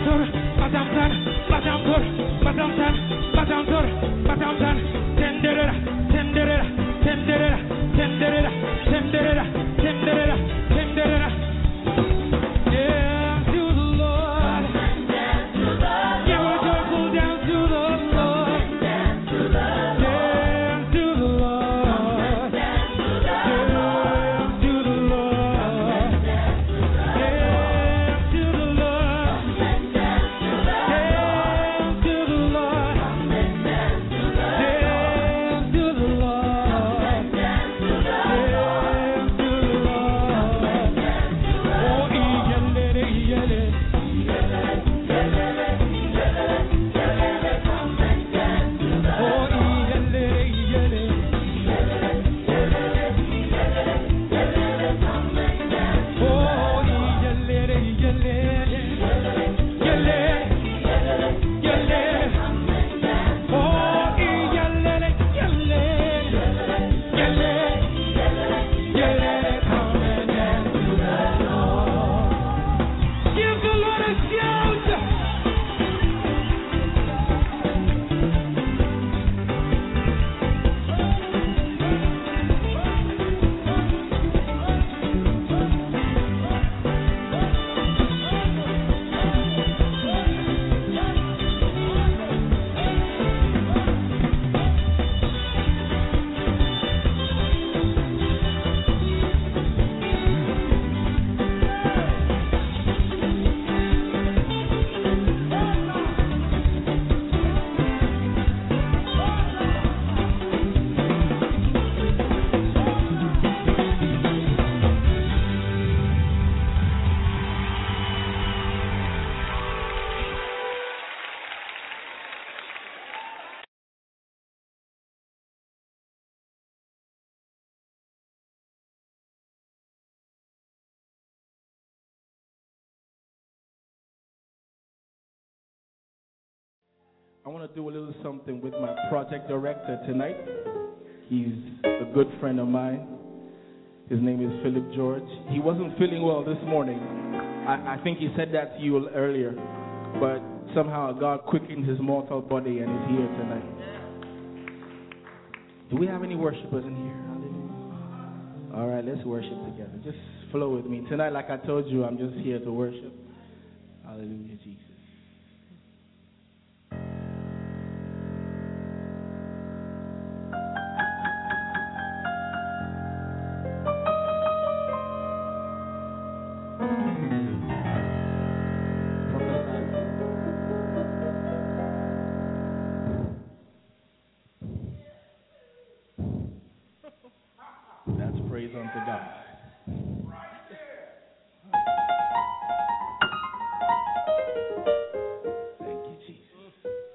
I want to do a little something with my project director tonight. He's a good friend of mine. His name is Philip George. He wasn't feeling well this morning. I think he said that to you earlier. But somehow God quickened his mortal body and is here tonight. Do we have any worshipers in here? Hallelujah. All right, let's worship together. Just flow with me. Tonight, like I told you, I'm just here to worship. Hallelujah, Jesus. That's praise unto God. Thank you, Jesus.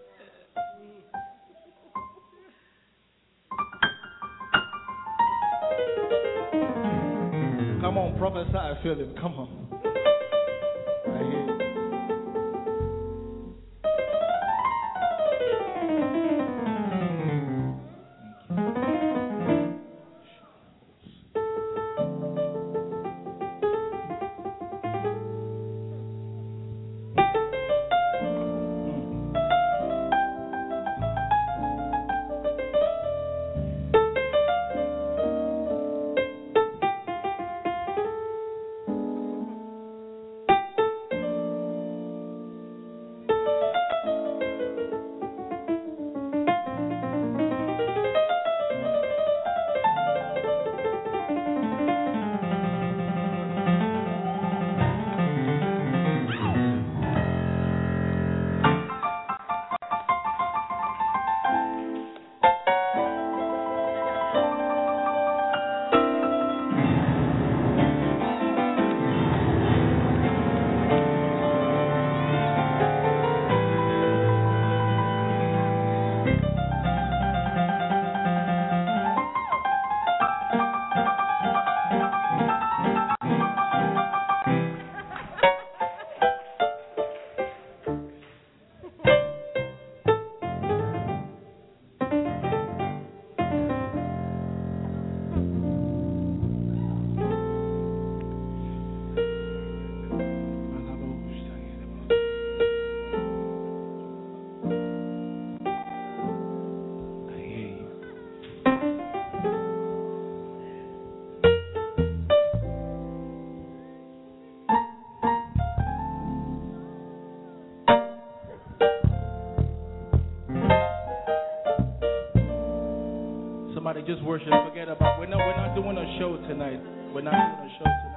Come on, prophesy, I feel him. Come on. I hear you. everybody just worship. Forget about we're not doing a show tonight. We're not doing a show tonight.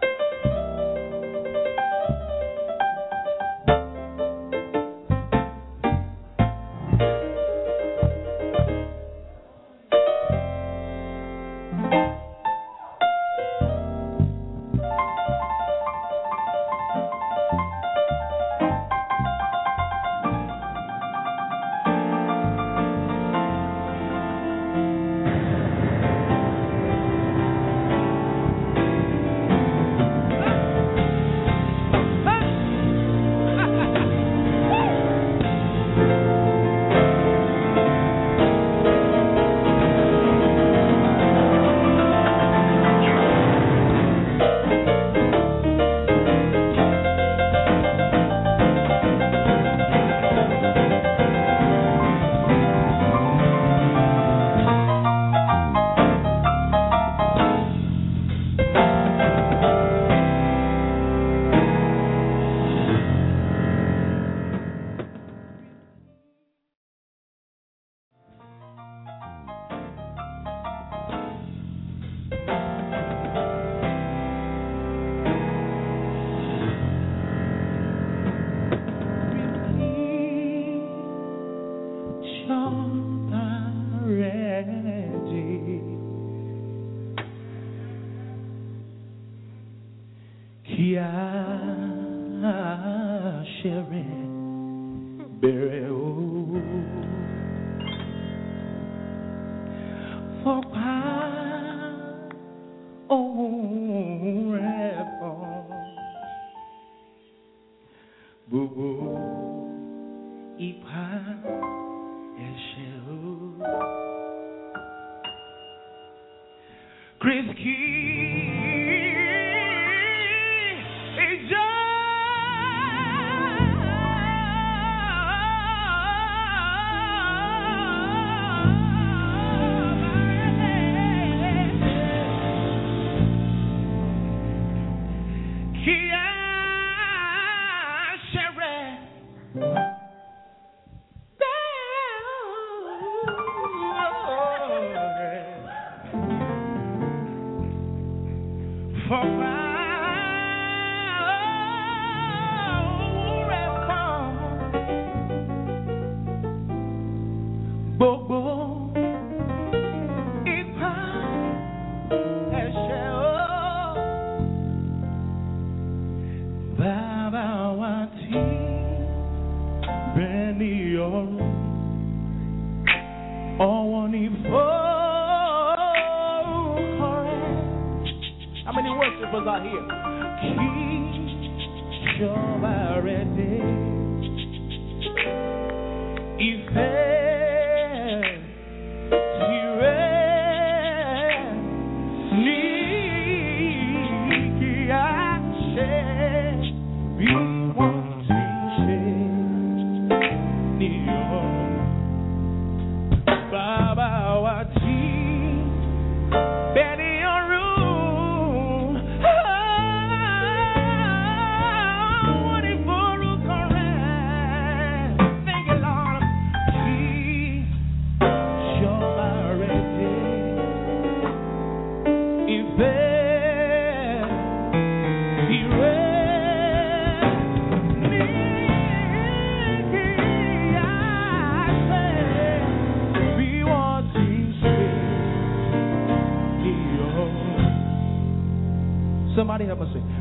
Somebody help us sing.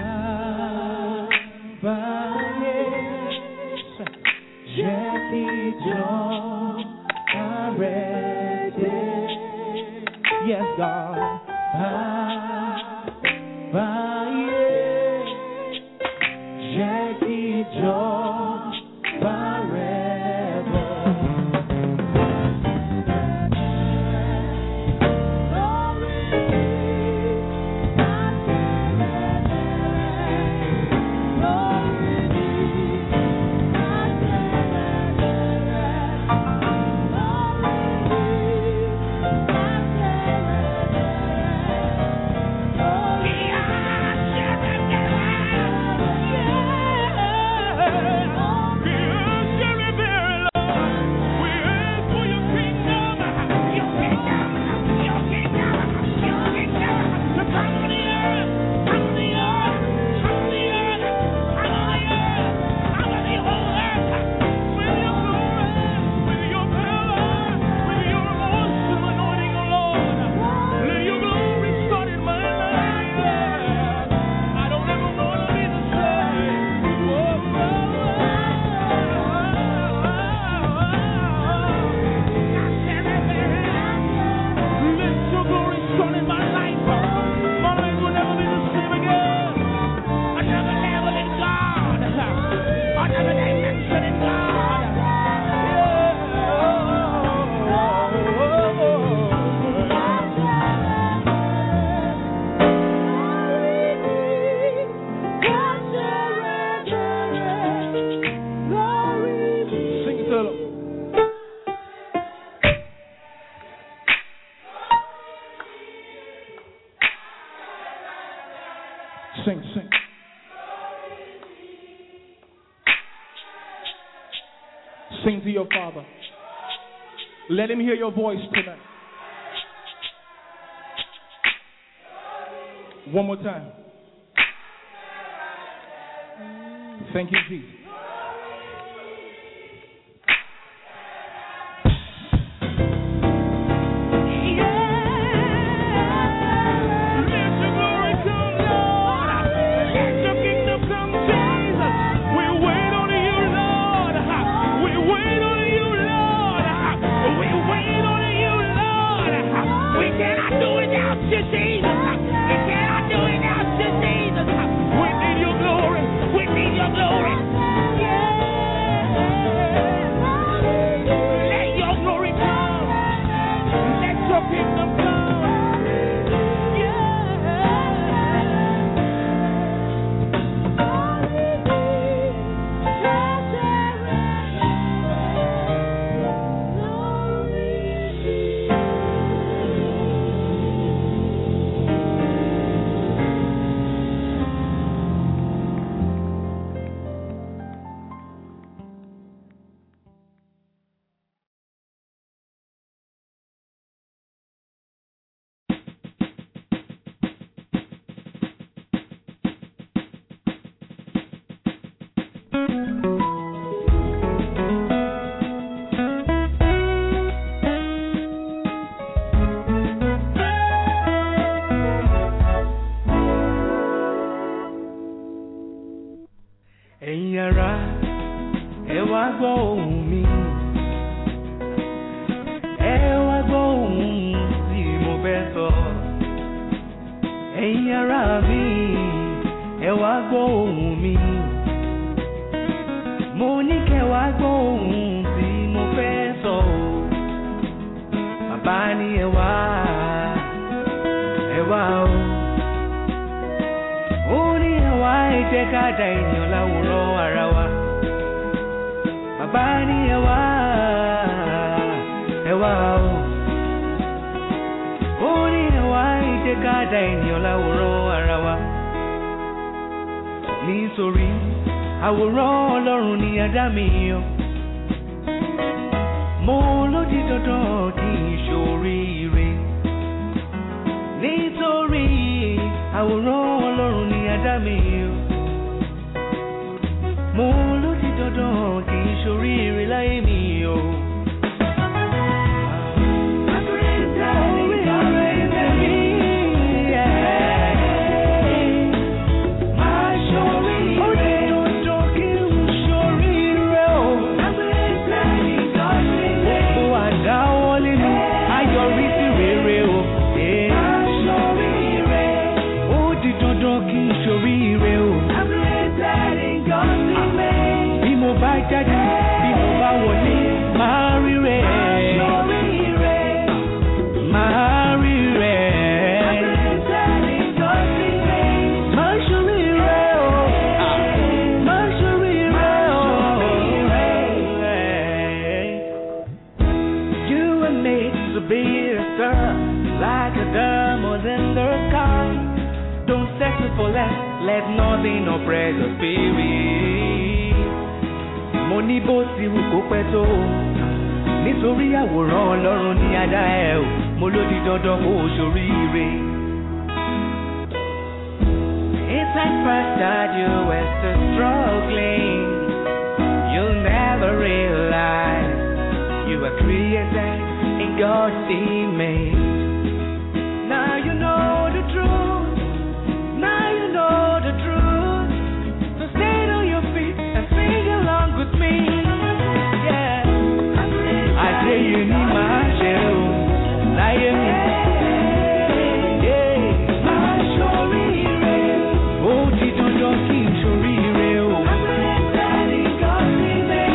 Yes, God. Jackie Joe forever. Sing to your Father. Let him hear your voice tonight. One more time. Thank you, Jesus.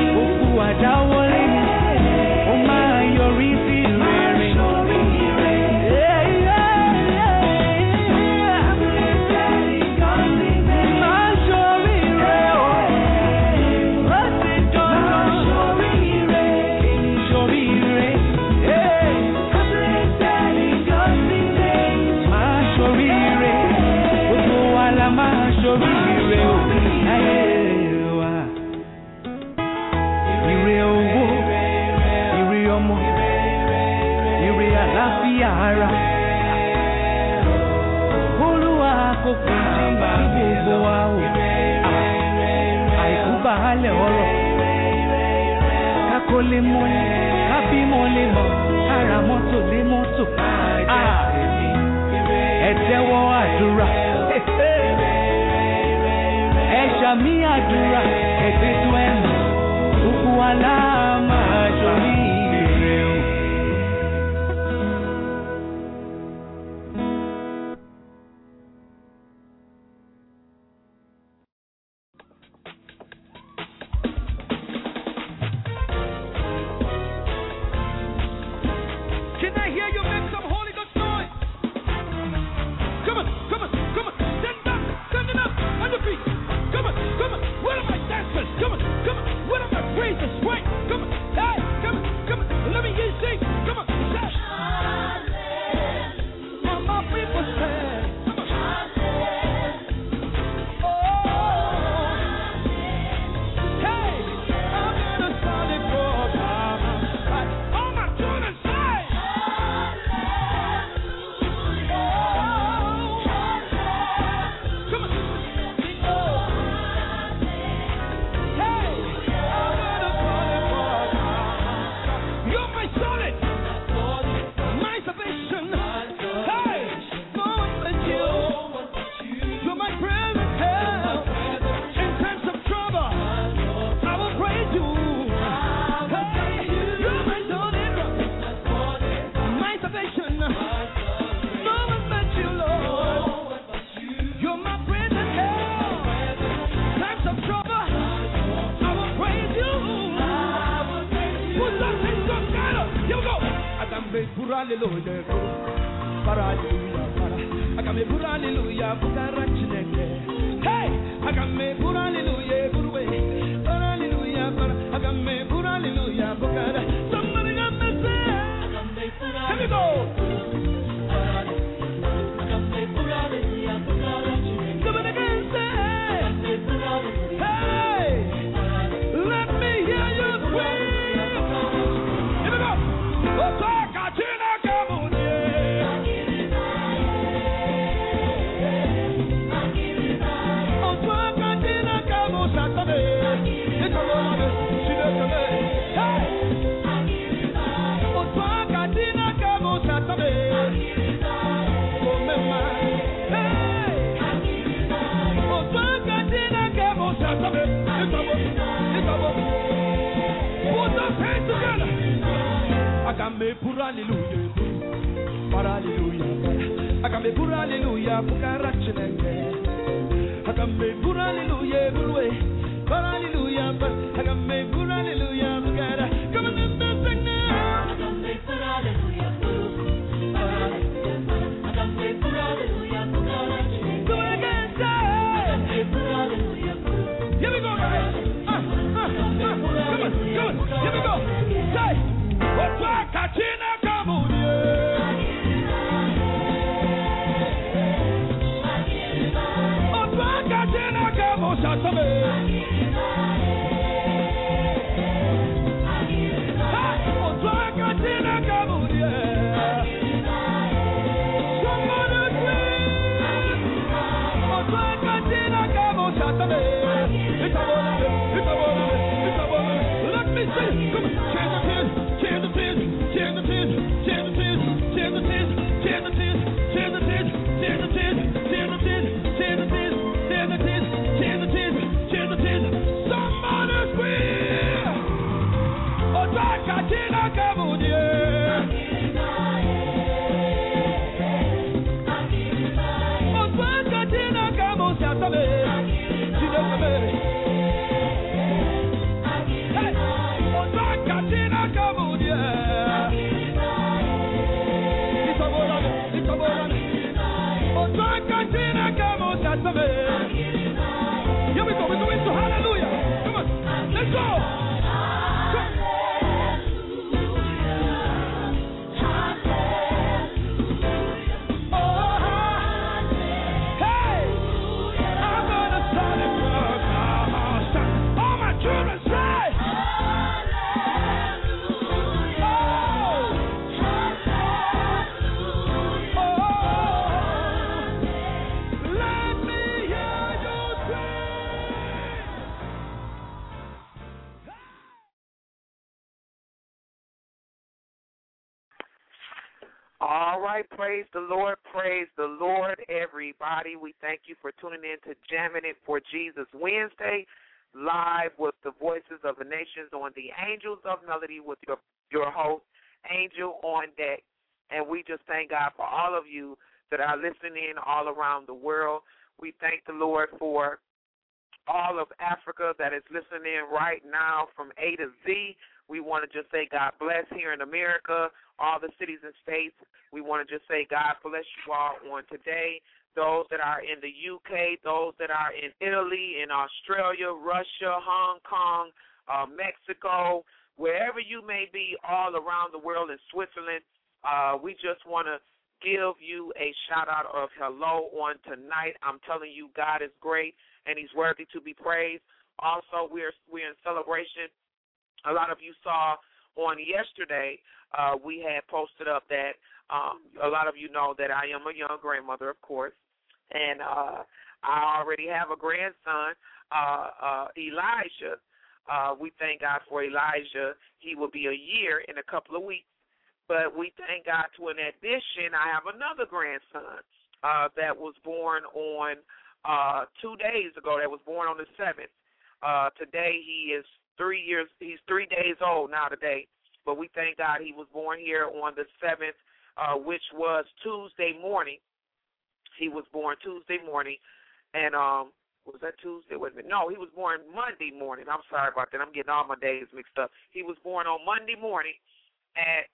Dáwọ́lé ni ó máa yọrí sí rere. àlàáfíà ara. Olúwa kò fi jí gbogbo wa o. Àìkú baálẹ̀ ọ̀rọ̀. Kákó lè mọ́lẹ̀, kábímọ lè mọ̀, kára mọ́tò lè mọ́tò. Ẹ tẹ́wọ́ àdúrà. Ẹ ṣàmì àdúrà. Ẹgbẹ́ tó ẹ̀ mọ̀. Gbogbo wa la máa ṣorí ire o. Can I hear you make some Holy Ghost noise? Come on, come on, come on. Stand up, standing up on your feet. Come on, come on. What are my dancers? Come on, come on. What are my praisers? Right? Come on, hey, come on, come on. Let me hear you sing. Come on, shout. Hallelujah. And my people say, come on. Hallelujah. Oh, hey, I'm gonna start it for all my children say. Hallelujah, hallelujah, akame pura hallelujah, bukara chineke. Hey, akame pura hallelujah, buruwe, hallelujah, akame pura hallelujah, bukara. Somebody got me say, here we go. Akame pura hallelujah, bukara chineke. Somebody can say, hey, let me hear you scream. Here we go. Akame pura hallelujah, para hallelujah, akame pura hallelujah, bukara chineke. Akame pura hallelujah, buruwe, para hallelujah, akame pura hallelujah, bukara. Come on, let's sing now. Akame pura hallelujah, para hallelujah, akame pura hallelujah, bukara chineke. So again, say, akame pura hallelujah. Here we go, guys. Come on, here we go. Say. Katina Kamuye. Otwa Katina Kamusatame. Otwa Katina Kamuye. Somebody scream. Otwa Katina Kamusatame. It's a woman. Let me see. Come on, change the pin. Somebody scream! Otaka Tina Kamuye. Otaka Tina Kamusatame. Hey, Otaka All right, praise the Lord, everybody. We thank you for tuning in to Jamming It for Jesus Wednesday, live with the Voices of the Nations on the Angels of Melody with your host, Angel on Deck. And we just thank God for all of you that are listening in all around the world. We thank the Lord for all of Africa that is listening in right now from A to Z. We want to just say God bless here in America, all the cities and states. We want to just say God bless you all on today. Those that are in the UK, those that are in Italy, in Australia, Russia, Hong Kong, Mexico, wherever you may be all around the world, in Switzerland, we just want to give you a shout-out of hello on tonight. I'm telling you, God is great, and he's worthy to be praised. Also, we're in celebration. A lot of you saw on yesterday, we had posted up that a lot of you know that I am a young grandmother, of course, and I already have a grandson, Elijah. We thank God for Elijah. He will be a year in a couple of weeks. But we thank God to, in addition, I have another grandson that was born on 2 days ago, that was born on the 7th. Today he is 3 years. He's 3 days old now today, but we thank God he was born here on the 7th, which was Tuesday morning. He was born Tuesday morning, and was that Tuesday? Wait a minute. No, he was born Monday morning. I'm sorry about that. I'm getting all my days mixed up. He was born on Monday morning at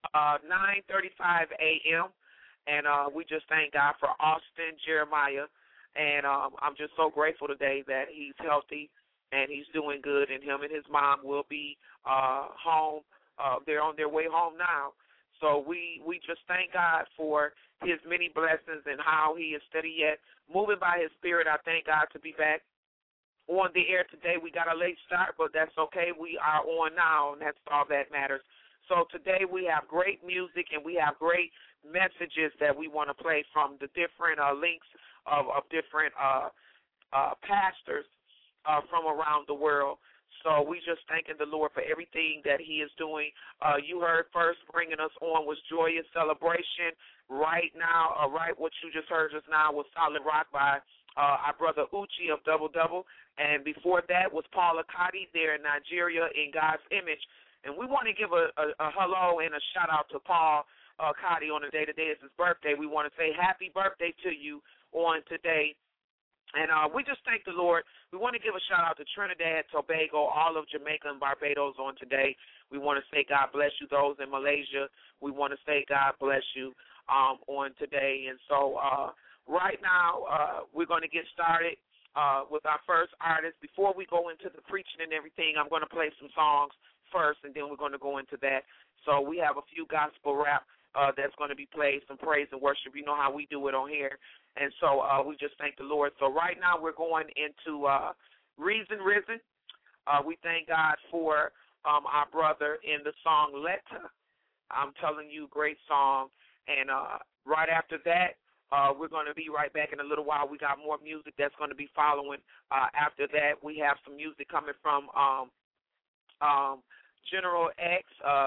9:35 a.m., and we just thank God for Austin Jeremiah, and I'm just so grateful today that he's healthy and he's doing good, and him and his mom will be home. They're on their way home now. So we just thank God for his many blessings and how he is steady yet moving by his spirit. I thank God to be back on the air today. We got a late start, but that's okay. We are on now, and that's all that matters. So today we have great music and we have great messages that we want to play from the different links of different pastors from around the world. So we just thanking the Lord for everything that he is doing. You heard first bringing us on was Joyous Celebration. Right now, what you just heard just now was Solid Rock by our brother Uchi of Double Double. And before that was Paula Kadi there in Nigeria in God's Image. And we want to give a hello and a shout-out to Paul Kadi on the day. Today is his birthday. We want to say happy birthday to you on today. And we just thank the Lord. We want to give a shout-out to Trinidad, Tobago, all of Jamaica and Barbados on today. We want to say God bless you. Those in Malaysia, we want to say God bless you on today. And so right now we're going to get started with our first artist. Before we go into the preaching and everything, I'm going to play some songs first, and then we're going to go into that. So we have a few gospel rap that's going to be played, some praise and worship. You know how we do it on here. And so we just thank the Lord. So right now we're going into Reason Risen. We thank God for our brother in the song Letta. I'm telling you, great song. And right after that, we're going to be right back in a little while. We got more music that's going to be following. After that, we have some music coming from General X,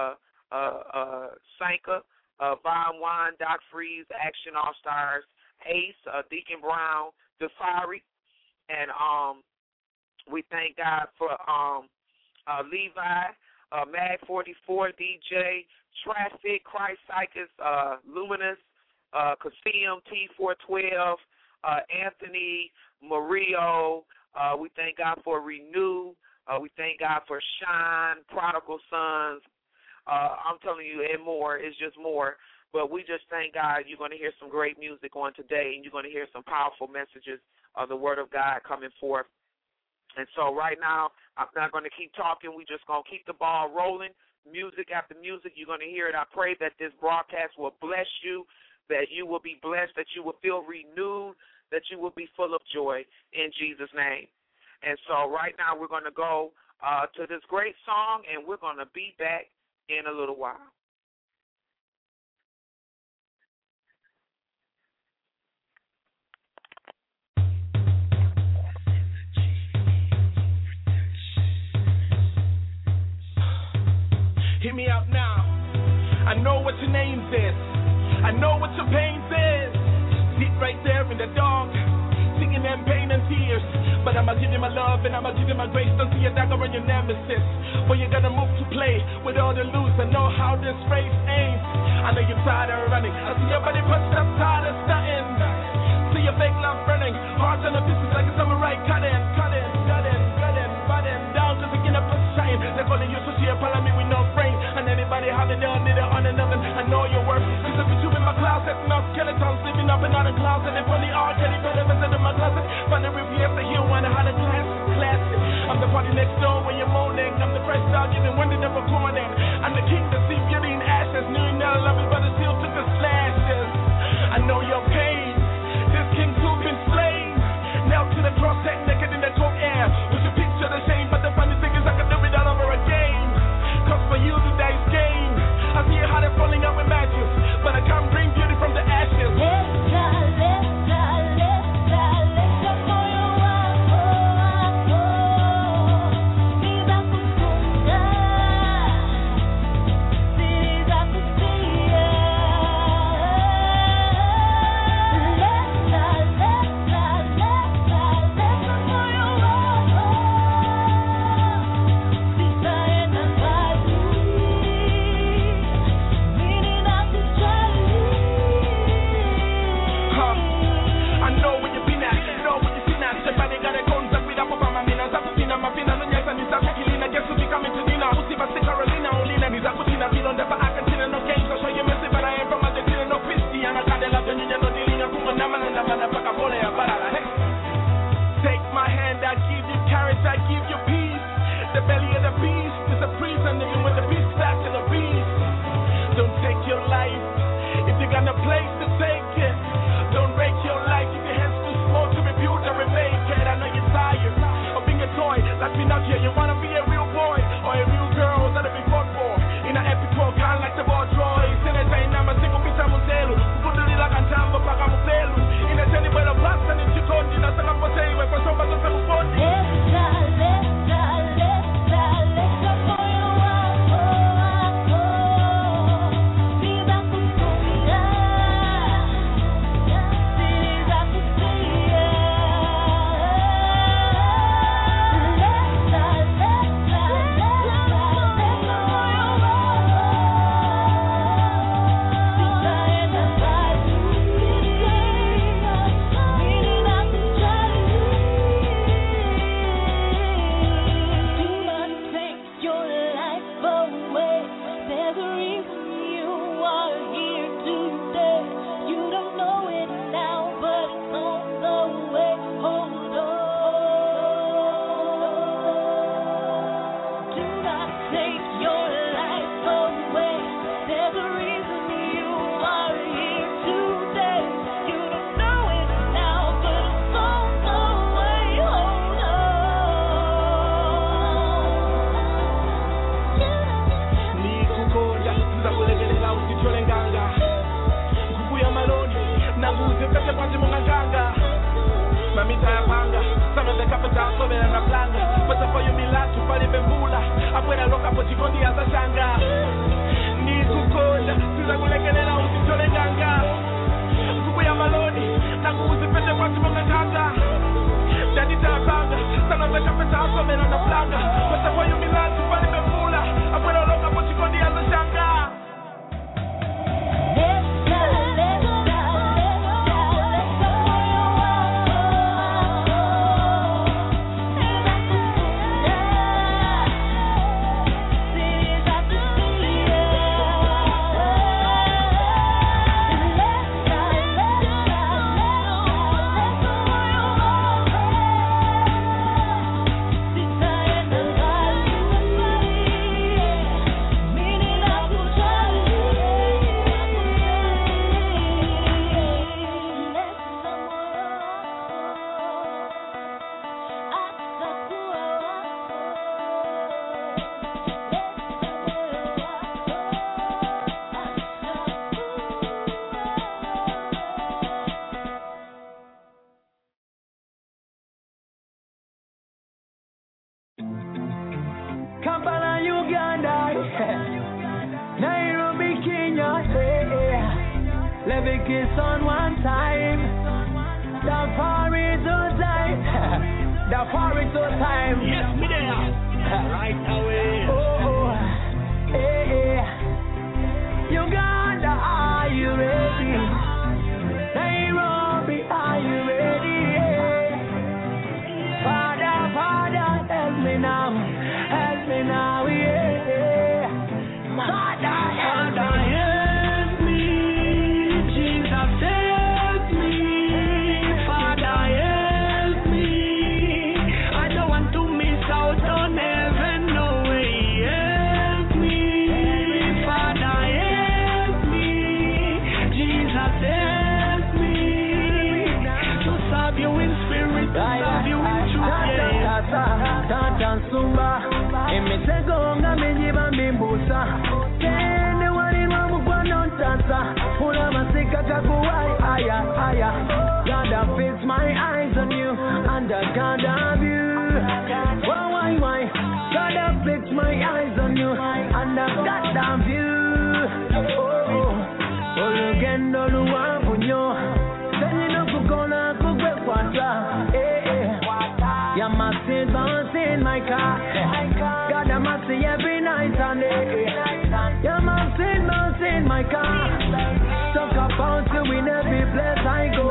Sanka, Von Juan, Doc Freeze, Action All Stars, Ace, Deacon Brown, Defari, and we thank God for Levi, Mag 44, DJ, Traffic, Christ Psychus, Luminous, Cassium, T412, Anthony, Mario. We thank God for Renew. We thank God for Shine, Prodigal Sons. I'm telling you, and more. It's just more. But we just thank God you're going to hear some great music on today, and you're going to hear some powerful messages of the Word of God coming forth. And so right now, I'm not going to keep talking. We're just going to keep the ball rolling. Music after music, you're going to hear it. I pray that this broadcast will bless you, that you will be blessed, that you will feel renewed, that you will be full of joy in Jesus' name. And so right now we're going to go to this great song, and we're going to be back in a little while. Hear me out now. I know what your name is. I know what your pain says. Sit right there in the dark, singing them pain and tears. But I'ma give you my love and I'ma give you my grace. Don't see a dagger on your nemesis, for you're gonna move to play with all the loose. I know how this race aims. I know you're tired of running. I see your body punched up, tired of stunting. See your fake love burning, hearts on the pieces like a samurai cutting down to the up and shine. They're calling you to see a parliament with no frame. And anybody having their need it on another. I know your worth. Cause I put you in my closet, not skeletons living up in other closet. If only all get it better than in my closet. Find the repairs to hear when I had a classic. I'm the party next door when you're moaning. I'm the fresh dog even when they never recording. I'm the king that see beauty in ashes. Knew you never love it, but it still took the slashes. I know your pain. This king too been slain. Now to the cross, head naked in the cold air. Would you picture the shame? But the funny thing is I can do it all over again. Cause for you to die is gain. I see how they're falling out with matches, but I can't bring beauty from the ashes. Take my hand, I give you courage, I give you peace. The belly of the beast is a prison, living with the beast back to the beast. Don't take your life if you got no place to take it. Don't break your life if your hand's too small to rebuild and remake it. I know you're tired of being a toy, like Pinocchio. You wanna be a real boy or a real girl that'll be fought for in an epic war, kind like the ball droids. In a time, I'm a single piece of Muzelu. Kuduli la kantamba paka Muzelu. In a tiny bit of pasta in Chikondi, na sanga potei, we kwa somba to Samufondi. Let me kiss on one time. The far is so time. The far is so time. Yes, me there. Right away. Oh, hey. Uganda, are you ready? Nairobi, are you ready? Father, help me now, yeah. Father, help me, Jesus, help me. Father, help me. I don't want to miss out on heaven, no way. Help me, Father, help me. Jesus, help me. To serve you in spirit, to serve you in truth. Tata Sumba, Emitego, Namijiba Mimbusa, Kende Wari Mamukwana Tata, Pula Masika Kakuai, Aya. God, I fix my eyes on you, and I can't have you. Why? God, I fix my eyes on you, and I can't have you. Oh, Lugendo Luapunyo, Senino Kukona Kukwata, you must sit in my car. God, I must see every night and day. You must sit in my car. Talk about you in every place I go.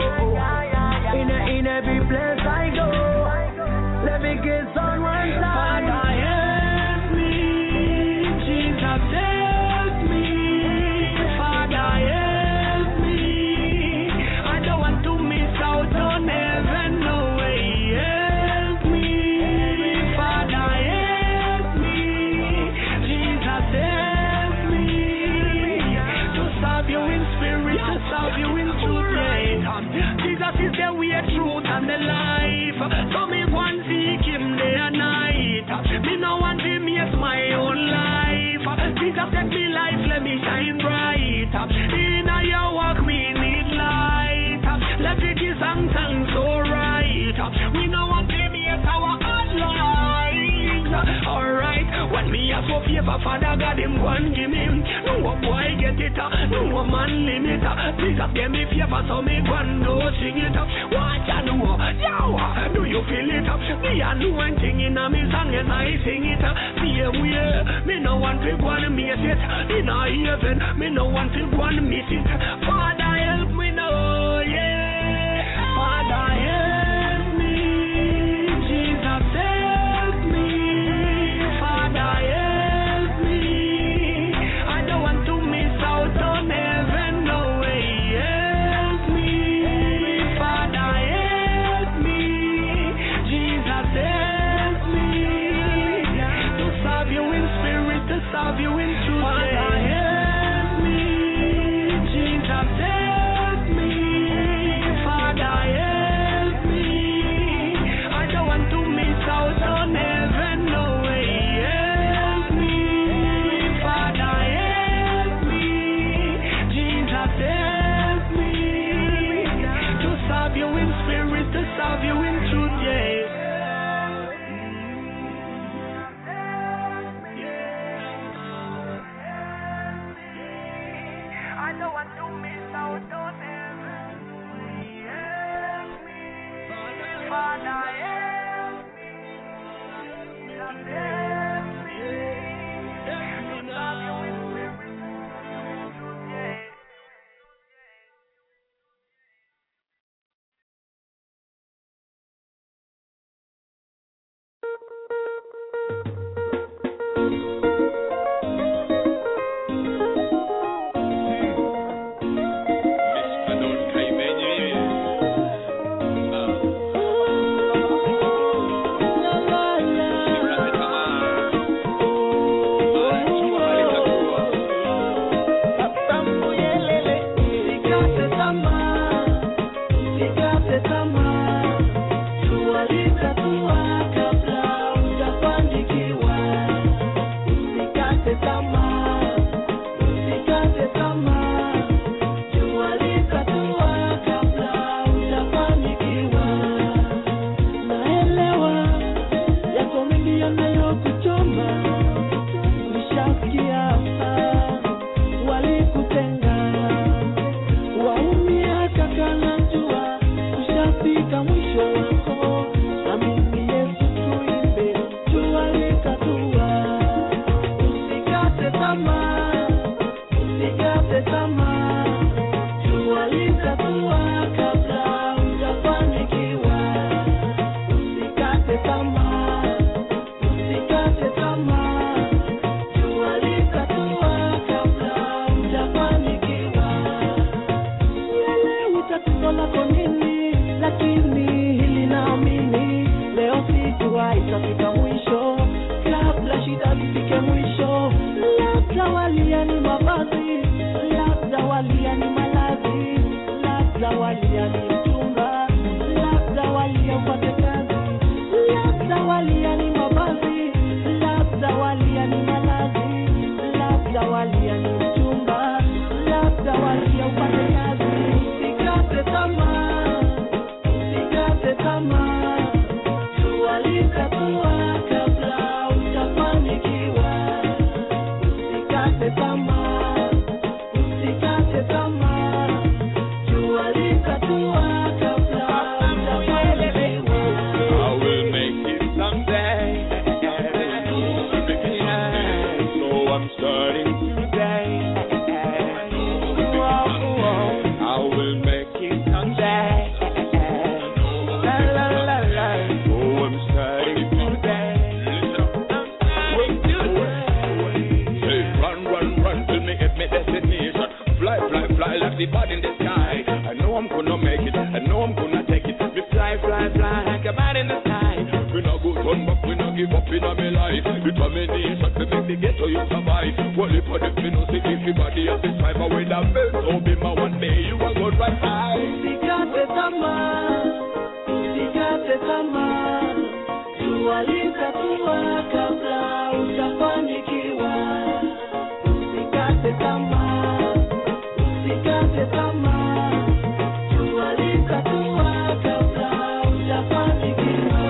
In every place I go. Let me kiss on one side. Father, help me. Jesus, help me. Father, help me. I don't want to miss out on heaven, no way. Help me. Father, help me. Jesus, help me. To serve you in spirit, to serve you in truth. Jesus is the way, truth, and the life. So me want seek him day and night. Me no want to miss my own life. Jesus take me life, let me shine bright. In your walk we need light. Let it be song so right. We no want to miss our own life. Alright, when me ask for favor, Father God him go and give me. No boy get it, no man limit. Jesus give me favor, so me go and go sing it. What you do? Yow, do you feel it? Me a know one thing in a me song and I sing it. Me no want to go and miss it. In a heaven, me no want to go and miss it. Father help me now, yeah. Father help me. Jesus help me. Father help me. I don't want to miss out on heaven, no way. Help me. Father help me. Jesus help me. To serve you in spirit, to serve you in truth. Father help me. Jesus help me. Father help me. I don't want to miss out on heaven, no way. Help me. Father help me. Jesus help me. To serve you in spirit, to serve you in truth, yeah. I don't want to miss out on heaven. Help me. Father help me. Jesus help me. To serve you in spirit, yeah. tamaa, usikate tamaa, jua litatua kabla hujafanikiwa. Usikate tamaa, usikate tamaa, jua litatua kabla hujafanikiwa. Sielewi tatizo lako nini, lakini hili naamini, leo siku haitafika mwisho kabla shida zifike mwisho. Labda walia ni mavazi, labda walia ni malazi, labda walia ni mchumba, labda walia upate kazi, labda walia ni mavazi, labda walia ni malazi, labda walia ni mchumba, labda walia upate kazi. Usikate tamaa, usikate tamaa, jua litatua kabla hujafanikiwa. Usikate tamaa, usikate tamaa, jua litatua kabla hujafanikiwa. I will make it someday. So I'm starting today. I will make it someday. La la la la. So I'm starting today. Hey, run till me hit my destination. Fly like the bird in the sky. I know I'm gonna make it. I know I'm gonna take it. Me fly like a bird in the sky. We no go turn back, we no give up in our life. Determination to make the ghetto you survive. Well, if I didn't know, see everybody else is fine. But when I feel so be my one day, you will go right by. Usikate tamaa, usikate tamaa, jua litatua kabla hujafanikiwa. Usikate tamaa, usikate tamaa, jua litatua kabla hujafanikiwa.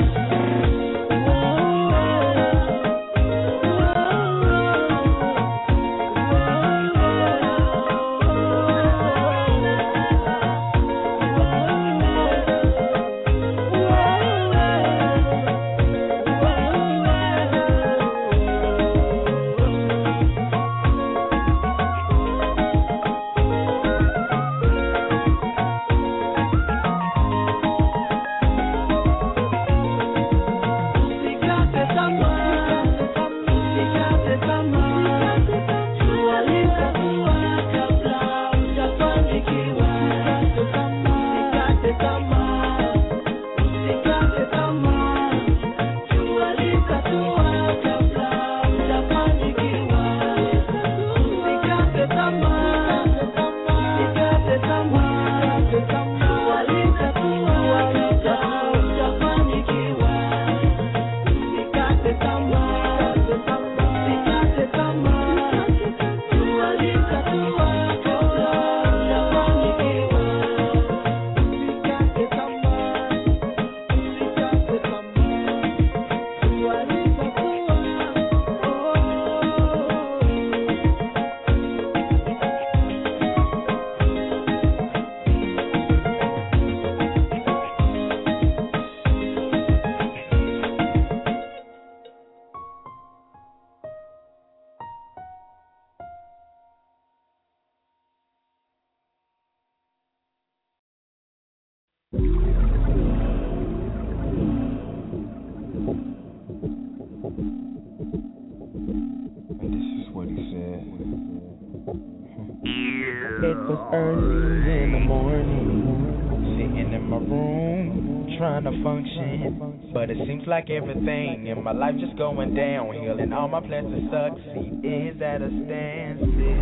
It was early in the morning, sitting in my room, trying to function. But it seems like everything in my life just going downhill, and all my plans to succeed is at a standstill.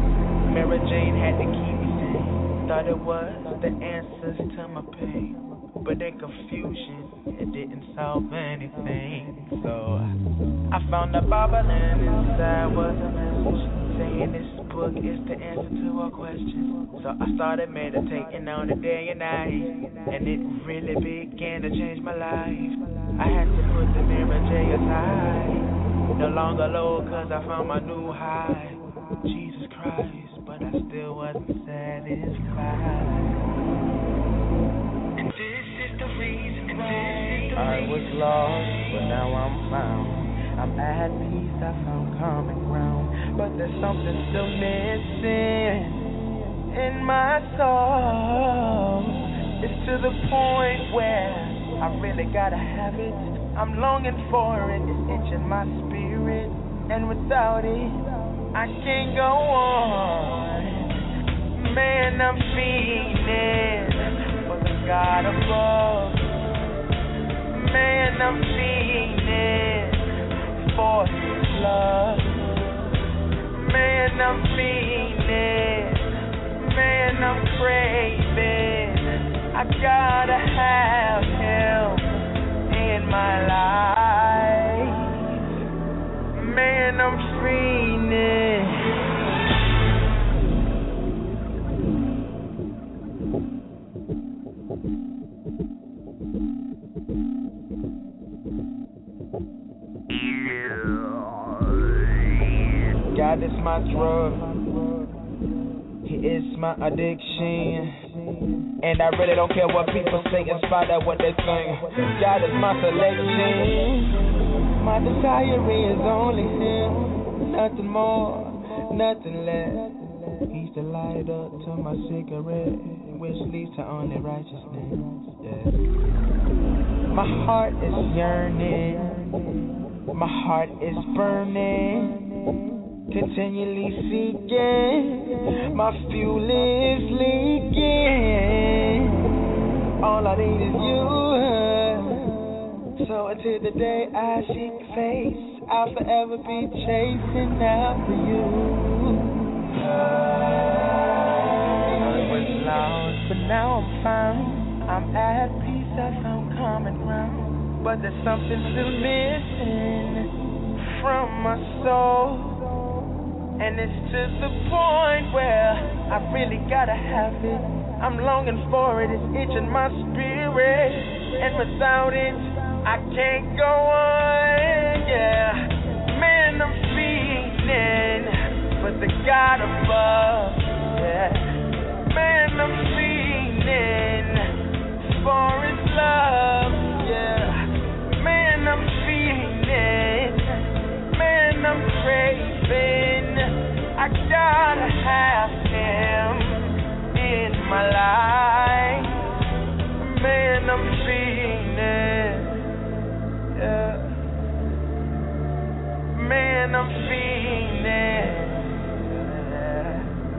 Mary Jane had to keep me sane, thought it was the answers to my pain. But in confusion, it didn't solve anything. So I found a Bible, and inside was a message saying this book is the answer to our questions. So I started meditating on it day and night, and it really began to change my life. I had to put the Mary J aside, no longer low, cause I found my new high. Jesus Christ, but I still wasn't satisfied. And this is the reason why I was lost, but now I'm found. I'm at peace, I found common ground. but there's something still missing in my soul. It's to the point where I really gotta have it. I'm longing for it, it's itching my spirit, and without it, I can't go on. Man, I'm feeling for the God above. Man, I'm feeling for His love. Man, I'm feeling. Man, I'm craving. I gotta have Him in my life. Man, I'm feeling. God is my drug, He is my addiction, and I really don't care what people say in spite of what they think. God is my selection, my desire is only Him, nothing more, nothing less. He's the light up to my cigarette, which leads to only righteousness. Yeah. My heart is yearning, my heart is burning, continually seeking, my fuel is leaking. All I need is you. So until the day I see your face, I'll forever be chasing after you. I was lost, but now I'm found. I'm at peace, I found common ground. But there's something still missing from my soul. And it's to the point where I really gotta have it. I'm longing for it, it's itching my spirit. And without it, I can't go on, yeah. Man, I'm feeling for the God above, yeah. Man, I'm feeling for His love, yeah. Man, I'm feeling, man, I'm craving. I gotta have Him in my life. Man, I'm feeling, yeah. Man, I'm feeling, yeah.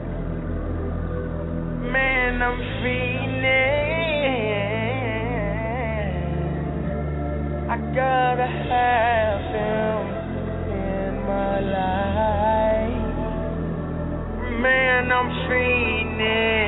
Man, I'm feeling. I gotta have Him in my life. Man, I'm feeling.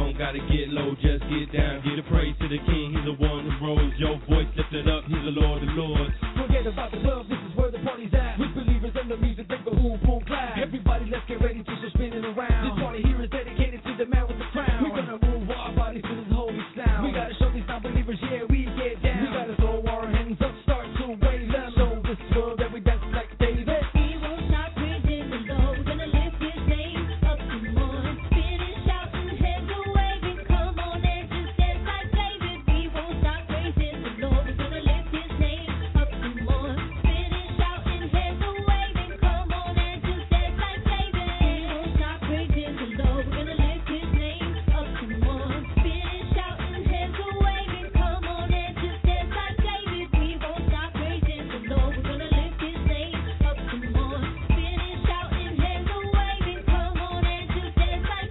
Just get down, give the praise to the King. He's the one who rose your voice, lift it up. He's the Lord. Lord. Forget about the love, this is where the party's at. With believers in the music, think the who boom clap. Everybody, let's get ready to start spinning around. This party here is dedicated to the man with the crown. We're gonna move our bodies to this holy sound. We gotta show these non-believers, yeah, we get down. We gotta throw our hands up, start to wave them. Show this world that we dance like David. We won't stop praising the Lord. We're gonna lift His name up some more. Finish shouting, hands are waving. Come on and just dance like David. We won't stop praising the Lord. We're gonna lift His name up some more. Finish shouting, hands are waving. Come on and just dance like David. We won't stop praising the Lord. We're gonna lift His name up some more. Finish shouting, hands are waving. Come on and just dance like David. We won't stop praising the Lord. We're gonna lift His name up some more. Finish shouting, hands are waving. Come on and just dance like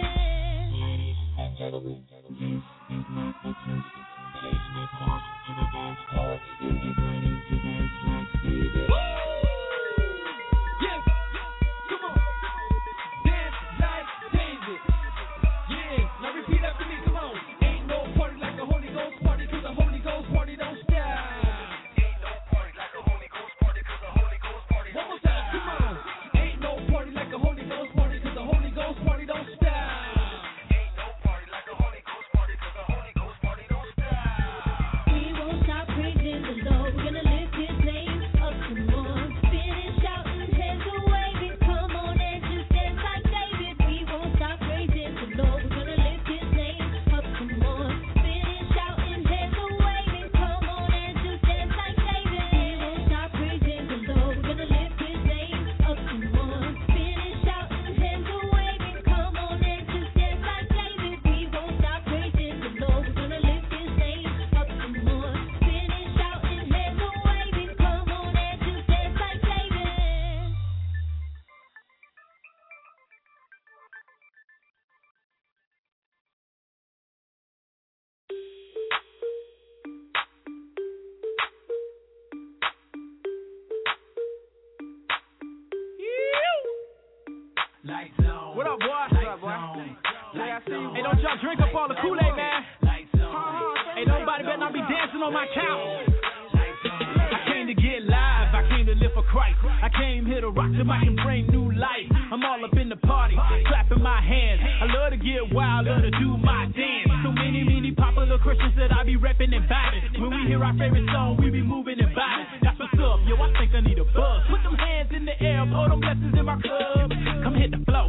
Yes, come on. Dance like David. Yeah, now repeat after me, come on. Ain't no party like a Holy Ghost party, 'cause the Holy Ghost party don't stop. Ain't no party like a Holy Ghost party, 'cause the Holy Ghost party don't stop. One more time, come on. Ain't no party like a Holy Ghost party, 'cause the Holy Ghost party don't stop. Ain't no party like a Holy Ghost party, 'cause the Holy Ghost party don't stop. We won't stop praising the Lord. We're gonna lift His name up some more. Finish shouting, hands are waving. Come on and just dance like David. We won't stop praising the Lord. We're gonna lift His name up some more. Finish shouting, hands are waving. Come on and just dance like David. We won't stop praising the Lord. We're gonna lift His name up some more. Finish shouting, hands are waving. Come on and just dance like David. We won't stop praising the Lord. We're gonna lift His name up some more. Finish shouting, hands are waving. Come on and just dance like David. Lights on. What up, boy? Lights on. Lights on. Hey, don't y'all drink up all the Kool-Aid, man. Lights on. Hey, nobody better not be dancing on my couch. Lights on. I came to get live, I came to live for Christ. I came here to rock the mic and bring new life. I'm all up in the party, clapping my hands. I love to get wild, love to do my dance. So many popular Christians that I be repping and vibing. When we hear our favorite song, we be moving and vibing. That's what's up, yo, I think I need a buzz. Put them hands in the air, pour them blessings in my club. Come hit the flow,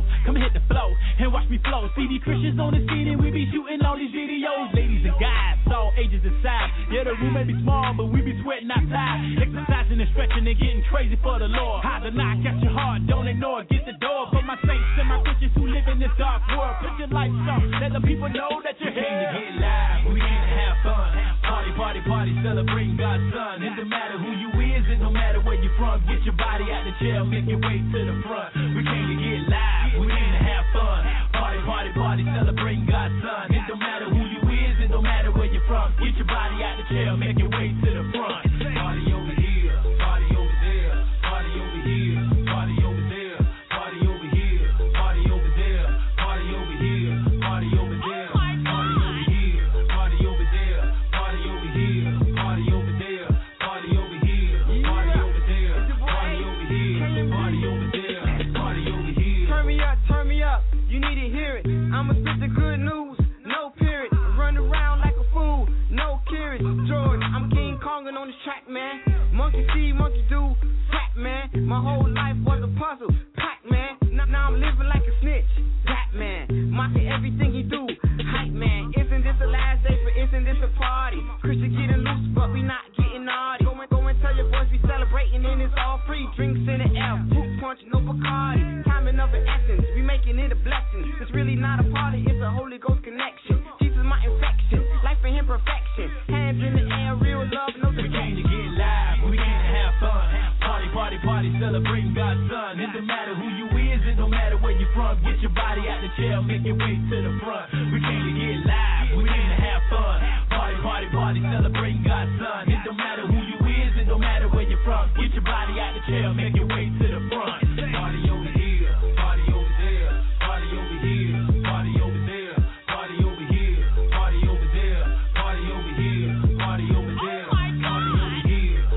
and watch me flow. See these Christians on the scene and we be shooting all these videos. Ladies and guys, all ages and size. Yeah, the room may be small, but we be sweating outside. Exercising and stretching and getting crazy for the Lord. How to knock at your heart, don't ignore it, get the door. For my saints and my Christians who live in this dark world, put your lights on, let the people know that you're We came to here. get live, we came to have fun. Party, party, party, celebrating God's Son. It don't matter who you is, it don't matter where you from. Get your body out the chair, make your way to the front. We came to get live, we came to have fun. Party, party, party, celebrating God's Son. It don't matter who you is, it don't matter where you from. Get your body out the chair, make your way to the front. Party over here, party over there, party over here, party over there, party over here, party over there, party over here, party over there, party over here, party over there, party over here, party over there, party over here, party over there, party over here, party over there, party over here. Turn me up, you need to hear it. I'ma spit the good news, no period. Run around like a fool, no carrots. Jordan, I'm King Kongin on this track, man. Monkey see, monkey do, fat man. My whole life was a puzzle, pack man. Now I'm living like a snitch, that man. Mocking everything he do, hype man. Isn't this the last day for isn't this a party? Christian getting loose, but we not getting naughty. Go and tell your boys we celebrating and it's all free. Drinks in the air, fruit punch, no Bacardi. Timing of an essence, we making it a blessing. It's really not a party, it's a Holy Ghost connection. Jesus my infection, life in him perfection. Hands in the air, real love, no We came to get live, we came to have fun. Party, party, party, celebrating God's Son. It don't matter who you is, it don't matter where you from. Get your body out the chair, make your way to the front. We came to get live, we came to have fun. Party, party, party, celebrating God's Son. It don't matter who you is, it don't matter where you from. Get your body out the chair, make your way to the front. Party over here, party over there, party over here, party over there, party over here, party over there, party over here, party over there, party over here,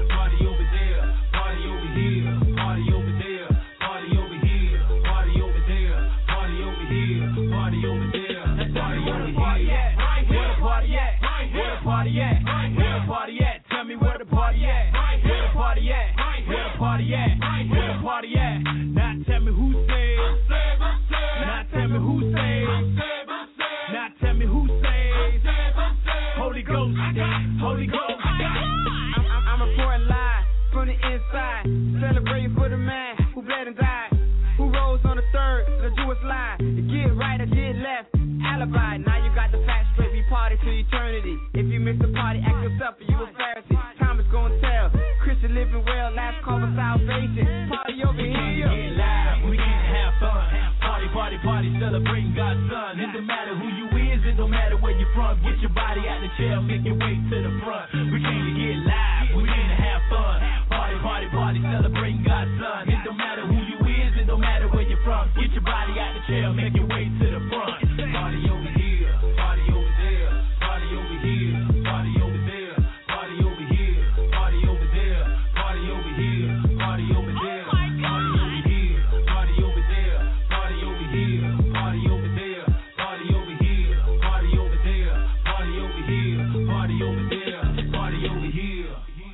and died? Who rose on the third? The Jewish line. You get right or get left. Alibi. Now you got the facts straight. We party to eternity. If you miss the party, ask yourself if you a Pharisee. Time is gonna tell. Christian living well. Last call for salvation. Party over here. We can get live. We can have fun. Party, party, party. Celebrating God's son. It don't matter who you is. It don't matter where you're from. Get your body out the chair. Make your way to the front. We came to get live. We came to have fun. Party, party, party. Celebrating God's son. It don't matter who you is. It don't matter where you're from. Get your body out the chair. Make your way to the front. Party over here. Party over there. Party over here. Party over there. Party over here. Party over there. Party over here. Party over there. Party over here. Party over there. Party over here. Party over there. Party over here. Party over there. Party over here. Party over there. Party over here.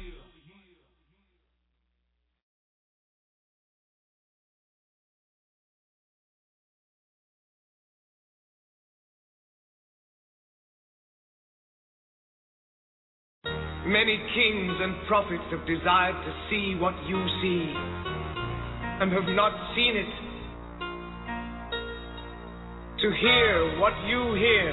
Many kings and prophets have desired to see what you see and have not seen it. To hear what you hear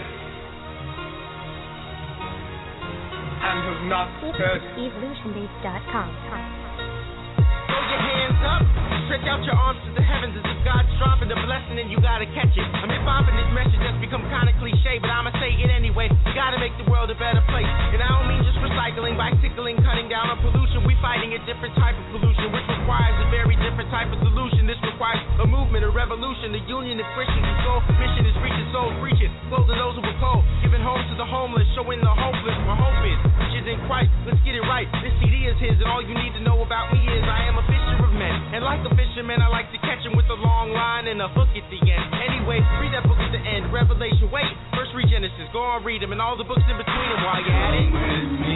and have not heard. EvolutionBase.com. Throw your hands up, stretch out your arms to the heavens as if God's dropping the blessing and you gotta catch it. I'm hip-hopping this message that's become kinda cliche, but I'ma say it anyway. You gotta make the world a better place. And I don't mean just recycling, bicycling, cutting down on pollution. We fighting a different type of pollution, which requires a very different type of solution. This requires a movement, a revolution, a union of Christians whose sole mission is reaching souls, preaching, clothing those who were cold, giving homes to the homeless, showing the hopeless where hope is, which is in Christ. Let's get it right. This CD is his, and all you need to know about me is I am a fisher of men. And like a fisherman, I like to catch him with a long line and a hook at the end. Anyway, read that book at the end, Revelation. Wait, first read Genesis, go on, read them, and all the books in between them while you're at it. Come with me,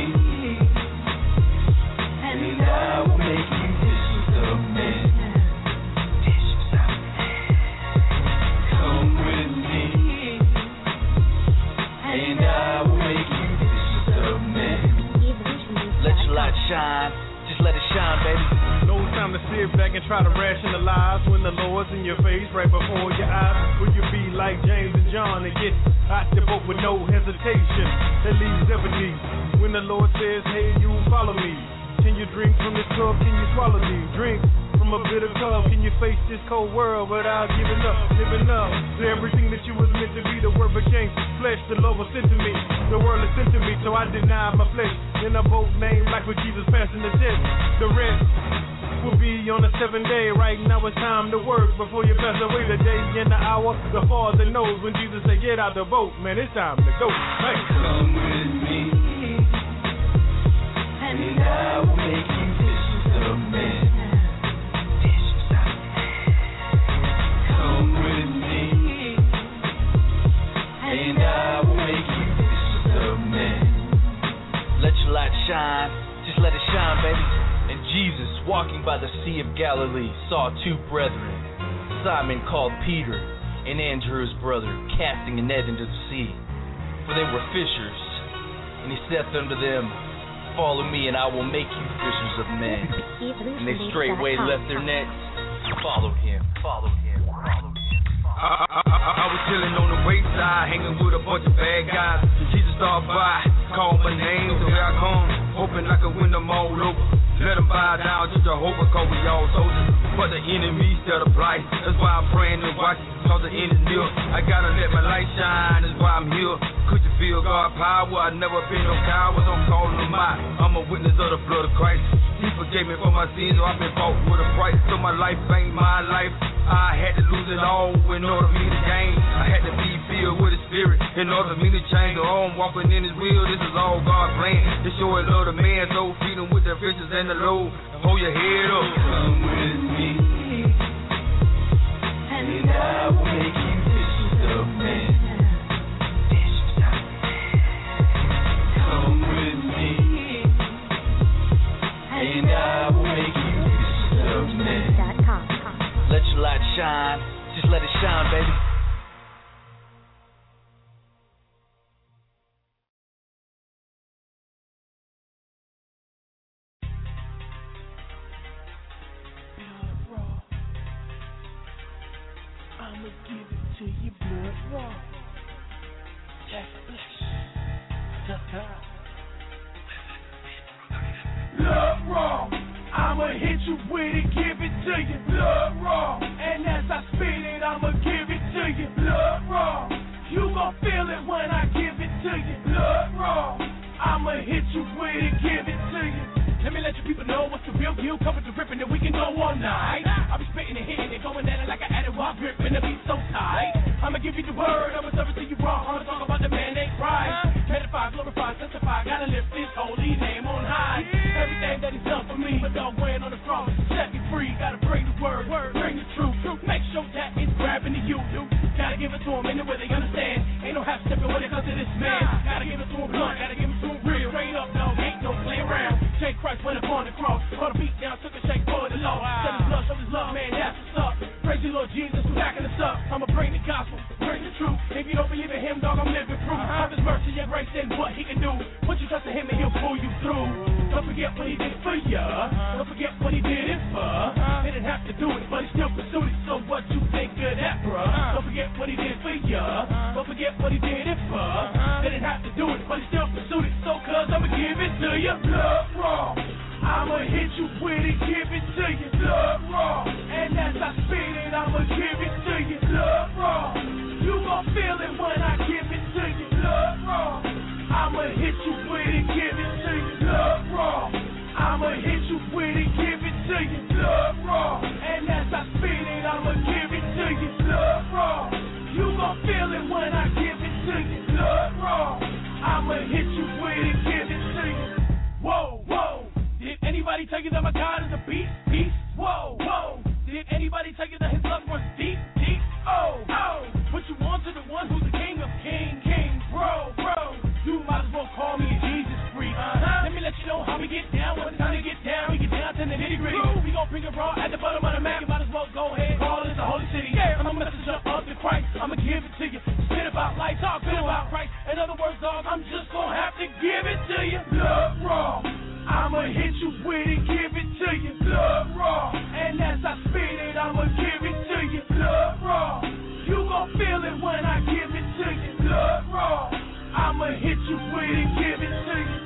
and I will make you fishers of men. Fishers of men. Come with me, and I will make you fishers of men. Let your light shine, just let it shine, baby. No time to sit back and try to rationalize when the Lord's in your face right before your eyes. Will you be like James and John and get out the boat with no hesitation? That leaves evidence when the Lord says, hey, you follow me. Can you drink from this cup? Can you swallow me? Drink from a bitter cup. Can you face this cold world without giving up, living up to everything that you was meant to be? The word became flesh, the Lord was sent to me. The world is sent to me, so I denied my flesh. In a boat named like with Jesus passing the test. The rest will be on the seventh day. Right now it's time to work before you pass away. The day and the hour, the Father knows. When Jesus said, get out the boat, man, it's time to go. Hey. Come with me, and I will make you fishers of men. Fishers of men. Come with me, and I will make you fishers of men. Let your light shine, just let it shine, baby. And Jesus, walking by the Sea of Galilee, saw two brethren, Simon called Peter, and Andrew his brother, casting a net into the sea. For they were fishers. And he saith unto them, follow me, and I will make you fishers of men. And they straightway left their nets and followed him. Followed him. Followed him. I was chilling on the wayside, hanging with a bunch of bad guys. Jesus stopped by, called my name, so here I come, hoping I could win them all over. Let them bow down just to hope, because we all soldiers. But the enemy still apply. That's why I'm praying and watching, cause the end is near. I gotta let my light shine, that's why I'm here. Could you feel God's power? I've never been no coward, I'm calling them out. I'm a witness of the blood of Christ. He forgave me for my sins, so I've been bought with a price. So my life ain't my life. I had to lose it all in order for me to gain. I had to be filled with the Spirit in order for me to change. So I'm walking in His will, this is all God's plan. To show His love to man, so feed Him with the riches and the load. Hold your head up. Come with me, and I will make you fishers of men. Fishers of men. Come with me, and I will make you fishers of men. Let your light shine, just let it shine, baby. I'ma give it to you blood raw. Yes, blood raw. I'ma hit you with it, give it to you blood raw. And as I spit it, I'ma give it to you blood raw. You gon' feel it when I give it to you blood raw. I'ma hit you with it, give it to you. Let me let you people know what's the real deal. Cover the ripping and we can go all night. I'll be spitting and hitting and going at it like I added while gripping the beat so tight. I'ma give you the word, I'ma serve it to you raw. I'ma talk about the man named Christ. Edify, glorify, testify, gotta lift his holy name on high. Everything that he's done for me, but dog went on the cross, set me free. Gotta bring the word, bring the truth. Make sure that it's grabbing to you. Gotta give it to them in the way they understand. Ain't no half stepping when it comes to this man. Gotta give it to him blunt, gotta give it to him real. Straight up, dog, ain't no play around. J. Christ went upon the cross, caught a beat down, took a shake for the law. Shed his blood, showed his love, man, that's what's up. Praise you, Lord Jesus, for backing us up. I'ma bring the gospel, bring the truth. If you don't believe in him, dog, I'm living proof of his mercy and grace and what he can do. Put your trust in him and he'll pull you through. Don't forget what he did for ya. Don't forget what he did it for. He didn't have to do it, but he still pursued it. So what you think of that, bruh? Don't forget what he did for ya. Don't forget what he did it for. He didn't have to do it, but he still pursued it. So cuz I'ma give it to you blood raw. I'ma hit you with it, give it to you blood raw. And as I spit it, I'ma give it to you blood raw. You gon' feel it when I give it to you blood raw. I'ma hit you with it, give it to you blood raw. I'ma hit you with it, give it to you blood raw. And as I spit it, I'ma give it to you blood raw. You gon' feel it when I give it to you blood raw. I'ma hit you with it, give it to you. Whoa, whoa. Did anybody tell you that my God is a beast? Beast? Whoa, whoa. Did anybody tell you that his love runs deep, deep? Oh, oh. Put you on to the one who's the king of kings, bro, bro. You might as well call me a Jesus freak. Let me let you know how we get down. When it's time to get down, we get down to the nitty gritty. We gon' bring it raw at the bottom of the map. You might as well go ahead, call it the holy city. Yeah, I'm a messenger of the Christ. I'ma give it to you. Spit about life, talk about Christ. In other words, dog, I'm just gonna have to give it to you. Blood raw. I'ma hit you with it, give it to you, blood raw. And as I spit it, I'ma give it to you, blood raw. You gon' feel it when I give it to you, blood raw. I'ma hit you with it, give it to you.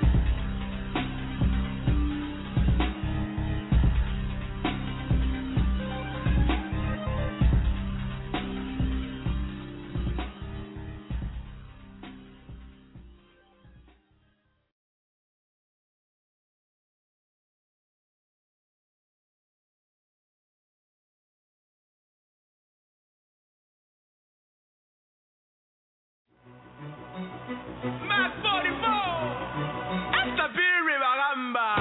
Mac 44 Hasta Biri Bagamba.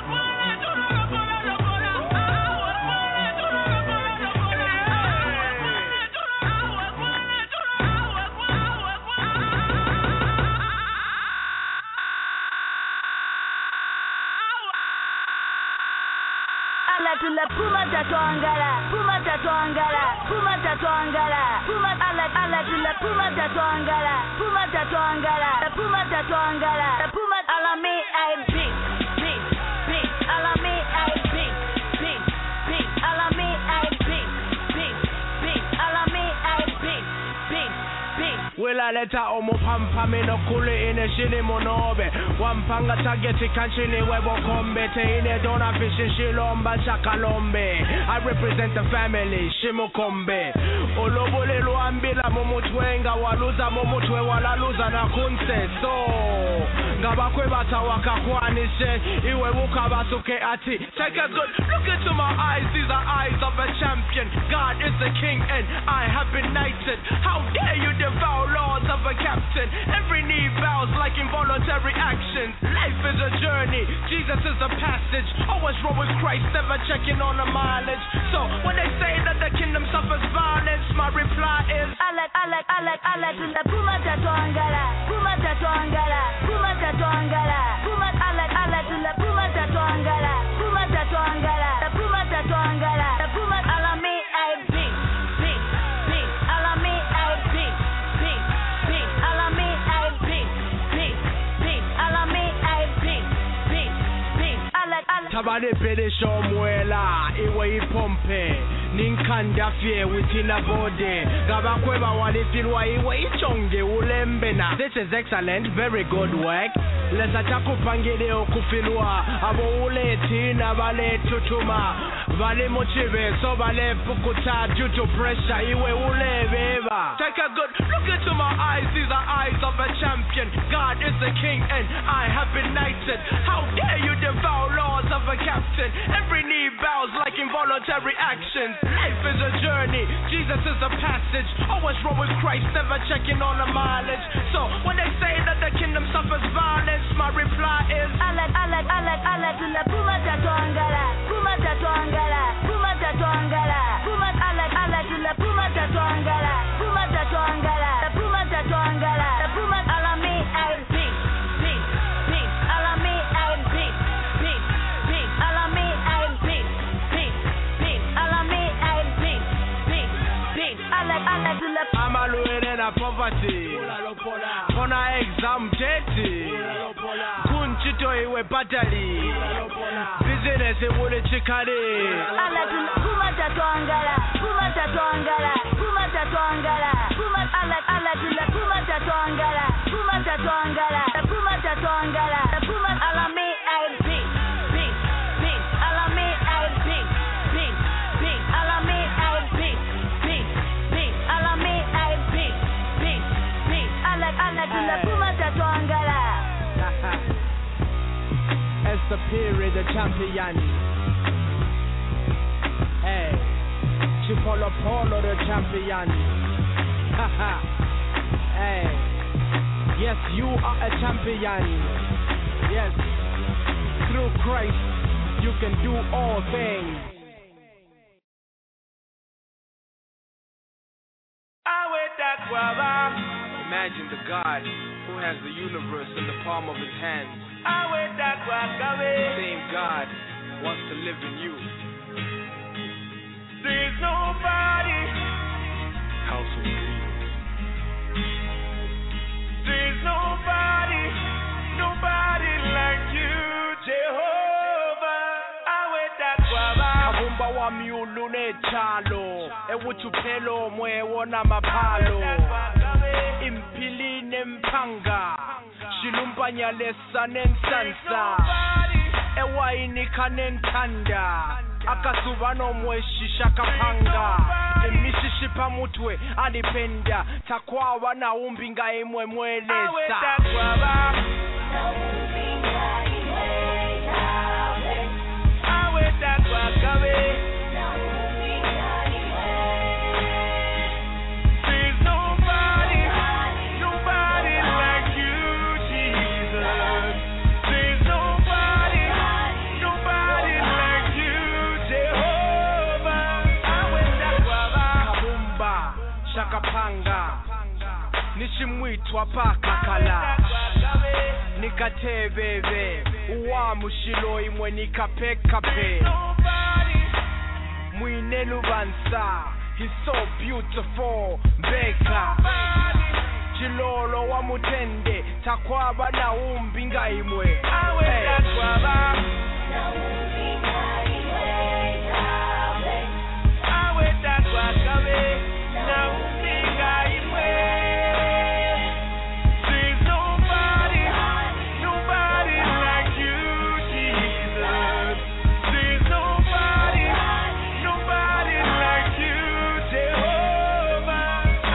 Tula puma tatuangala, puma tatuangala, puma tatuangala, puma ala tula puma tatuangala, puma tatuangala, puma tatuangala, puma ala me I beat, ala me I beat, ala me I beat, ala me I beat. Well, I let out omo pampa me no kule in a shini monobe. Wampanga tageti kanchini webo kombe. Te ine dona fishi shilomba chakalombe. I represent the family, shimukombe. Olobole luambila momutwenga waluza momutwe walaluza na kunse. So, ngabakwe bata wakakwanishe. Iwe wukabasuke ati. Take a good look into my eyes. These are eyes of a champion. God is the king and I have been knighted. How dare you devour laws of a captain? Every knee bows like involuntary actions. Life is a journey, Jesus is a passage. Always roll with Christ, never checking on the mileage. So when they say that the kingdom suffers violence, my reply is Tula puma tatuangala, puma tatuangala, puma tatuangala, puma tula puma tatuangala, puma tatuangala, puma tatuangala, puma ala me I beat, ala me I beat, ala me I beat, ala me I beat, ala Tabane pede shomwela, iwe ipompe. ninkanda fye within a body gabakweba walifirwa iwe ichonge ulembena. This is excellent, very good work. Lesa chakupangile okufilwa abo uleti na bale tutuma bale mochive so bale pukuta due to pressure iwe ulebeba. Take a good look into my eyes, these are eyes of a champion. God is the king and I have been knighted. How dare you devour laws of a captain? Every knee bows like involuntary actions. Life is a journey, Jesus is a passage. Always roll with Christ, never checking on the mileage. So when they say that the kingdom suffers violence, my reply is Alat tula puma tatuangala, puma tatuangala, puma tatuangala, puma alat tula puma tatuangala, puma tatuangala, puma tatuangala, puma alami and peace, alami and peace, alami and peace, alami and peace, alat tula. I'm a lawyer in poverty. Kona exam jeti. Kunchito iwe batali. Business iwe chikari. Alat tula puma tatuangala, puma tatuangala, puma tatuangala, puma alat tula puma tatuangala, puma tatuangala, puma tatuangala, puma alami and peace, alami and peace, alami and peace, alami and peace, alat tula puma tatuangala. It's the period, the champion. Hey, Chipolo Polo, the champion. Hey, yes, you are a champion. Yes, through Christ, you can do all things. Imagine the God who has the universe in the palm of his hands. Same God wants to live in you. There's nobody. House of Peace. There's nobody like you, Jehovah. Kabumba wa miulu ne chalo ewuchupelo mwewona mapalo impili nempanga shilumpanya lesa nensansa ewainika nentanda akasuba nomweshisha kapanga emishishipa mutwe alipenda takwawa na umbinga imwe mwelesa There's nobody like you, Jesus. There's nobody like you, Jehovah. Kabumba shakapanga nishimwitwa pakakala nikatebebe uwa mushilo imwe nikapekape mwine lubansa he's so beautiful beka chilolo wa mutende takwaba na umbinga imwe There's nobody like you, Jesus. There's nobody like you, Jehovah.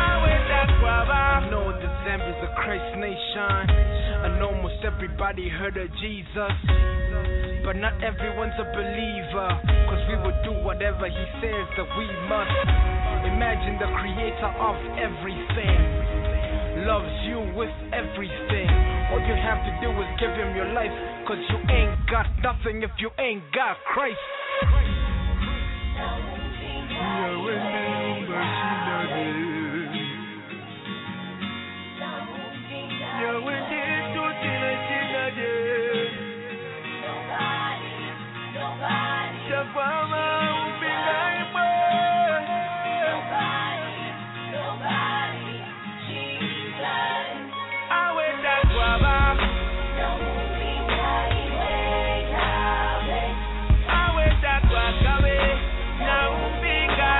I know December's a Christ nation and almost everybody heard of Jesus, but not everyone's a believer, cause we will do whatever he says that we must. Imagine the creator of everything loves you with everything. All you have to do is give him your life, cause you ain't got nothing if you ain't got Christ. Now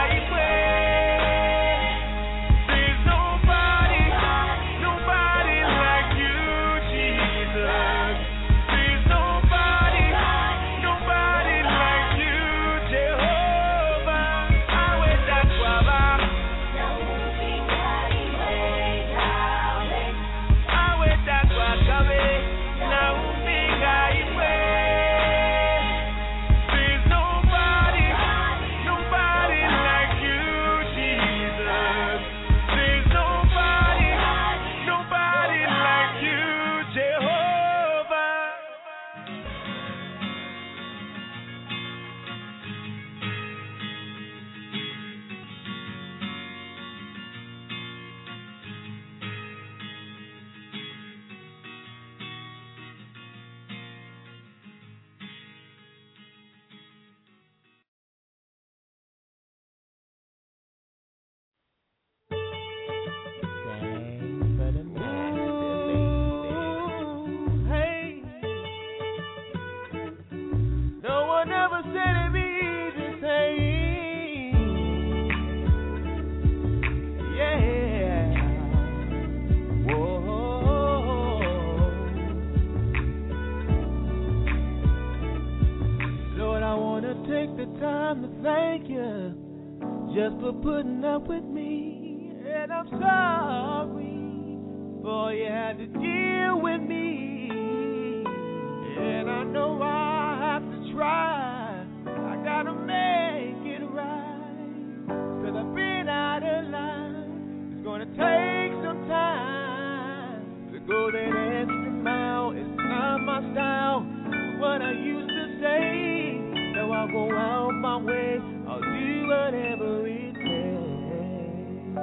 the time to thank you just for putting up with me. And I'm sorry for you had to deal with me. And I know I have to try. I gotta make it right. 'Cause I've been out of line. It's gonna take some time to go that extra mile. It's not my style. What I used to say. So I'll go out my way. I'll do whatever it takes.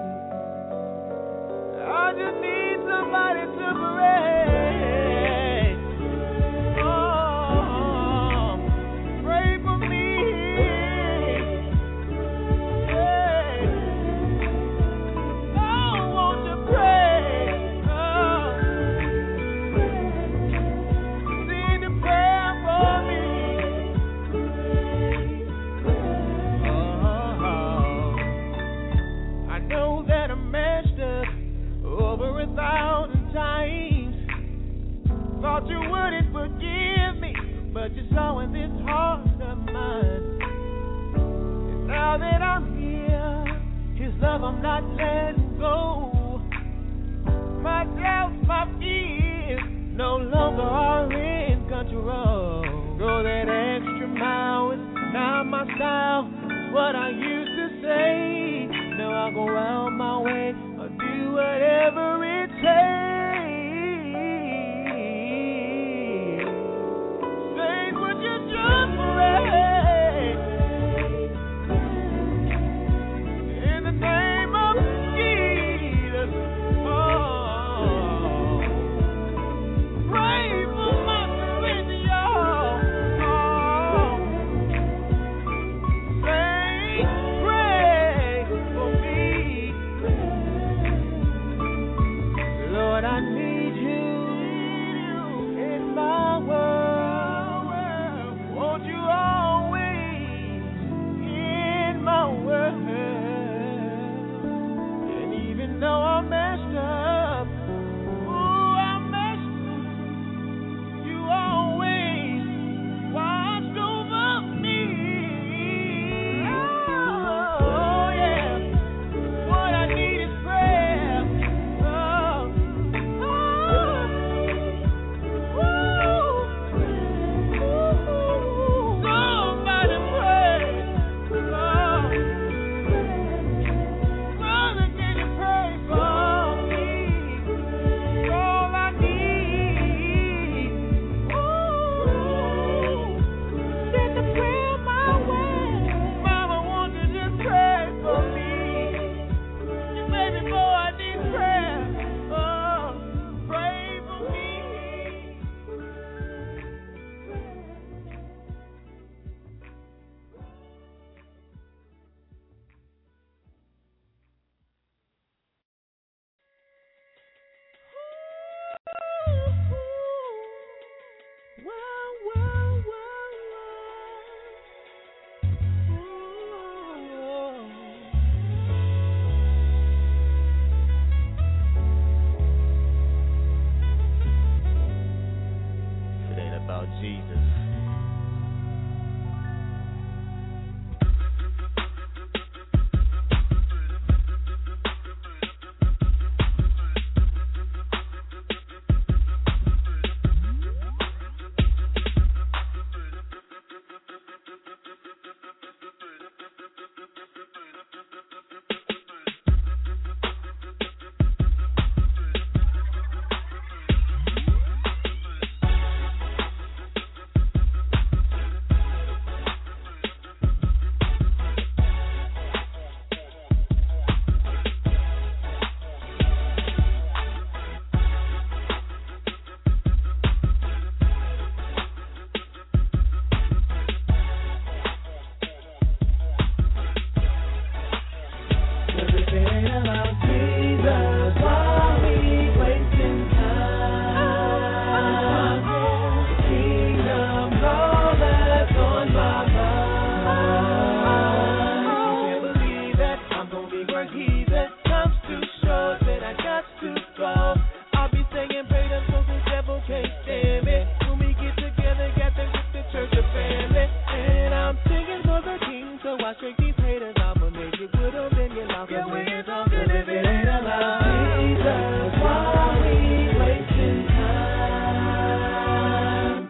I just need somebody to pray. Oh, pray for me. Hey. Oh, won't you pray? Oh, send a prayer for me. I know that I messed up over 1,000 times. Thought you wouldn't forgive me, but you saw in this heart of mine. And now that I'm here, His love I'm not letting go. My doubts, my fears, no longer are in control. Go that extra mile, it's not my style. It's what I used to say. Now I'll go out my way. I'll do whatever it takes. Say, would you just pray? In the name of Jesus. Oh, pray for my Savior. Oh, say, pray for me. Lord, I shake these haters off and make you good up in your mouth. Yeah, we ain't talking if it ain't about Jesus. Why we wasting time?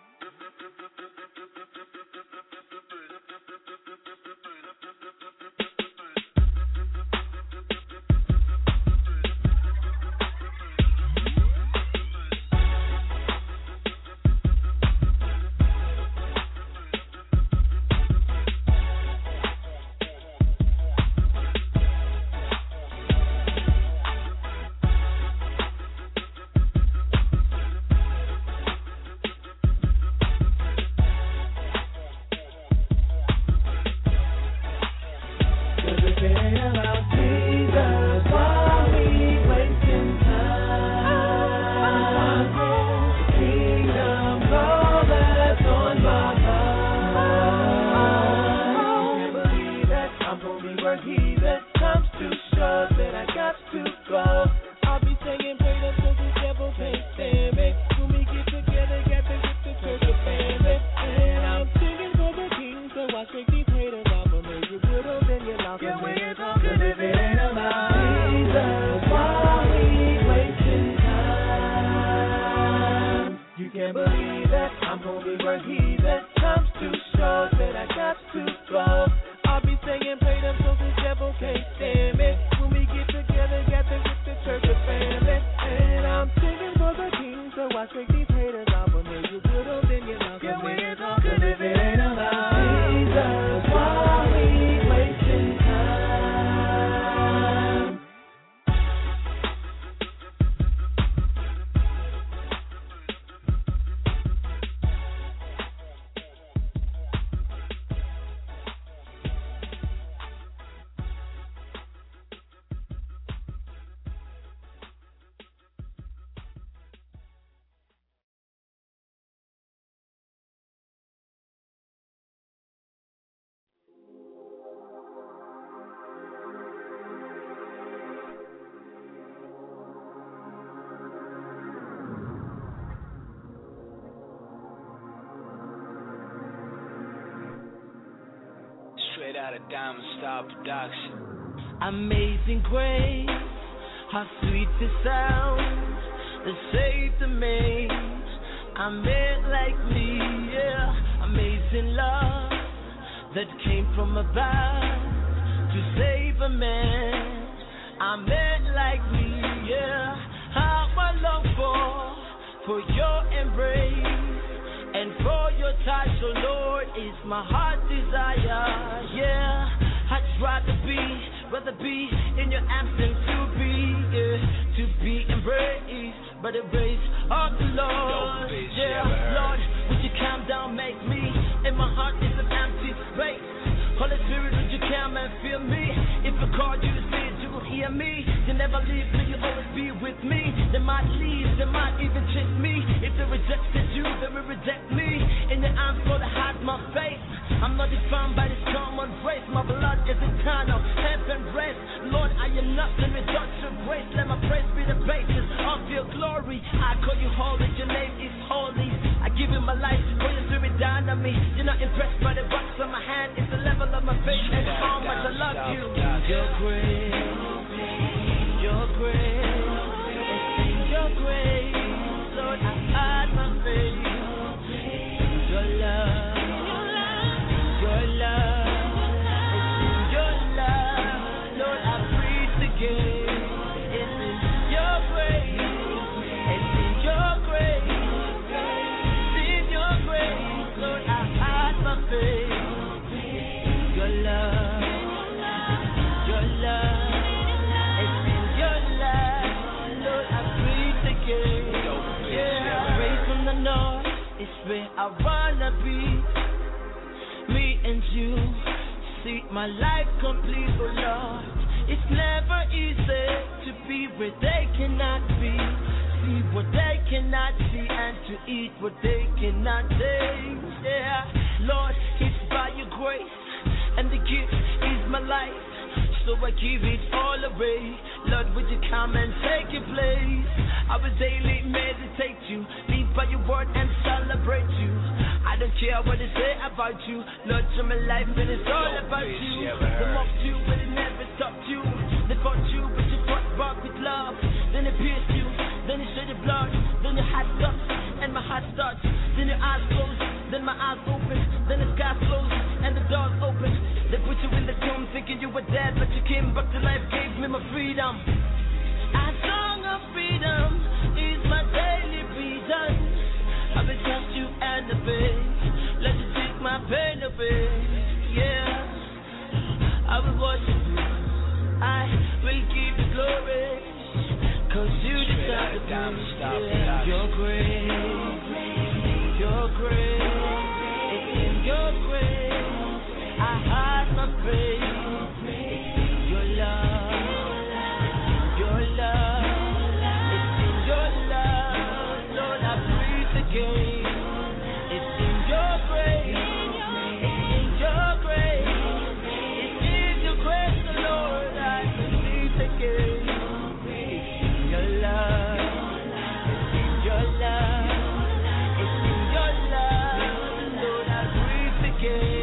Out of Diamond Star Production. Amazing grace, how sweet the sound that saved a man. I met like me, yeah. Amazing love that came from above to save a man. I met like me, yeah. How I long for your embrace. And for your touch, oh Lord, is my heart desire, yeah. I'd rather be in your absence to be embraced by the grace of the Lord, yeah. Lord, would you come down, make me, and my heart is an empty space. Holy Spirit, would you come and fill me? If I called you to say it, you will hear me. You never leave me, you always be with me. They might leave, they might even chase me. If they rejected you, they will reject me. In your arms, Lord, I hide my face. I'm not defined by this common grace. My blood is eternal, heaven rest. Lord, I am nothing without your grace. Let my praise be the basis of your glory. I call you holy, your name is holy. I give you my life, for your spirit down on me. You're not impressed by the rocks on my hand. It's the level of my faith and how much I love you. Your grace, your grace, your grace. Lord, I hide my faith. Your love, your love, your love. Lord, I breathe again. It's in your grace, it's in your grace, it's in your grace. Lord, I hide my faith. Your love, it's in your love. Lord, I breathe again. Yeah, away from the north is where I wanna be. Me and you, see my life complete, oh Lord. It's never easy to be where they cannot be. See what they cannot see and to eat what they cannot taste. Yeah, Lord, it's by your grace. And the gift is my life. so I give it all away. Lord, would you come and take your place? I will daily meditate you, live by your word and celebrate you. I don't care what they say about you, Lord, to my life and it's all about you. They mocked you, but it never stopped you. They fought you, but you fought back with love. Then they pierced you, then you shed your blood, then your heart stops and my heart starts. Then your eyes close, then my eyes open, then the sky closed and the doors open. They put you in the tomb thinking you were dead, but you came back to life, gave me my freedom. A song of freedom is my daily reason. I will trust you and obey. Let you take my pain away. Yeah, I will worship you. I will give you glory, 'cause you deserve the praise. Yeah. Your grace, your grace, it's in your grace I hide my praise. It's in your love, your love. It's in your love, Lord, I breathe again. It's in your grace, it's in your grace. It's in your grace, Lord, I breathe again. It's in your love, it's in your love. It's in your love, Lord, I breathe again.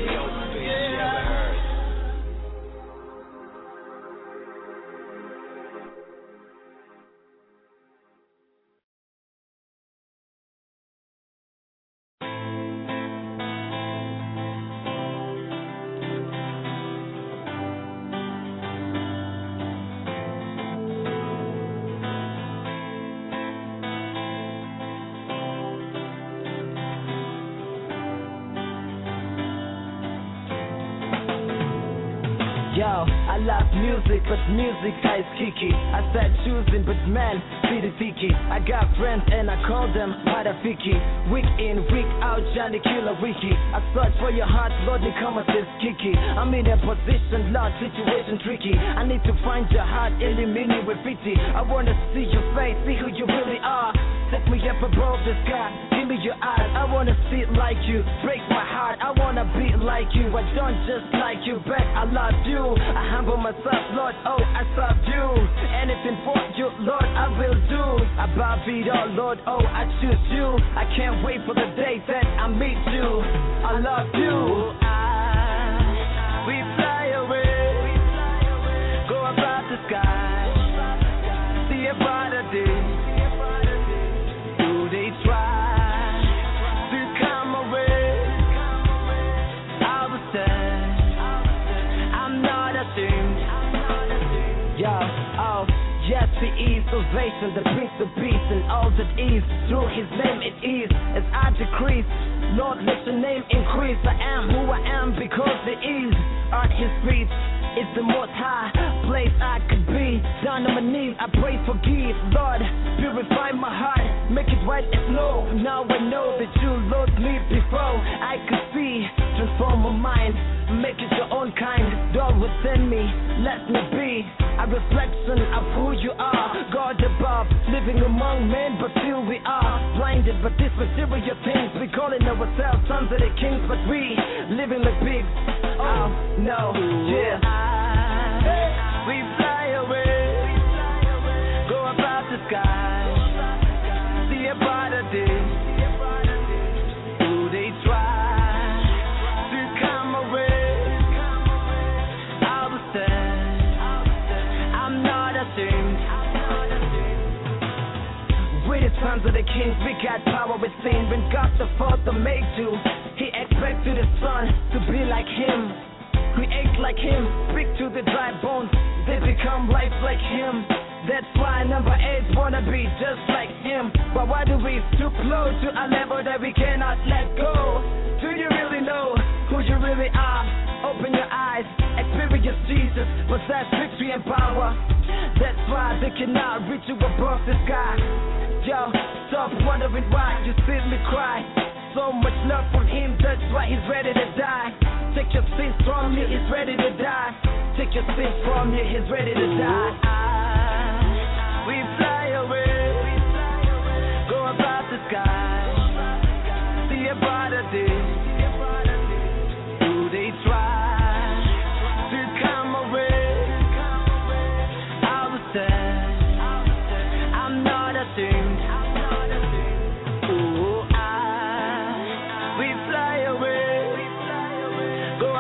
Yo, I love music, but music is kiki. I said choosing, but man, pretty picky. I got friends and I call them Parafiki. Week in, week out, Johnny Killer Wiki. I search for your heart, Lord, they come with this kiki. I'm in a position, Lord, situation tricky. I need to find your heart, eliminate with 50. I wanna see your face, see who you really are. Take me up above the sky, give me your eyes. I wanna see it like you, break my heart. I wanna be like you, I don't just like you, but I love you. I humble myself, Lord, oh, I serve you. Anything for you, Lord, I will do. Above it all, Lord, oh, I choose you. I can't wait for the day that I meet you. I love you. We fly away, go above the sky, see a brighter day. Yes, he is salvation, the Prince of Peace, and all that is through his name it is. As I decrease, Lord, let your name increase. I am who I am because it is. On his feet is the most high place I could be. Down on my knees, I pray, forgive. Lord, purify my heart, make it white as snow. Now I know that you loved me before I could see. Transform my mind, make it your own kind. God within me, let me be a reflection of who you are. God above, living among men, but still we are blinded by these material things. We calling ourselves sons of the kings, but we living like pigs. Oh no, yeah. We fly away, go above the sky, see a brighter day. Do they try to come away? I will stand, I'm not ashamed. We're the sons of the kings, we got power within. When God the Father made you, he expected the Son to be like him. Create like him, speak to the dry bones, they become life like him. That's why number 8 wanna be just like him. But why do we stoop low to a level that we cannot let go? Do you really know who you really are? Open your eyes, experience Jesus, possess victory and power. That's why they cannot reach you above the sky. Yo, stop wondering why you see me cry. So much love from him, that's why he's ready to die. Take your sins from me, he's ready to die. Take your sins from me, he's ready to die. We fly away, go above the sky, see a brighter day. Do they try to come away?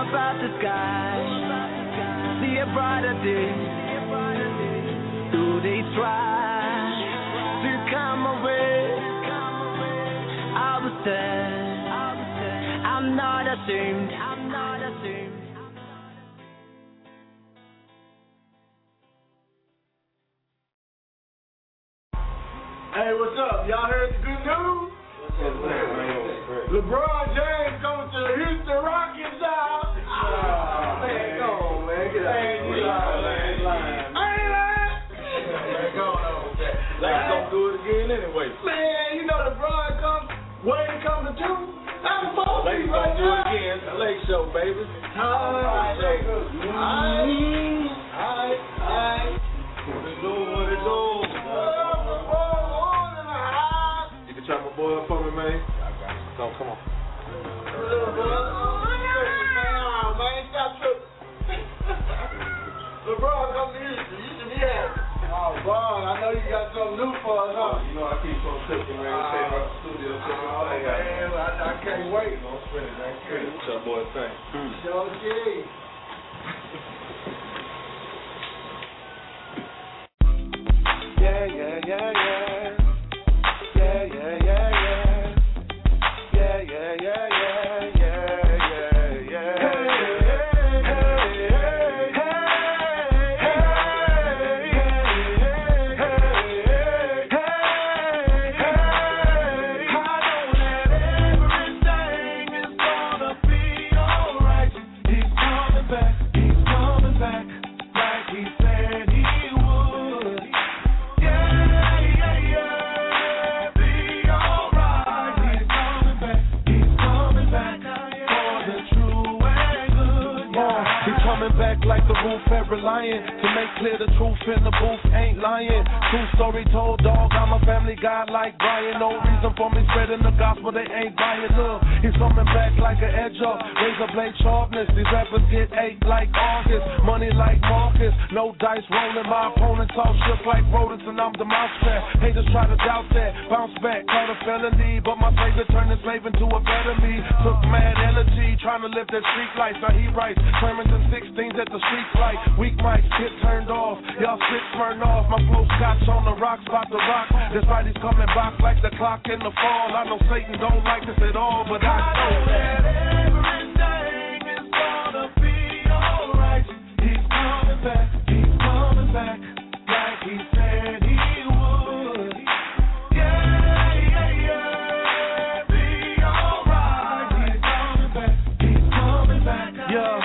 up at the sky, see a brighter day. Do they try to come away? I was sad, I'm not ashamed. Hey, what's up? Y'all heard the good news? LeBron James coming to the Houston Rockets, y'all. Man, go on, man. Get out. I ain't lying. Man, go on, man. Let's go do it again anyway. Man, you know LeBron comes, Wayne comes to two. I'm supposed to be right now. Let's go do it again. The Lake Show, baby. All right. What it do, what it do? Chop my boy up for me, man. I got you. So, come on. Man, stop tripping. LeBron, come to Houston. You should be happy. Oh, Bron, I know you got something new for us, huh? You know I keep on cooking, man. Take out the studio. Man, I can't wait. Don't spin it, man. What's up, boy? Thanks. Show G. Yeah. Like the roof and reliant to make clear the truth in the booth ain't lying. True story told, dog, I'm a family guy like Brian. No reason for me spreading the gospel, they ain't buying. Look, he's coming back like an edge up, razor blade sharpness. These rappers get ate like August, money like Marcus. No dice rolling, my opponents all shook like rodents and I'm the mousetrap. Haters try to doubt that, bounce back, caught a felony, but my savior turned his slave into a better me. Took mad energy, trying to live that street life. Now he writes sermons and 16s at the street light. Weak mics get turned off, y'all sit turned off. My flow scotch on the rocks, about to rock. This fight he's coming back like the clock in the fall. I know Satan don't like this at all, but I know that everything is gonna be alright. He's coming back like he said he would. Yeah, be alright. He's coming back, yeah.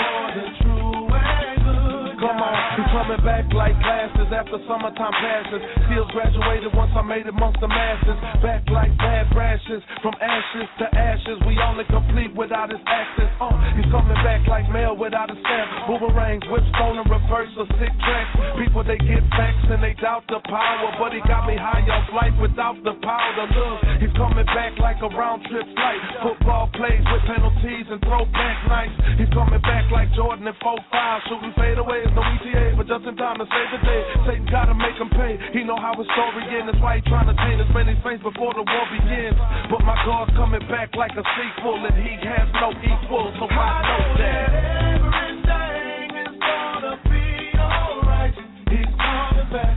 Coming back like classes after summertime passes. Skills graduated once I made it amongst the masses. Back like bad rashes, from ashes to ashes. We only complete without his access. He's coming back like mail without a stamp. Boomerangs, whip, stone, and reverse of sick tracks. People, they get facts and they doubt the power. But he got me high off life without the powder. Look, he's coming back like a round trip flight. Football plays with penalties and throwback nights. He's coming back like Jordan and 4-5. Shooting fadeaways, no ETA, but just in time to save the day. Satan gotta make him pay. He know how his story ends. That's why he trying to taint as many saints before the war begins. But my God's coming back like a sequel, and he has no equal. So I know that everything is gonna be alright. He's coming back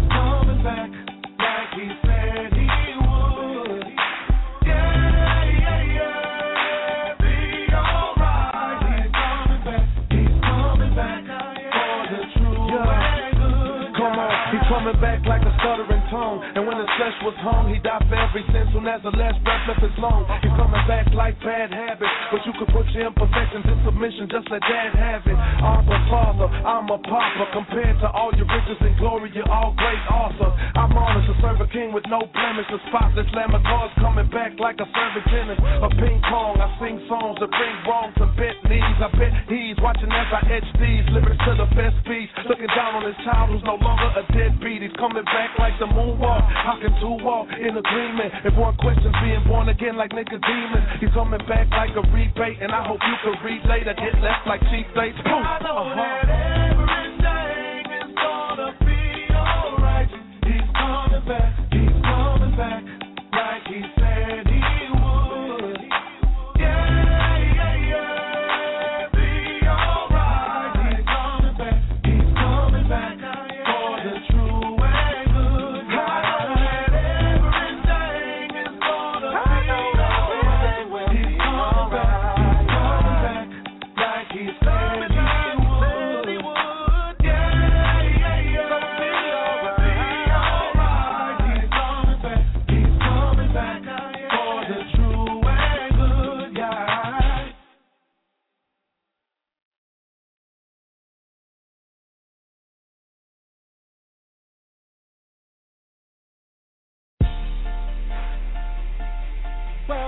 like he said he would. Yeah, be alright. He's coming back for the true and good. Come on, he's coming back like a stuttering tongue. And when his flesh was hung, he died for every sin. Soon as the last breath left his lungs, he's coming back like bad habits. But you could put your imperfections in submission, just let dad have it. I'm a father, I'm a papa. Compared to all your riches and glory, you're all great author. I'm honest to serve a king with no blemish. The spotless lamb of God's coming back like a serving tennis. A ping pong, I sing songs that bring wrongs to bent knees. I bet he's watching as I etch these lyrics to the best beats. Looking down on his child who's no longer a deadbeat. He's coming back like the moonwalk. How can two walk in agreement? If one question's being born again like Nicodemus, he's coming back like a rebate. And I hope you can relate or get left like cheap dates. Boom. I know that everything is gonna be alright. He's coming back like he said he would. Yeah, be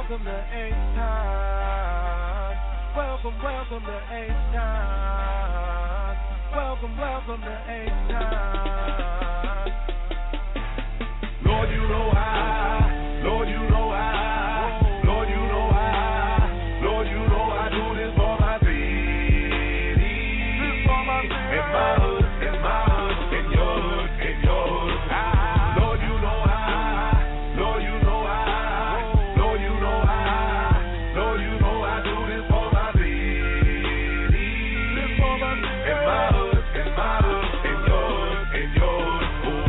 welcome to H-Time. Welcome, welcome to H-Time. Welcome, welcome to H-Time. Lord, you know I. Lord, you know I. Lord, you know I. Lord, you know I do this for my city. This for my city. And my hood, and my hood, and your hood, and your hood. Lord, you know I. Lord, you know I. Lord, you know I. Lord, you know I do this for my city. This for my city. And my hood, and my hood, and your hood, and your hood.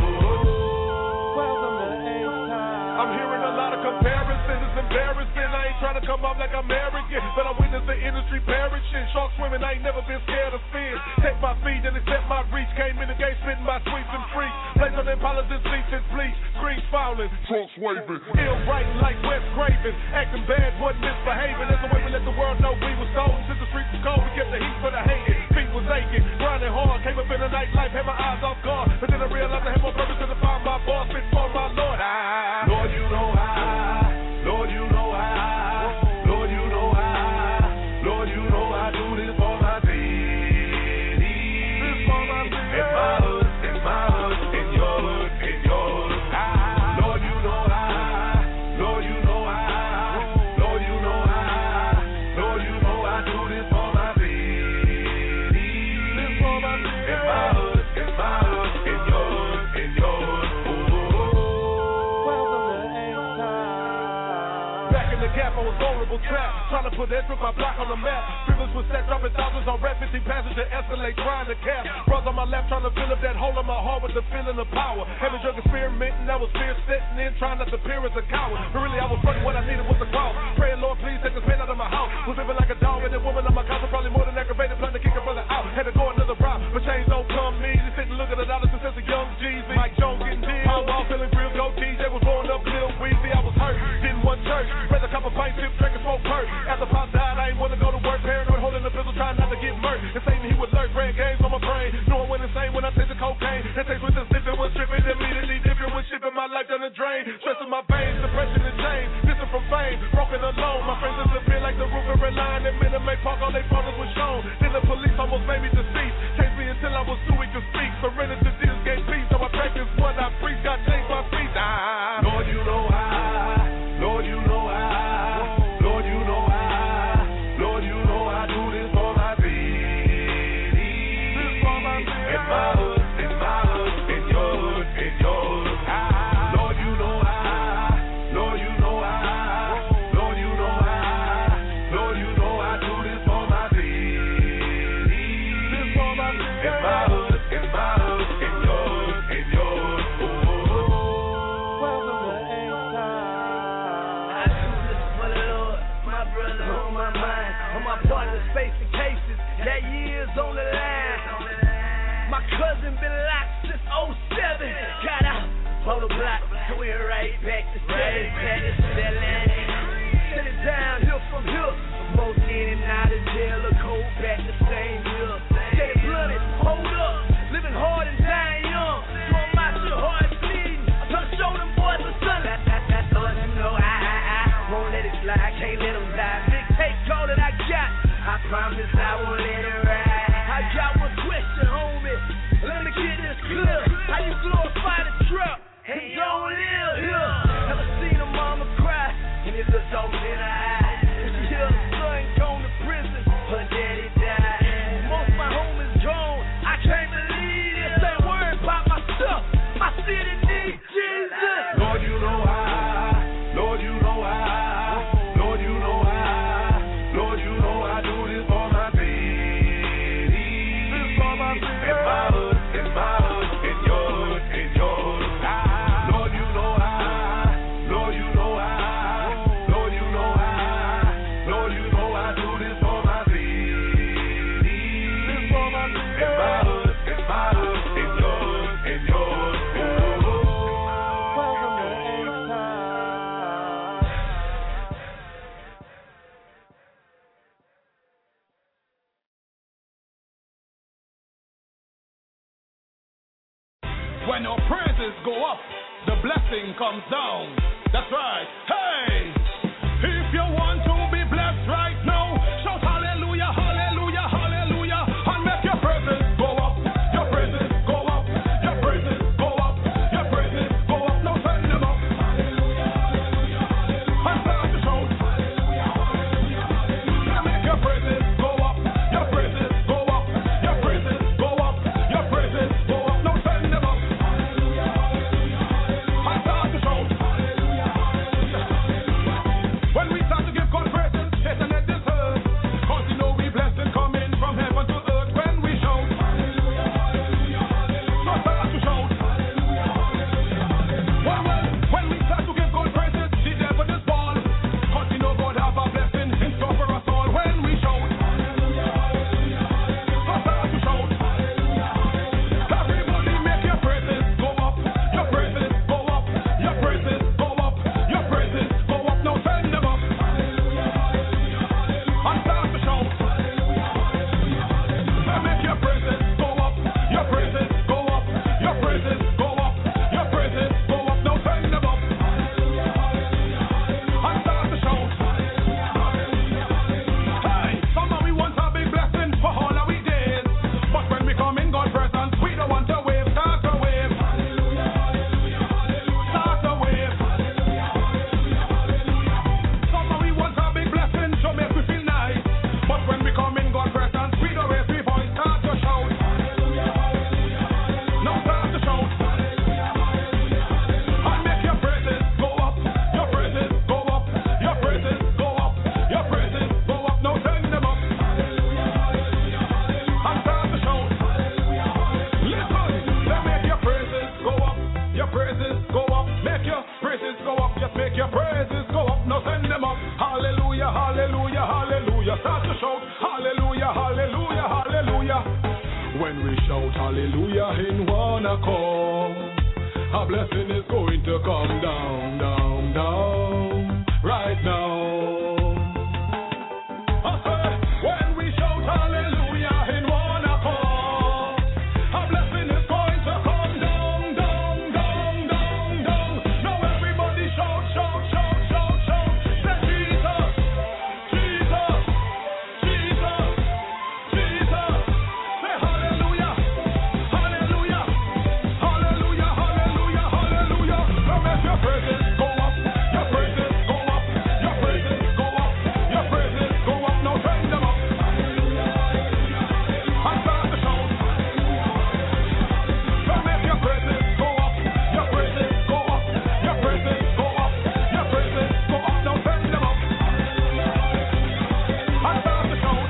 I'm hearing a lot of comparisons, it's embarrassing. I ain't trying to come off like I'm arrogant, but I witnessed the industry perishing. Shark swimming, I ain't never been scared of fish. Take my feet and accept my reach. Came in the gate spitting my sweets and freaks. Place on them polars and seats and bleach. Screens falling, trunks waving. Ill writing like Wes Craven. Acting bad, wasn't misbehaving. That's the way we let the world know we was stolen. Since the streets was cold, we kept the heat for the hating. Feet was aching, grinding hard. Came up in the nightlife, had my eyes off guard. But then I realized I had more purpose than to find my boss. Fit for my Lord. Lord, you know I. Lord, you know I. Lord, you know I. Lord, you know I do this for my city. This for my city. And my hood, and my hood, and your hood, and your hood. Lord, you know I. Lord, you know I. Lord, you know I. Lord, you know I do this for my city. This for my city. And my hood, and my hood, and your hood, and your hood. Back in the gap, I was vulnerable, trapped, trying to put Edric, my block on the map. Privileged with sex, dropping thousands on rap, 50 passenger escalate, trying to cap. Bros on my left, trying to fill up that hole in my heart with the feeling of power. Having drug experimenting, that was fear setting in, trying not to appear as a coward. But really, I was running, what I needed was a cross. Praying, Lord, please take this pain out of my house. Was living like a dog, and a woman on my couch, probably more than aggravated, planning to kick a brother out. Had to go another route, but change don't come easy. Sitting looking at the dollars since a young Jeezy. Mike Jones getting deal. Power ball, feeling real, go DJ was blowing up, Lil Weezy. I was hurt, didn't want church. Read a couple pints, sip, drink, and smoke perk. After Pop died, I ain't want to go to work. Paranoid, holding the pistol, trying not to get murked. And saying he would lurk, ran games on my brain. Knew I went insane when I tasted cocaine. That taste with the sniffing was tripping, immediately different was shipping my life down the drain. Stress in my veins, depression and change. Distant from fame, broken alone. My friends disappeared like the roof of a line. And Minute Maid Park, all they fathers was shown. Then the police almost made me deceased. Chased me until I was too weak to speak. Surrendered to Jesus, gave peace. So I practiced what I preach. God changed my feet. Lord, you know I. Lord, you know I. Lord, you know I. Lord, you know I do this for my city. This for my city. And my hood, and my hood, and your hood, and your hood. Lord, you know I. Lord, you know I. Lord, you know I. Lord, you know I do this for my city. This for my city. And my hood, and my hood, and your hood, and your hood. Welcome to H-Time. I do this for the Lord, my brother on my mind. On my partners facing cases, that year's on the line. My cousin been locked since 07. Got out, bought a block, so we're right back to selling, Set it down, hill from hill. Both in and out of jail, a cold back the same hill. Stay blooded, hold up, living hard and dying young. Doing my shit hard bleeding. I'm trying to show them boys the sun. That's all you know. I won't let it slide, can't let them die. Big take all that I got. I promise I won't let it ride. I got one question, homie. Let me get this clear. How you glorify the truck and don't live here? Never seen a mama cry and it looks off in her eye. And she hear the son gone to prison, her daddy died. Most my homies gone. I can't believe this. Ain't worried about myself. My city needs Jesus. Lord, you know I. Lord, you know I. Lord, you know I. Lord, you know I do this for my city. This for my city. And my hood, and my hood, and your hood, and your hood. Lord, you know I. Lord, you know I. Lord, you know I. Lord, you know I do this for my city. This for my city. And my hood, and my hood, and your hood, and your hood. Welcome to H-Time. When our praises go up, the blessing comes down. That's right. Hey! If shout hallelujah in one accord, a blessing is going to come down, down, down, right now. I say, when we shout hallelujah in one accord, a blessing is going to come down, down, down, down, down. Now everybody shout, shout, shout, shout, shout. Say Jesus, Jesus, Jesus, Jesus. Say hallelujah, hallelujah, hallelujah, hallelujah, hallelujah. Now make your praises go up, your praises go up, your praises go up, your praises go up. Now turn them up. And start to shout. Now make your praises go up, your praises go up, your praises go up, your praises go up. Now turn them up. And start to shout.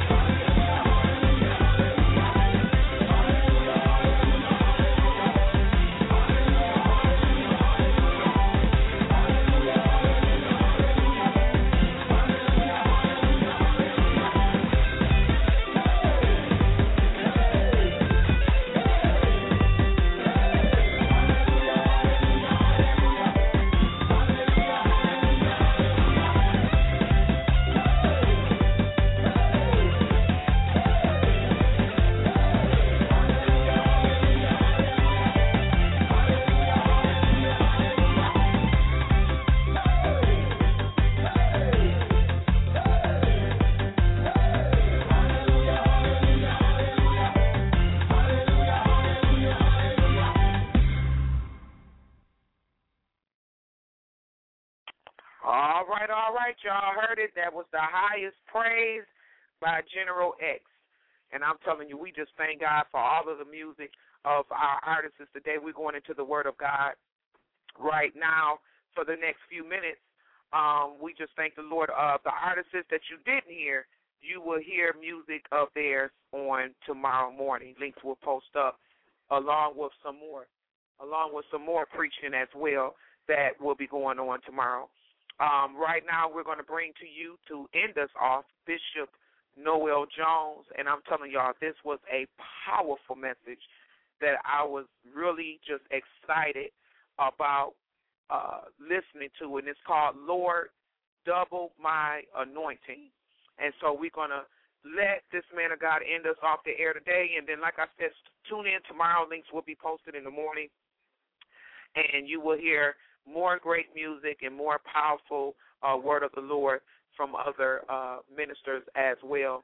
All right, y'all heard it. That was the highest praise by General X. And I'm telling you, we just thank God for all of the music of our artists today. We're going into the Word of God right now for the next few minutes. We just thank the Lord. The artists that you didn't hear, you will hear music of theirs on tomorrow morning. Links will post up along with some more preaching as well that will be going on tomorrow. Right now, we're going to bring to you, to end us off, Bishop Noel Jones. And I'm telling y'all, this was a powerful message that I was really just excited about listening to. And it's called, Lord, Double My Anointing. And so we're going to let this man of God end us off the air today. And then, like I said, tune in tomorrow. Links will be posted in the morning. And you will hear more great music and more powerful word of the Lord from other ministers as well.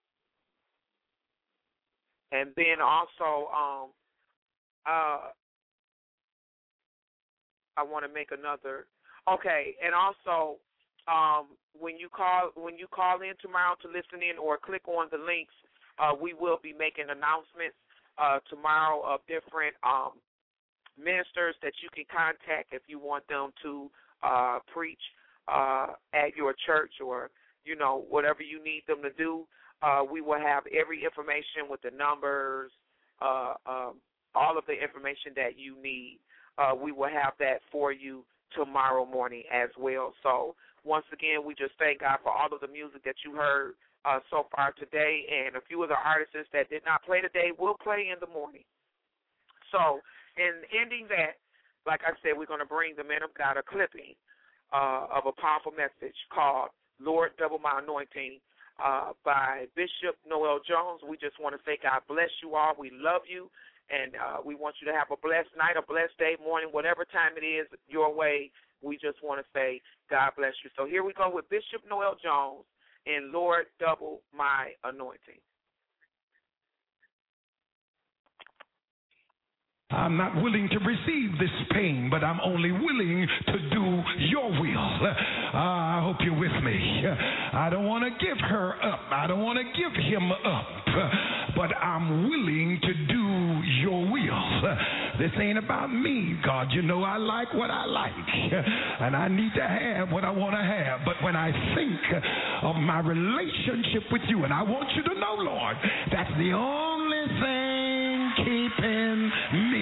And then also, I want to make another. Okay, and also, when you call in tomorrow to listen in or click on the links, we will be making announcements tomorrow of different ministers that you can contact if you want them to preach at your church, or whatever you need them to do. We will have every information with the numbers, all of the information that you need. We will have that for you tomorrow morning as well. So once again, we just thank God for all of the music that you heard so far today, and a few of the artists that did not play today will play in the morning. So in ending that, like I said, we're going to bring the man of God a clipping of a powerful message called Lord, Double My Anointing by Bishop Noel Jones. We just want to say God bless you all. We love you, and we want you to have a blessed night, a blessed day, morning, whatever time it is your way. We just want to say God bless you. So here we go with Bishop Noel Jones and Lord, Double My Anointing. I'm not willing to receive this pain, but I'm only willing to do your will. I hope you're with me. I don't want to give her up. I don't want to give him up, but I'm willing to do your will. This ain't about me, God. You know I like what I like, and I need to have what I want to have. But when I think of my relationship with you, and I want you to know, Lord, that's the only thing keeping me.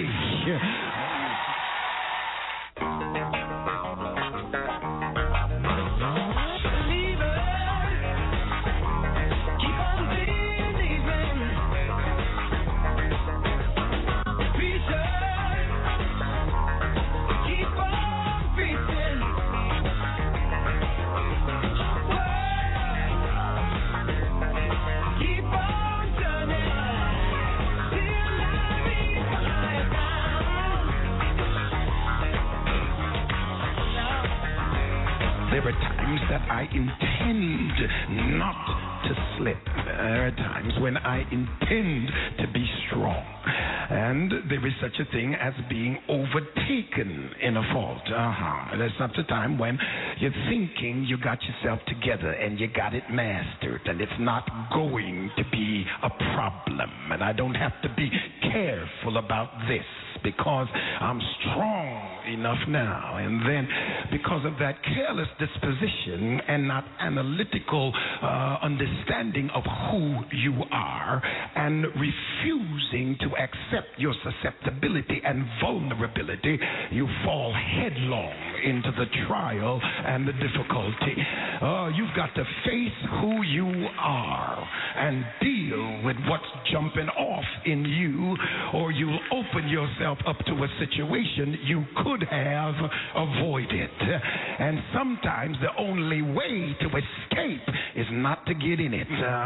that I intend not to slip. There are times when I intend to be strong. And there is such a thing as being overtaken in a fault. There's such a time when you're thinking you got yourself together and you got it mastered, and it's not going to be a problem. And I don't have to be careful about this because I'm strong enough now. And then because of that careless disposition and not analytical understanding of who you are and refusing to accept your susceptibility and vulnerability, you fall headlong into the trial and the difficulty. You've got to face who you are and deal with what's jumping off in you, or you'll open yourself up to a situation you could have avoided. And sometimes the only way to escape is not to get in it.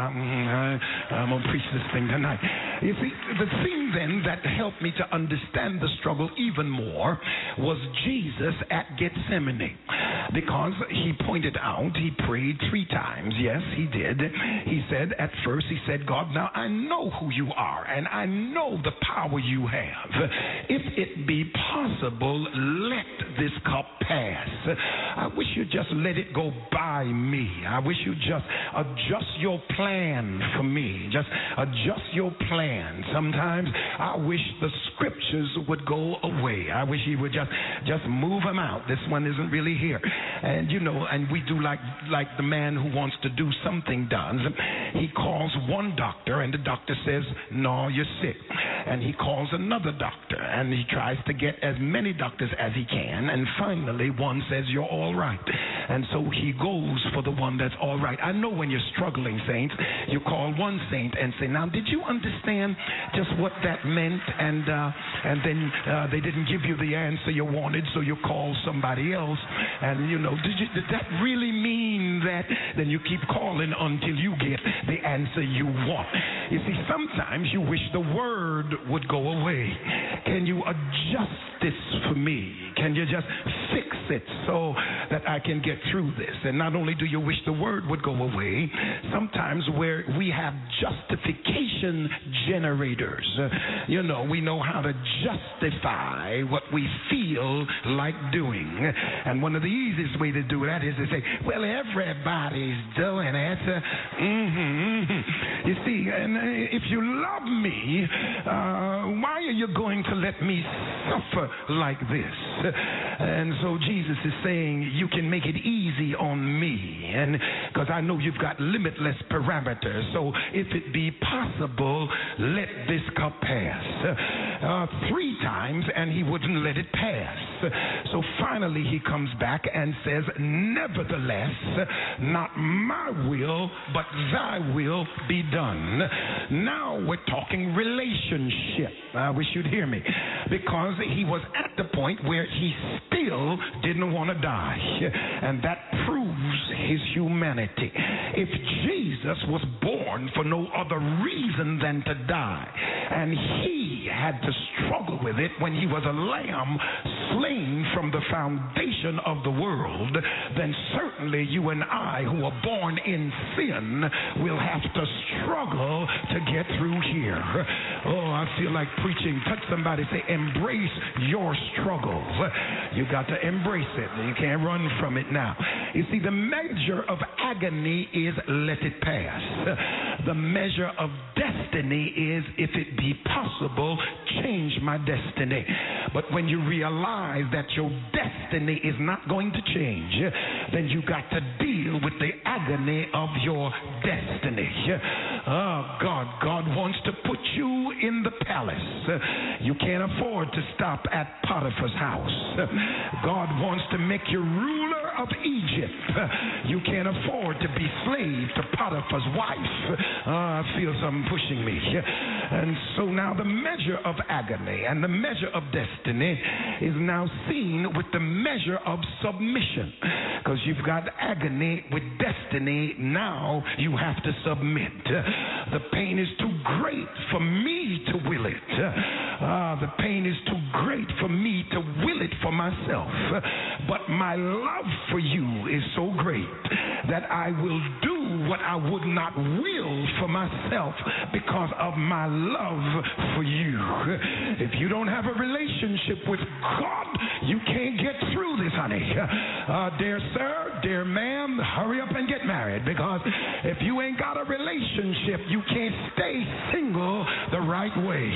I'm going to preach this thing tonight. You see, the thing then that helped me to understand the struggle even more was Jesus at Gethsemane. Because he pointed out, he prayed 3 times. Yes, he did. He said, at first, he said, God, now I know who you are, and I know the power you have. If it be possible, let this cup pass. I wish you'd just let it go by me. I wish you'd just adjust your plan for me. Just adjust your plan. Sometimes I wish the scriptures would go away. I wish he would just move them out. This one isn't really here. And you know, and we do like the man who wants to do something done. He calls one doctor and the doctor says, no, you're sick. And he calls another doctor and he tries to get as many doctors as he can, and finally one says, you're all right. And so he goes for the one that's all right. I know when you're struggling, saints, you call one saint and say, now did you understand just what that meant? And then they didn't give you the answer you wanted, so you call somebody else. And you know, did that really mean that? Then you keep calling until you get the answer you want. You see, sometimes you wish the word would go away. Can you adjust this for me? Can you just fix it so that I can get through this? And not only do you wish the word would go away, sometimes where we have justification generators. You know, we know how to justify what we feel like doing. And one of the easiest way to do that is to say, well, everybody's doing it. You see, and if you love me, why are you going to let me suffer like this? And so Jesus is saying, you can make it easy on me, and because I know you've got limitless parameters. So if it be possible, let this cup pass. 3 times, and he wouldn't let it pass. So finally he comes back and says, nevertheless, not my will, but thy will be done. Now we're talking relationship. I wish you'd hear me. Because he was at the point where he still didn't want to die. And that proves his humanity. If Jesus was born for no other reason than to die, and he had to struggle with it when he was a lamb slain from the foundation of the world, then certainly you and I who are born in sin will have to struggle to get through here. Oh, I feel like preaching. Touch somebody, say, embrace your struggles. You got to embrace it. You can't run from it now. You see, the measure of agony is let it pass. The measure of destiny is, if it be possible, change my destiny. But when you realize that your destiny is not going to change, then you got to deal with the agony of your destiny. Oh, God wants to put you in the palace. You can't afford to stop at Potiphar's house. God wants to make you ruler of Egypt. You can't afford to be slave to Potiphar's wife. I feel something pushing me. And so now the measure of agony and the measure of destiny is now seen with the measure of submission. Because you've got agony with destiny, now you have to submit. The pain is too great for me to will it. The pain is too great for me to will it for myself. But my love for you is so great that I will do what I would not will for myself because of my love for you. If you don't have a relationship with God, you can't get through this, honey. Dear sir, dear ma'am, hurry up and get married, because if you ain't got a relationship, you can't stay single the right way.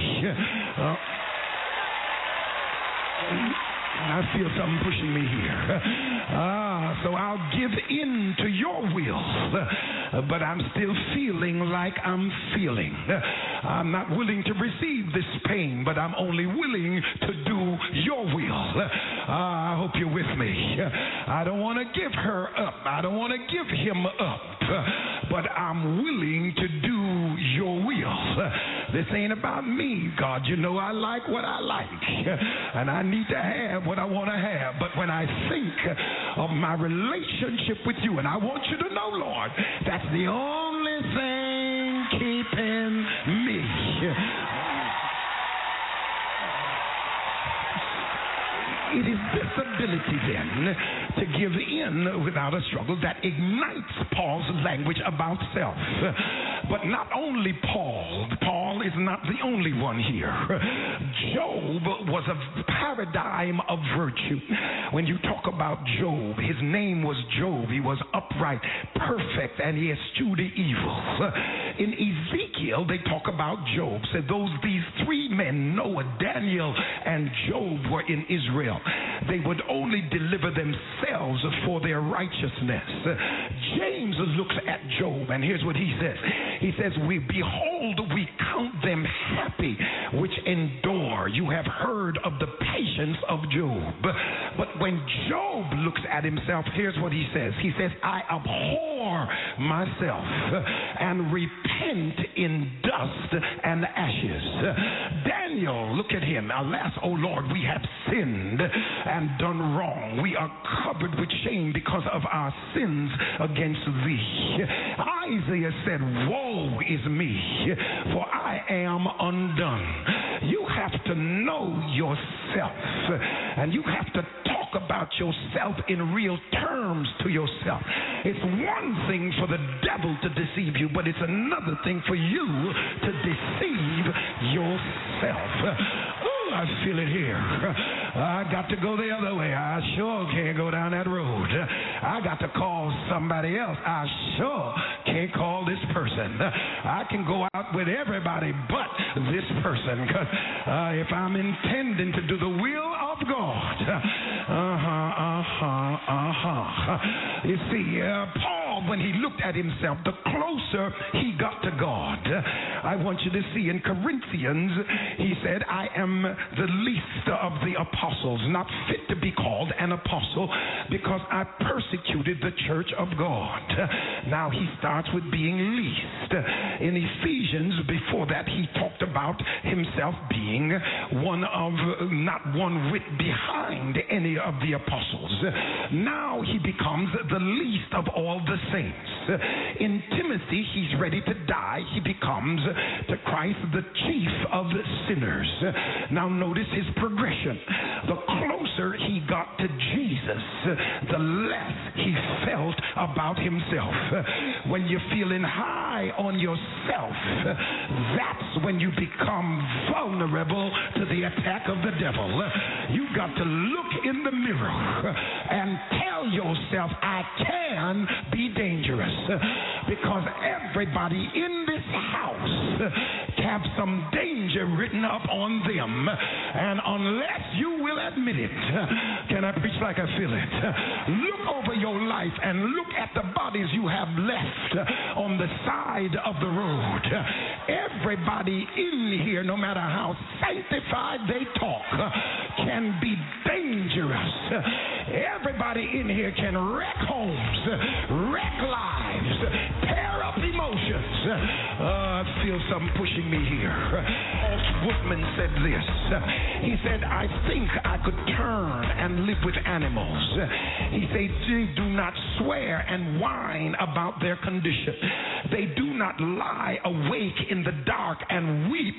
I feel something pushing me here. So I'll give in to your will, but I'm still feeling like I'm feeling. I'm not willing to receive this pain, but I'm only willing to do your will. I hope you're with me. I don't want to give her up. I don't want to give him up, but I'm willing to do your will. This ain't about me, God. You know I like what I like, and I need to have what I want to have. But when I think of my relationship with you, and I want you to know, Lord, that's the only thing keeping me. It is this ability then to give in without a struggle that ignites Paul's language about self. But not only Paul is not the only one here. Job was a paradigm of virtue. When you talk about Job, his name was Job. He was upright, perfect, and he eschewed evil. In Ezekiel, they talk about Job. Said these three men, Noah, Daniel, and Job, were in Israel. They would only deliver themselves for their righteousness. James looks at Job, and here's what he says. He says, we count them happy which endure. You have heard of the patience of Job. But when Job looks at himself, here's what he says. He says, I abhor myself and repent in dust and ashes. Daniel, look at him. Alas, O Lord, we have sinned and done wrong. We are covered with shame because of our sins against thee. Isaiah said, woe is me, for I am undone. You have to know yourself, and you have to talk about yourself in real terms to yourself. It's one thing for the devil to deceive you, but it's another thing for you to deceive yourself. I feel it here. I got to go the other way. I sure can't go down that road. I got to call somebody else. I sure can't call this person. I can go out with everybody but this person, because if I'm intending to do the will of God, you see, Paul, when he looked at himself, the closer he got to God. I want you to see in Corinthians, he said, I am the least of the apostles, not fit to be called an apostle, because I persecuted the church of God. Now he starts with being least. In Ephesians, before that, he talked about himself being not one whit behind any of the apostles. Now he becomes the least of all the saints. In Timothy, he's ready to die. He becomes to Christ the chief of sinners. Now notice his progression. The closer he got to Jesus, the less he felt about himself. When you're feeling high on yourself, that's when you become vulnerable to the attack of the devil. You've got to look in the mirror and tell yourself, I can be dangerous, because everybody in this house have some danger written up on them, and unless you will admit it, can I preach like I feel it? Look over your life and look at the bodies you have left on the side of the road. Everybody in here, no matter how sanctified they talk, can be dangerous. Everybody in here can wreck homes, wreck lives, tear up emotions. I feel something pushing me here. Woodman said this. He said, I think I could turn and live with animals. He said, they do not swear and whine about their condition. They do not lie awake in the dark and weep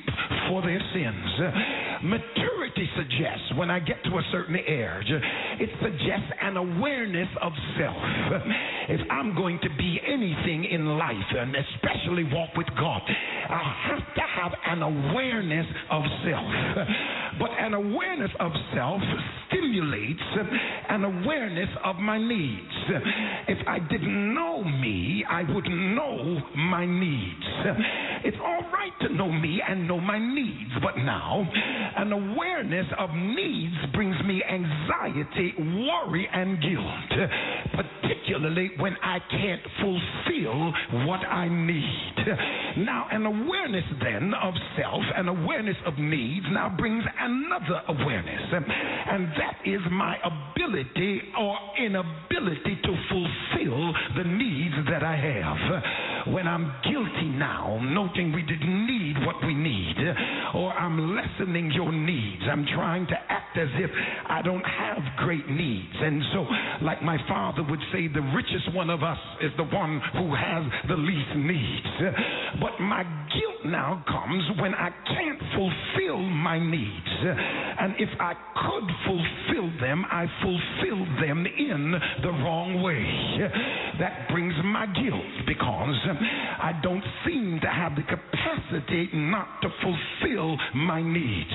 for their sins. Maturity suggests, when I get to a certain age, it suggests an awareness of self. If I'm going to be anything in life, and especially walk with God, I have to have an awareness of self. But an awareness of self stimulates an awareness of my needs. If I didn't know me, I wouldn't know my needs. It's all right to know me and know my needs, but now an awareness of needs brings me anxiety, worry, and guilt, particularly when I can't fulfill what I need. Now, an awareness then of self, an awareness of needs, now brings another awareness, and that is my ability or inability to fulfill the needs that I have. When I'm guilty now, noting we didn't need what we need, or I'm lessening your needs, I'm trying to act as if I don't have great needs. And so, like my father would say, the richest one of us is the one who has the least needs. But my guilt now comes when I can't fulfill my needs. And if I could fulfill them, I fulfill them in the wrong way. That brings my guilt, because I don't seem to have the capacity not to fulfill my needs.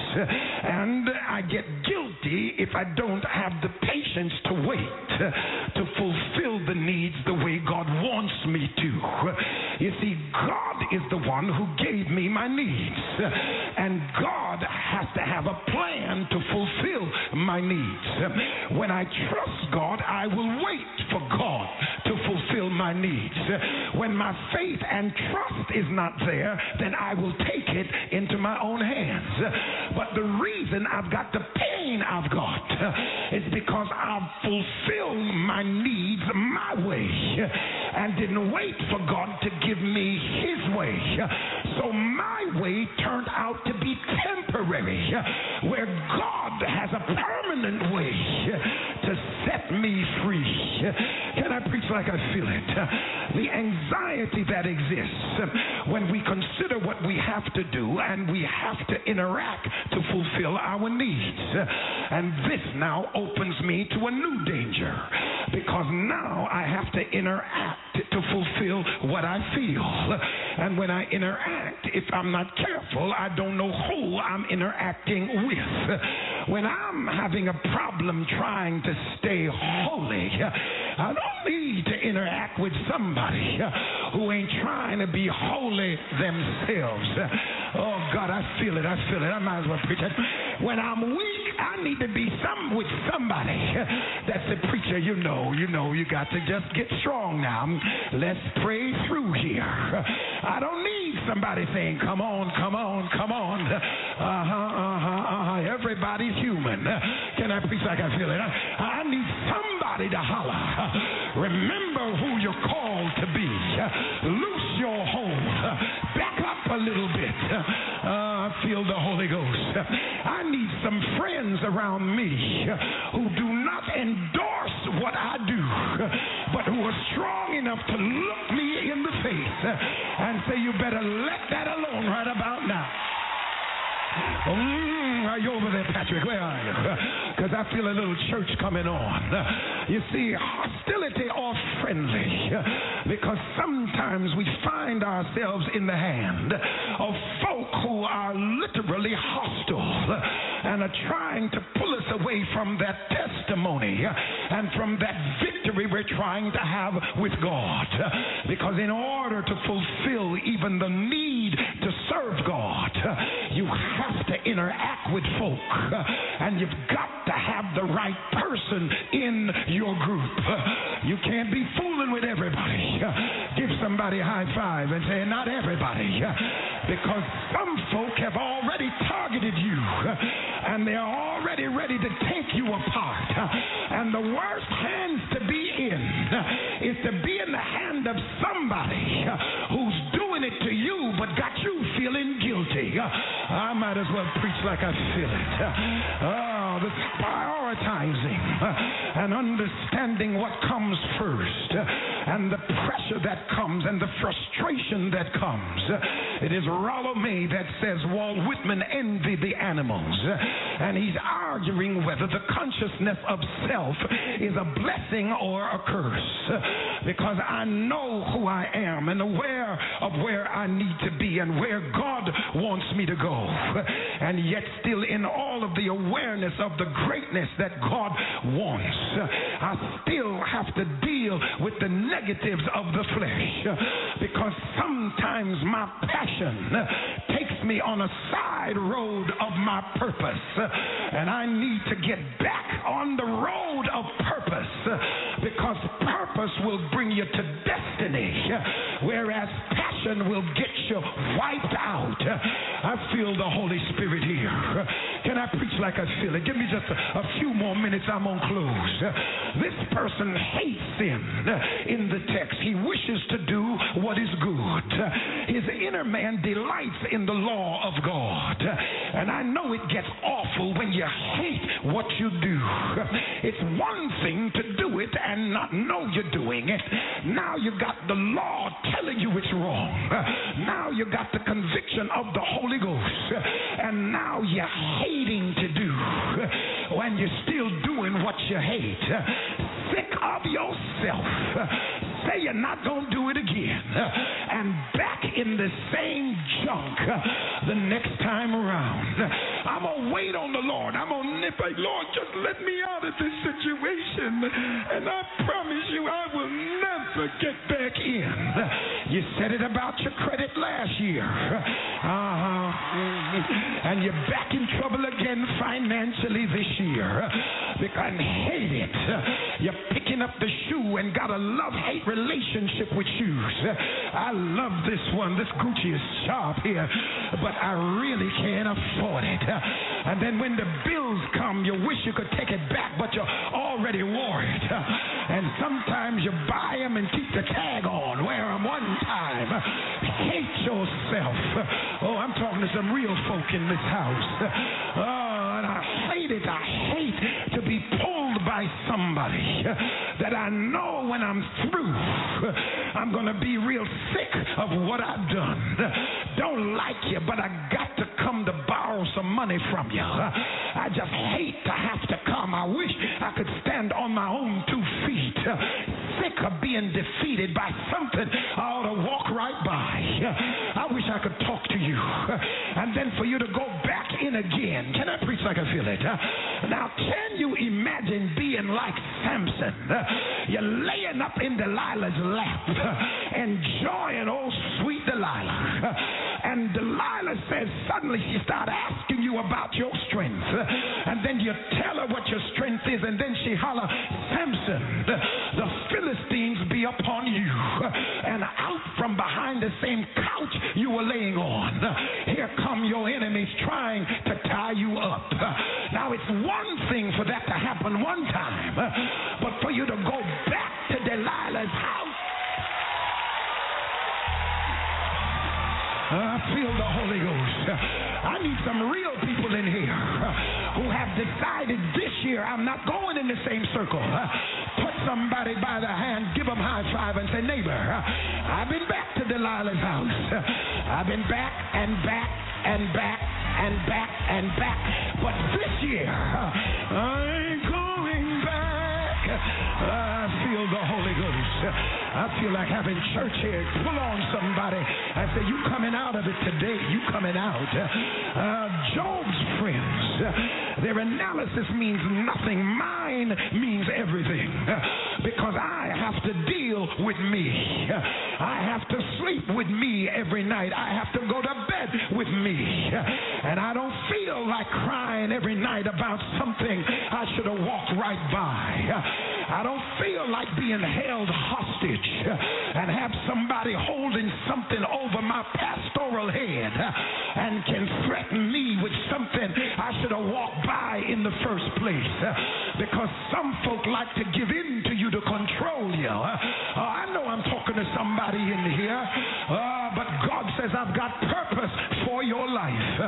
And I get guilty if I don't have the patience to wait to fulfill the needs the way God wants me to. You see, God is the one who gave me my needs, and God has to have a plan to fulfill my needs. When I trust God, I will wait for God to fulfill my needs. When my faith and trust is not there, then I will take it into my own hands. But the reason I've got the pain I've got is because I've fulfilled my needs my way and didn't wait for God to give me his way. So my way turned out to be temporary, where God has a permanent way to set me free. Can I preach like I feel it? The anxiety that exists when we consider what we have to do and we have to interact to fulfill our needs. And this now opens me to a new danger, because now I have to interact to fulfill what I feel. And when I interact, if I'm not careful, I don't know who I'm interacting with. When I'm having a problem trying to stay holy, I don't need to interact with somebody who ain't trying to be holy themselves. Oh God, I feel it. I might as well preach it. When I'm weak, I need to be with somebody that's a preacher. You know, you got to just get strong now. Let's pray through here. I don't need somebody saying, come on. Everybody's human. Can I preach like I feel it? I need somebody to holler. Remember who you're called to be. Loose your hold. Back up a little bit. I feel the Holy Ghost. I need some friends around me who do not endorse what I do, but who are strong enough to look me in the face and say, you better let that alone right about now. Are you over there, Patrick? Where are you? Because I feel a little church coming on. You see, hostility or friendly, because sometimes we find ourselves in the hand of folk who are literally hostile and are trying to pull us away from that testimony and from that victory we're trying to have with God. Because in order to fulfill even the need to serve God, you have to interact with folk, and you've got to have the right person in your group. You can't be fooling with everybody. Give somebody a high five and say, not everybody, because some folk have already targeted you, and they're already ready to take you apart. And the worst hands to be in is to be in the hand of somebody who's doing it to you but got you feeling guilty. I might as well preach like I feel it. This prioritizing and understanding what comes first and the pressure that comes and the frustration that comes. It is Rollo May that says Walt Whitman envied the animals, and he's arguing whether the consciousness of self is a blessing or a curse, because I know who I am and aware of where I need to be and where God wants me to go, and yet still in all of the awareness of the greatness that God wants, I still have to deal with the negatives of the flesh, because sometimes my passion takes me on a side road of my purpose, and I need to get back on the road of purpose, because purpose will bring you to destiny, whereas passion will get you wiped out. I feel the Holy Spirit here. Can I preach like I feel it? Give me just a few more minutes. I'm on close. This person hates sin in the text. He wishes to do what is good. His inner man delights in the law of God. And I know it gets awful when you hate what you do. It's one thing to do it and not know you're doing it. Now you got the law telling you it's wrong. Now you got the conviction of the Holy Ghost. And now you're hating to do when you're still doing what you hate. Sick of yourself. Say you're not going to do it again. And back in the same junk the next time around. I'm going to wait on the Lord. I'm going to nip it. Lord, just let me out of this situation. And I promise you I will never get back in. You said it about your credit last year. And you're back in trouble again financially this year. Because I hate it. You're picking up the shoe and got a love-hate relationship with shoes. I love this one. This Gucci is sharp here, but I really can't afford it. And then when the bills come, you wish you could take it back, but you already wore it. And sometimes you buy them and keep the tag on. Wear them one time. Hate yourself. Oh, I'm talking to some real folk in this house. Oh, and I hate it. I hate to be pulled by somebody that I know when I'm through, I'm going to be real sick of what I've done. Don't like you, but I got to come to borrow some money from you. I just hate to have to come. I wish I could stand on my own 2 feet. Sick of being defeated by something I ought to walk right by. I wish I could talk to you. And then for you to go back in again. Can I preach like I feel it? Now, can you imagine being like Samson? You're laying up in Delilah's lap, enjoying old sweet Delilah. And Delilah says suddenly she started asking you about your strength. And then you tell her what your strength is, and then she holler, Samson, the Philistines be upon you. And out from behind the same couch you were laying on, here come your enemies trying to tie you up. Now it's one thing for that to happen one time, but for you to go back to Delilah's house. I feel the Holy Ghost. I need some real people in here who have decided this year I'm not going in the same circle. Put somebody by the hand, give them high five and say, neighbor, I've been back to Delilah's house. I've been back and back and back and back and back. But this year, I ain't going back. I feel the Holy Ghost. I feel like having church here. Pull on somebody and say, you coming out of it today. You coming out. Job's friends, their analysis means nothing. Mine means everything. Because I have to deal with me. I have to sleep with me every night. I have to go to bed with me. And I don't feel like crying every night about something I should have walked right by. I don't feel like being held hostage and have somebody holding something over my pastoral head and can threaten me with something I should have walked by in the first place. Because some folk like to give in to you to control you. I know I'm talking to somebody in here, but God says I've got purpose for your life.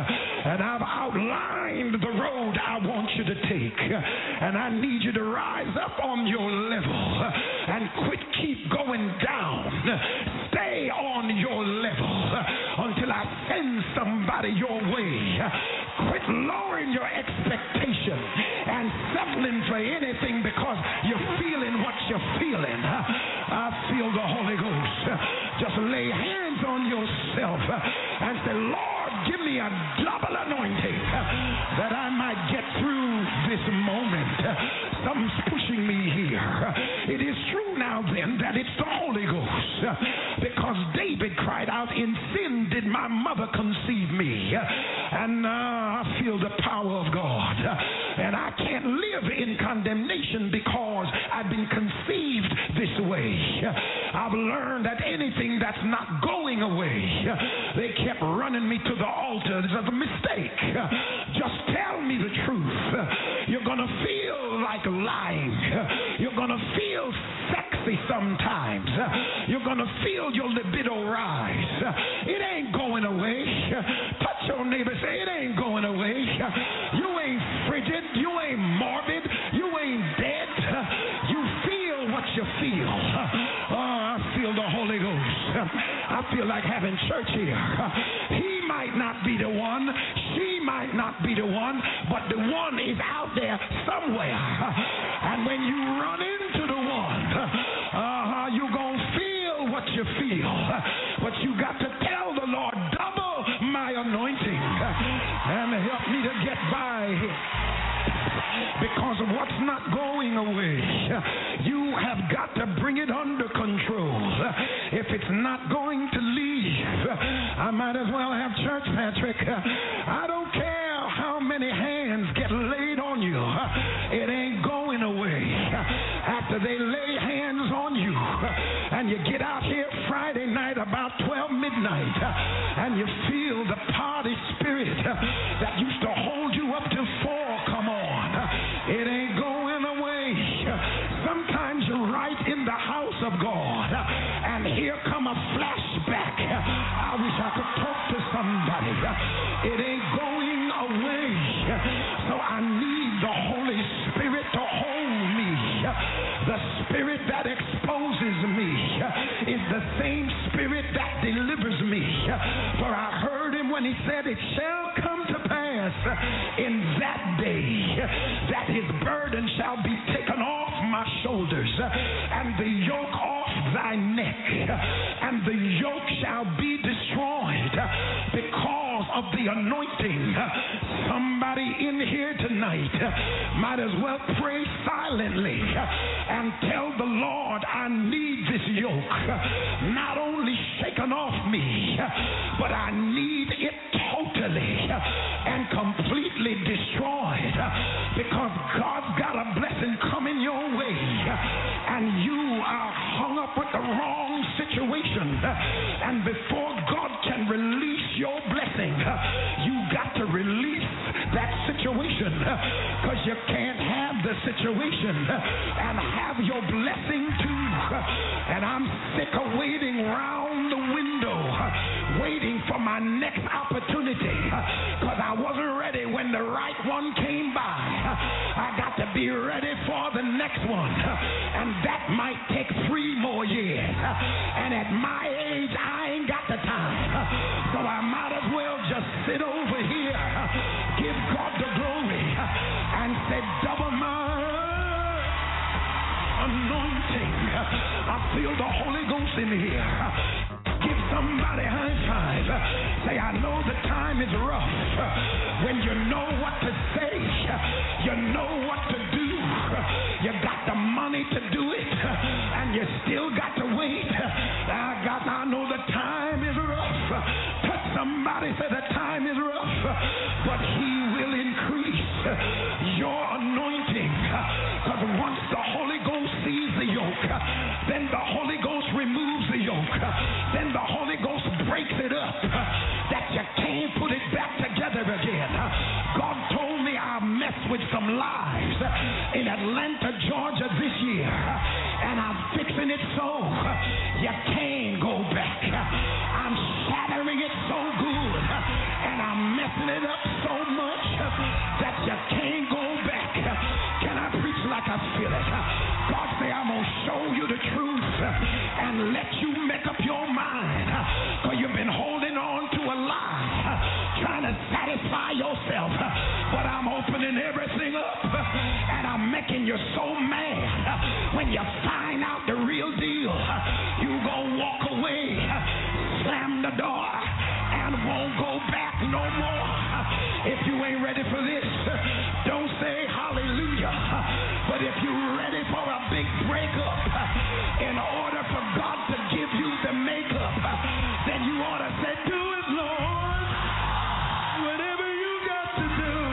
And I've outlined the road I want you to take. And I need you to rise up on your level and keep going down. Stay on your level until I send somebody your way. Quit lowering your expectation and settling for anything because you're feeling what you're feeling. I feel the Holy Ghost. Just lay hands on yourself and say, Lord, give me a double anointing that I might get through this moment. Something's pushing me here. It is true now then that it's the Holy Ghost, because David cried out, in sin did my mother conceive me. And now I feel the power of God. And I can't live in condemnation because I've been conceived this way. I've learned that anything that's not going away, they kept running me to the altar. This is a mistake. Just tell me the truth. You're going to feel like lying. You're going to feel sexy sometimes. You're going to feel your libido rise. It ain't going away. Touch your neighbor, say it ain't going away. You ain't frigid. You ain't morbid. You ain't dead. You feel what you feel. I feel the Holy Ghost. I feel like having church here. He might not be the one. She might not be the one, but the one is out there somewhere. And when you run into the one, you're going to feel what you feel. But you got to tell the Lord, double my anointing and help me to get by here. Because of what's not going away, you have got to bring it under control. If it's not going to leave, I might as well have church, Patrick. I don't care how many hands get laid on you. It ain't going away. After they lay hands on you and you get out here Friday night about 12 midnight and you feel the party spirit that used to hold you up till 4, come on. It ain't going away. Sometimes you're right in the house of God and here come a flashback. I wish I could talk to somebody. It ain't going away. So I need the Holy Spirit to hold me. The Spirit that exposes me is the same Spirit that delivers me. For I heard him when he said, it shall come to pass in that day that his burden shall be taken off my shoulders and the yoke off thy neck, and the yoke shall be destroyed because of the anointing. Somebody in here tonight might as well pray silently and tell the Lord, I need this yoke not only shaken off me, but I need it totally and completely destroyed, because God's got a blessing coming your way and you are hung up with the wrong situation. And before God can release your blessing, you got to release that situation, because you can't have the situation and have your blessing too. And I'm sick of waiting round the window, waiting for my next opportunity, because I wasn't ready when the right one came by. I got to be ready for the next one, and that might take 3 more years. And at my age, I ain't got the time, so I might as well just sit over here, give God the glory, and say, double my anointing. I feel the Holy Ghost in here. Give somebody a high five. Say, I know the time is rough. When you know what to say, you know what to do. You got the money to do it, and you still got to wait. I know the time is rough. Touch somebody, say the time is rough, but he will increase your anointing. Because once the Holy Ghost sees the yoke, then the Holy Ghost removes the yoke. Then the Holy Ghost breaks it up, that you can't put it back together again. God told me I messed with some lives in Atlanta, Georgia this year, and I'm fixing it so you can't go back. I'm shattering it so good, and I'm messing it up so show you the truth and let you make up your mind. Because you've been holding on to a lie, trying to satisfy yourself. But I'm opening everything up and I'm making you so mad. When you find out the real deal, you gonna walk away, slam the door, and won't go back no more. If you ain't ready for this, don't say hallelujah. But if you're ready for a big breakup, in order for God to give you the makeup, then you ought to say, do it, Lord. Whatever you got to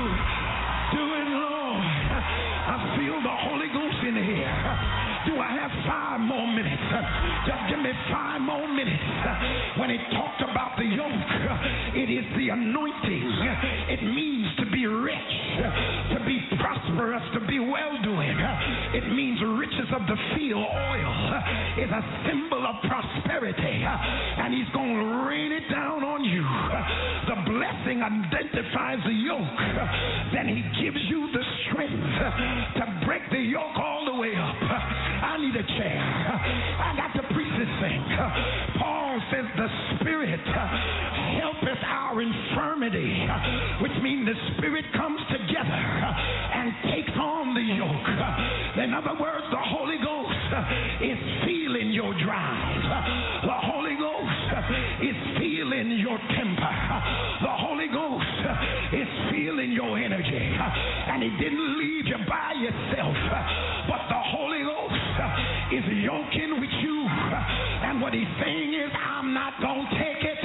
do it, Lord. I feel the Holy Ghost in here. Do I have 5 more minutes? Just give me 5 more minutes. When he talked about the yoke, it is the anointing. It means to be rich, to be prosperous, to be well-doing. It means riches of the field. Oil is a symbol of prosperity, and he's going to rain it down on you. The blessing identifies the yoke. Then he gives you the strength to break the yoke all the way up. I need a chair. I got to preach this thing. Paul says the Spirit helpeth our infirmity, which means the Spirit comes together and takes on the yoke. In other words, the Holy Ghost is feeling your drive. The Holy Ghost is feeling your temper. The Holy Ghost is feeling your energy. And he didn't leave you by yourself, but the Holy Ghost is yoking with you. And what he's saying is, I'm not going to take it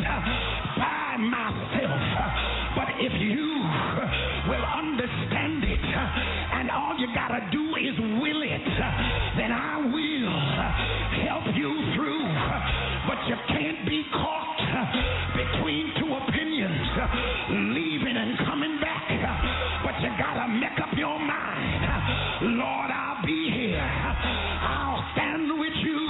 by myself, but if you will understand it, and all you got to do is will it, then I will help you through. But you can't be caught between 2 opinions, leaving and coming back. But you got to make up your mind. Lord, I'll be here. I'll stand with you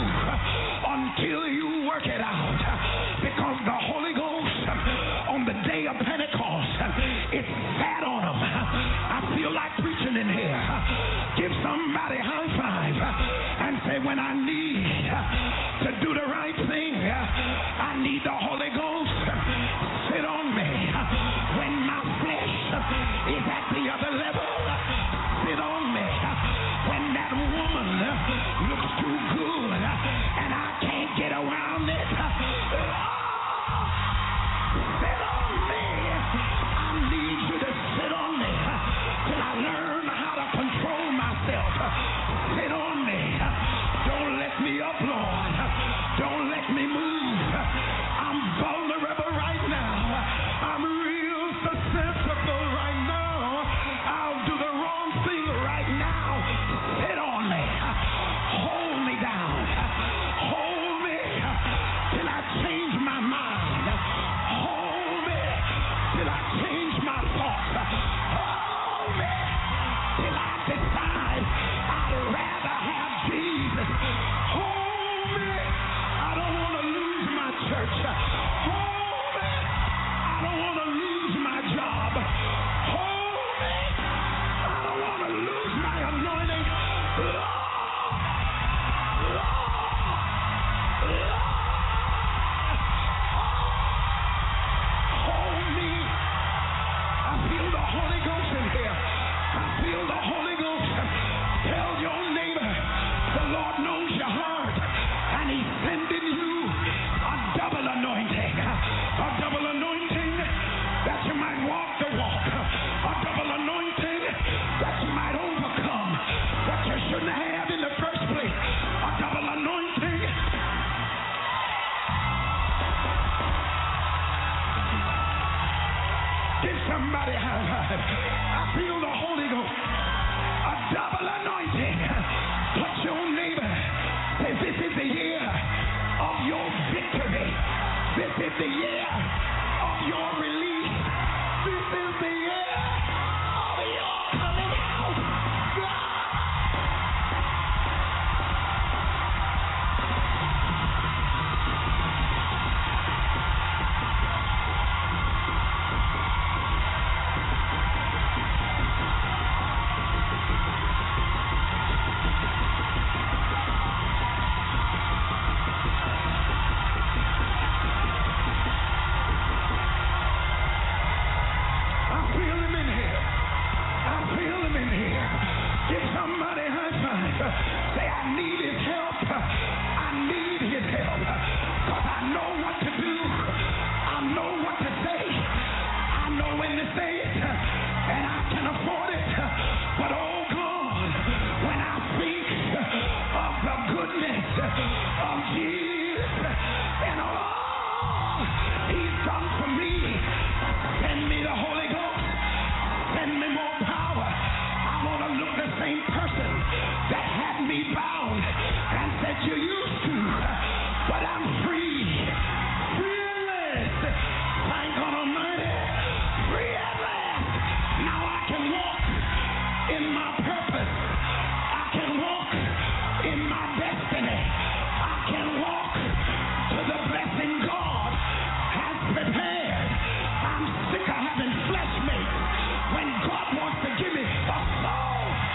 until you work it out. Because the Holy Ghost, on the day of Pentecost, it sat on them. I feel like preaching in here. Give somebody a high five and say, when I need to do the right thing, I need the Holy Ghost. Sit on me. When my flesh is at the other level, sit on me. When that woman looks too good and I can't get around it, sit on me. I need you to sit on me till I learn how to control myself. Sit on me. Don't let me up, Lord. Don't let me move. I'm vulnerable right now. I'm real susceptible right now. I'll do the wrong thing right now. Sit on me. Hold me down. Hold me till I change my mind. Hold me till I change my thoughts. Hold me till I decide I'd rather have Jesus. Hold me. I don't want to lose my church. Hold me. I don't want to lose my job. Hold me. I don't want to lose my anointing. Hold me. I feel the Holy Ghost in here. I feel the Holy Ghost. Tell your neighbor, the Lord knows your heart, and he's sending you a double anointing. A double anointing that you might walk the walk. A double anointing that you might overcome what you shouldn't have in the first place. A double anointing. Give somebody a high five. I feel the Holy Ghost. A double anointing. Touch your neighbor. Say, this is the year of your victory. This is the year of your release. This is the year of your coming out. Say, I need his help. I need his help. Because I know what to do. I know what to say. I know when to say it. And I can afford it. But oh God, when I think of the goodness of Jesus and all he's done for me, send me the Holy Ghost. Send me more power. I want to look the same person that had me bound and said you used to, but I'm free. Fearless. Thank God Almighty. Free at last. Now I can walk in my purpose. I can walk in my destiny. I can walk to the blessing God has prepared. I'm sick of having flesh mates when God wants to give me a soul.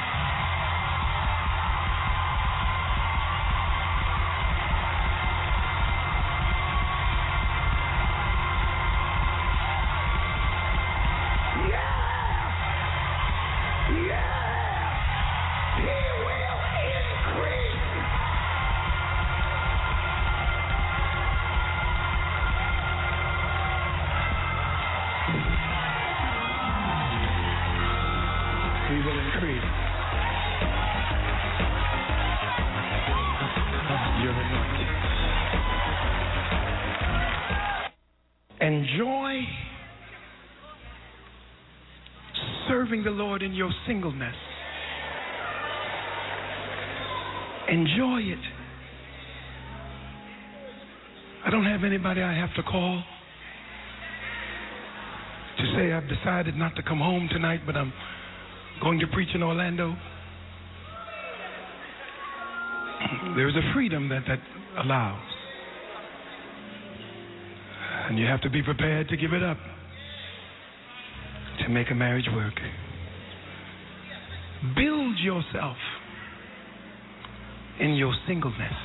Enjoy serving the Lord in your singleness. Enjoy it. I don't have anybody I have to call to say I've decided not to come home tonight, but I'm going to preach in Orlando. There's a freedom that allows. And you have to be prepared to give it up to make a marriage work. Build yourself in your singleness.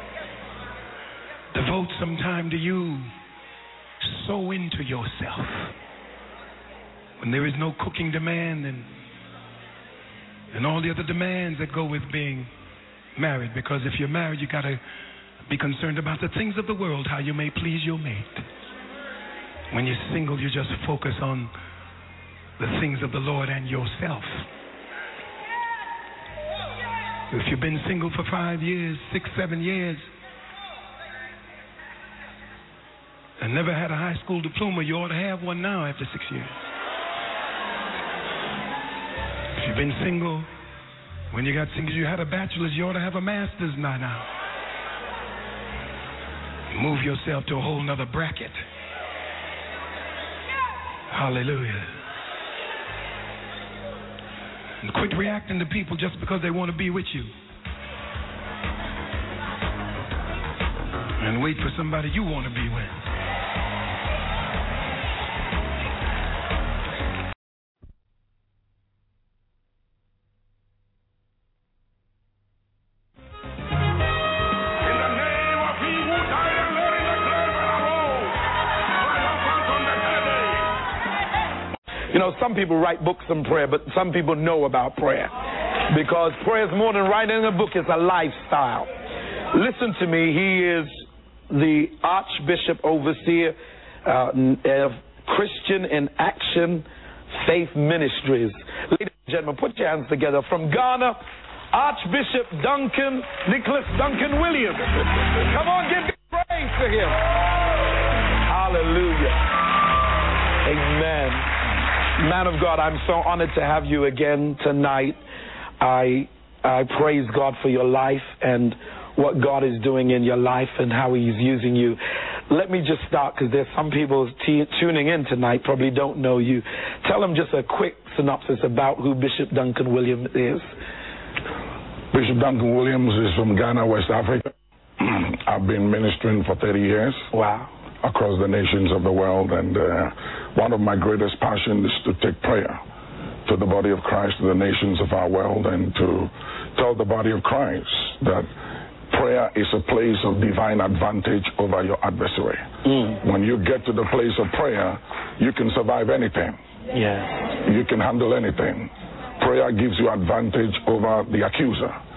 Devote some time to you. Sow into yourself. When there is no cooking demand and all the other demands that go with being married. Because if you're married, you got to be concerned about the things of the world, how you may please your mate. When you're single, you just focus on the things of the Lord and yourself. If you've been single for 5 years, 6, 7 years, and never had a high school diploma, you ought to have one now after 6 years. If you've been single, when you got single, you had a bachelor's, you ought to have a master's now. Move yourself to a whole nother bracket. Hallelujah. And quit reacting to people just because they want to be with you. And wait for somebody you want to be with. You know, some people write books on prayer, but some people know about prayer. Because prayer is more than writing a book, it's a lifestyle. Listen to me, he is the Archbishop Overseer of Christian in Action Faith Ministries. Ladies and gentlemen, put your hands together. From Ghana, Archbishop Nicholas Duncan Williams. Come on, give praise to him. Hallelujah. Amen. Man of God, I'm so honored to have you again tonight. I praise God for your life and what God is doing in your life and how he's using you. Let me just start, because there's some people tuning in tonight probably don't know you. Tell them just a quick synopsis about who Bishop Duncan Williams is. Bishop Duncan Williams is from Ghana, West Africa. I've been ministering for 30 years. Wow. Across the nations of the world, and one of my greatest passions is to take prayer to the body of Christ, to the nations of our world, and to tell the body of Christ that prayer is a place of divine advantage over your adversary. When you get to the place of prayer, you can survive anything. Yeah. You can handle anything. Prayer gives you advantage over the accuser.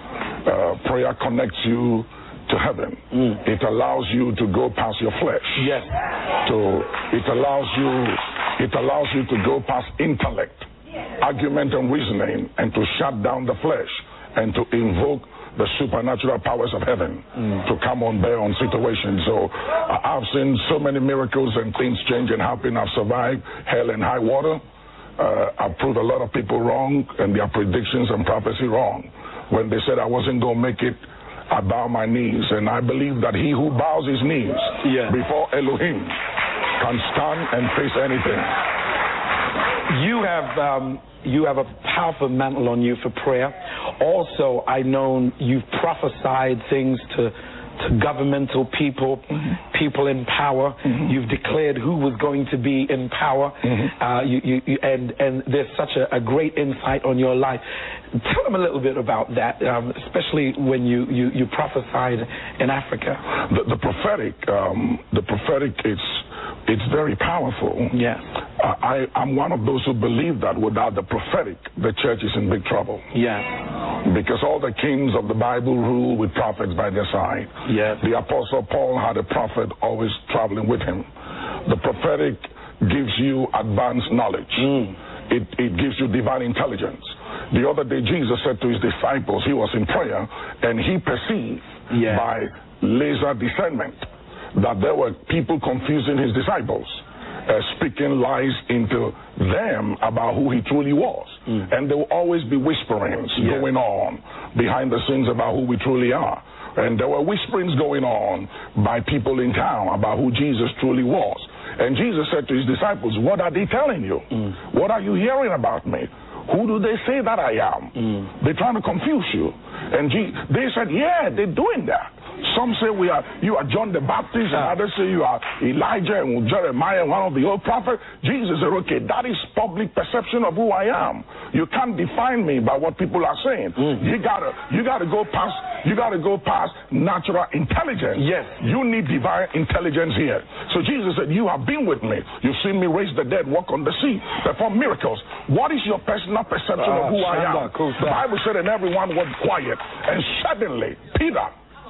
Prayer connects you to heaven. It allows you to go past your flesh. Yes. It allows you to go past intellect, argument and reasoning, and to shut down the flesh and to invoke the supernatural powers of heaven to come on bear on situations. So I've seen so many miracles and things change and happen. I've survived hell and high water. I've proved a lot of people wrong and their predictions and prophecy wrong. When they said I wasn't going to make it, I bow my knees, and I believe that he who bows his knees before Elohim can stand and face anything. You have a powerful mantle on you for prayer. Also, I know you've prophesied things to governmental people, people in power. You've declared who was going to be in power, and there's such a great insight on your life. Tell them a little bit about that, especially when you prophesied in Africa. The prophetic it's very powerful. Yes. I'm one of those who believe that without the prophetic, the church is in big trouble. Yes. Because all the kings of the Bible rule with prophets by their side. Yes. The Apostle Paul had a prophet always traveling with him. The prophetic gives you advanced knowledge. It gives you divine intelligence. The other day, Jesus said to his disciples, he was in prayer, and he perceived by laser discernment that there were people confusing his disciples, speaking lies into them about who he truly was. And there will always be whisperings going on behind the scenes about who we truly are. And there were whisperings going on by people in town about who Jesus truly was. And Jesus said to his disciples, what are they telling you? What are you hearing about me? Who do they say that I am? They're trying to confuse you. And they said, yeah, they're doing that. Some say you are John the Baptist, and others say you are Elijah and Jeremiah, one of the old prophets. Jesus said, okay, that is public perception of who I am. You can't define me by what people are saying. You gotta go past natural intelligence. Yes. You need divine intelligence here. So Jesus said, you have been with me. You've seen me raise the dead, walk on the sea, perform miracles. What is your personal perception of who I am? The Bible said, and everyone was quiet, and suddenly Peter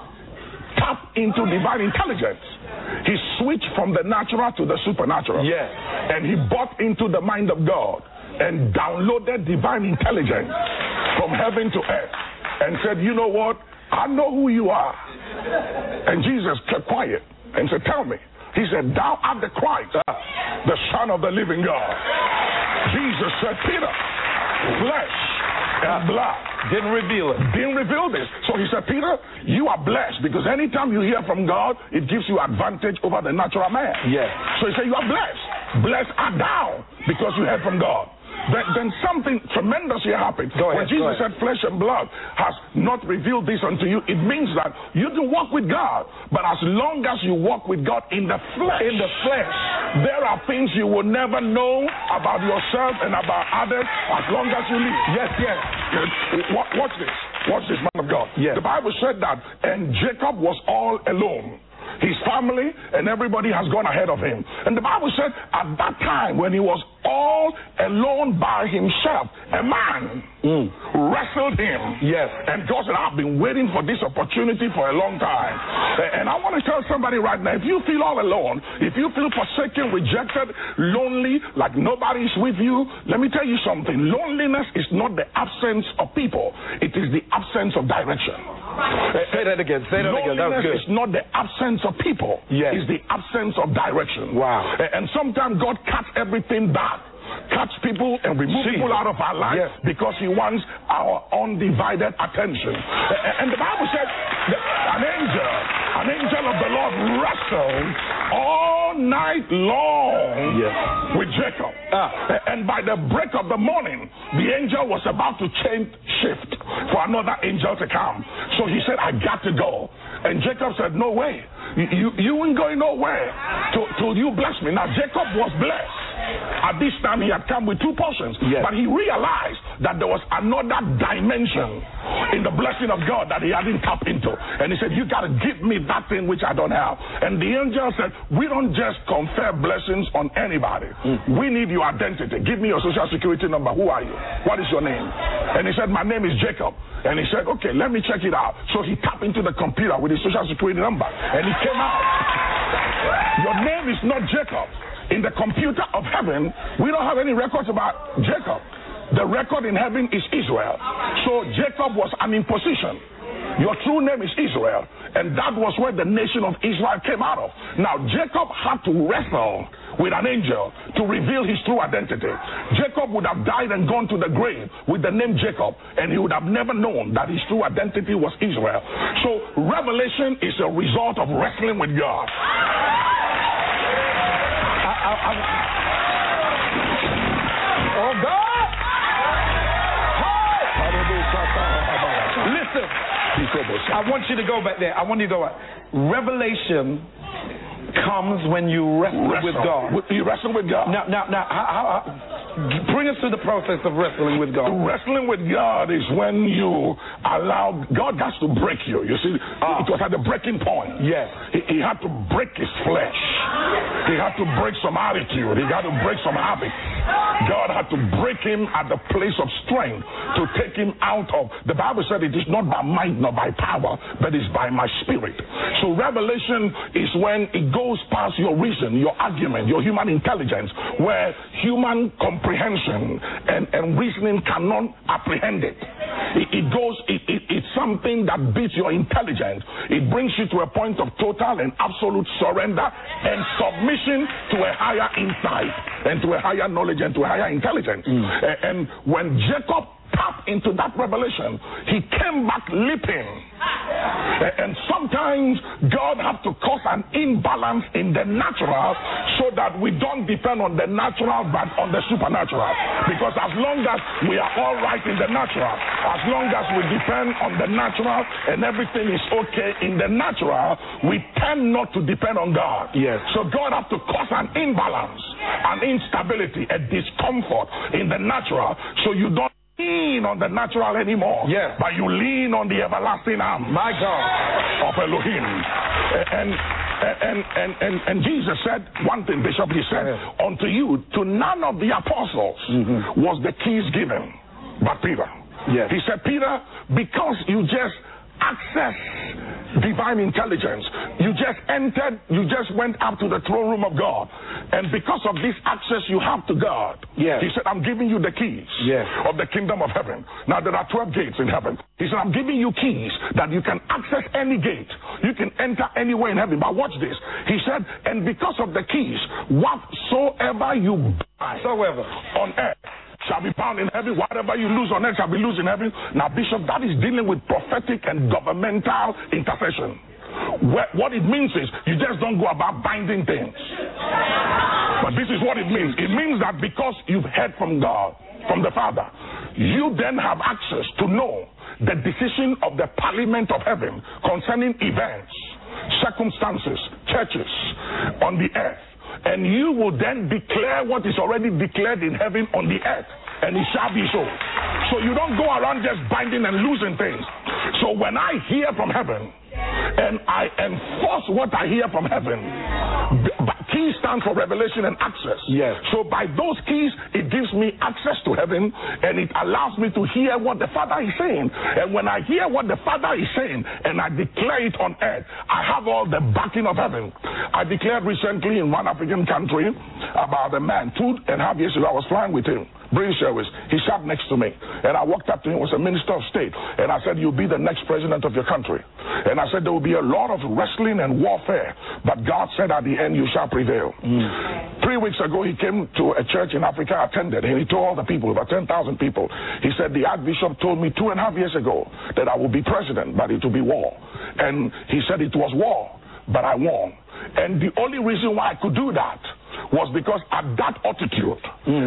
tapped into divine intelligence. He switched from the natural to the supernatural. Yes. And he bought into the mind of God and downloaded divine intelligence from heaven to earth and said, you know what? I know who you are. And Jesus kept quiet and said, tell me. He said, thou art the Christ, the Son of the living God. Jesus said, Peter, flesh and blood didn't reveal this. So he said, Peter, you are blessed, because anytime you hear from God, it gives you advantage over the natural man. Yes. So he said, you are blessed. Blessed art thou, because you heard from God. Then something tremendous here happened. When Jesus said flesh and blood has not revealed this unto you, it means that you can walk with God. But as long as you walk with God in the flesh, there are things you will never know about yourself and about others as long as you live. Yes. Watch this. Watch this, man of God. Yes. The Bible said that, and Jacob was all alone. His family and everybody has gone ahead of him. And the Bible said at that time, when he was all alone by himself, a man wrestled him. Yes. And God said, I've been waiting for this opportunity for a long time. And I want to tell somebody right now, if you feel all alone, if you feel forsaken, rejected, lonely, like nobody's with you, let me tell you something. Loneliness is not the absence of people. It is the absence of direction. Say that again. That was good. Loneliness is not the absence of people. Yes. It's the absence of direction. Wow. And sometimes God cuts everything back. Cuts people and remove people out of our life because he wants our undivided attention. And the Bible said that an angel of the Lord wrestled all night long with Jacob. And by the break of the morning, the angel was about to change shift for another angel to come. So he said, I got to go. And Jacob said, no way. You ain't going nowhere till you bless me. Now Jacob was blessed. At this time, he had come with 2 portions. But he realized that there was another dimension in the blessing of God that he hadn't tapped into. And he said, you got to give me that thing which I don't have. And the angel said, we don't just confer blessings on anybody. We need your identity. Give me your social security number. Who are you? What is your name? And he said, my name is Jacob. And he said, okay, let me check it out. So he tapped into the computer with his social security number. And he came out. Your name is not Jacob. In the computer of heaven, we don't have any records about Jacob. The record in heaven is Israel. So Jacob was an imposition. Your true name is Israel. And that was where the nation of Israel came out of. Now, Jacob had to wrestle with an angel to reveal his true identity. Jacob would have died and gone to the grave with the name Jacob, and he would have never known that his true identity was Israel. So revelation is a result of wrestling with God. Oh God! Listen, I want you to go back there. I want you to go back. Revelation comes when you wrestle with God. You wrestle with God. Now, how, bring us through the process of wrestling with God. Wrestling with God is when you allow God has to break you. You see, it was at the breaking point. Yes. He had to break his flesh. He had to break some attitude. He had to break some habits. God had to break him at the place of strength to take him out of. The Bible said it is not by might nor by power, but it's by my spirit. So revelation is when it goes past your reason, your argument, your human intelligence, where human comprehension and reasoning cannot apprehend it. It's something that beats your intelligence. It brings you to a point of total and absolute surrender and submission to a higher insight and to a higher knowledge and to a higher intelligence. And when Jacob tapped into that revelation, he came back leaping. And sometimes God has to cause an imbalance in the natural so that we don't depend on the natural but on the supernatural. Because as long as we are all right in the natural, as long as we depend on the natural and everything is okay in the natural, we tend not to depend on God. Yes. So God has to cause an imbalance, an instability, a discomfort in the natural so you don't lean on the natural anymore, but you lean on the everlasting arm, my God, of Elohim. And Jesus said one thing, Bishop. He said, unto you, to none of the apostles was the keys given, but Peter. Yes. He said, Peter, because you just access divine intelligence, you just went up to the throne room of God, and because of this access you have to God, he said, I'm giving you the keys of the kingdom of heaven. Now there are 12 gates in heaven. He said, I'm giving you keys that you can access any gate, you can enter anywhere in heaven. But watch this, he said, and because of the keys, whatsoever you bind on earth shall be bound in heaven. Whatever you lose on earth shall be loose in heaven. Now, Bishop, that is dealing with prophetic and governmental intercession. What it means is you just don't go about binding things. But this is what it means. It means that because you've heard from God, from the Father, you then have access to know the decision of the parliament of heaven concerning events, circumstances, churches on the earth. And you will then declare what is already declared in heaven on the earth, and it shall be so. So you don't go around just binding and losing things. So when I hear from heaven, and I enforce what I hear from heaven, keys stand for revelation and access. Yes. So by those keys, it gives me access to heaven, and it allows me to hear what the Father is saying. And when I hear what the Father is saying, and I declare it on earth, I have all the backing of heaven. I declared recently in one African country about a man, 2.5 years ago, I was flying with him, British Airways. He sat next to me, and I walked up to him, he was a minister of state, and I said, you'll be the next president of your country. And I said, there will be a lot of wrestling and warfare, but God said at the end, you shall prevail. 3 weeks ago, he came to a church in Africa, attended, and he told all the people, about 10,000 people, he said, the Archbishop told me 2.5 years ago that I will be president, but it will be war. And he said it was war, but I won. And the only reason why I could do that was because at that altitude,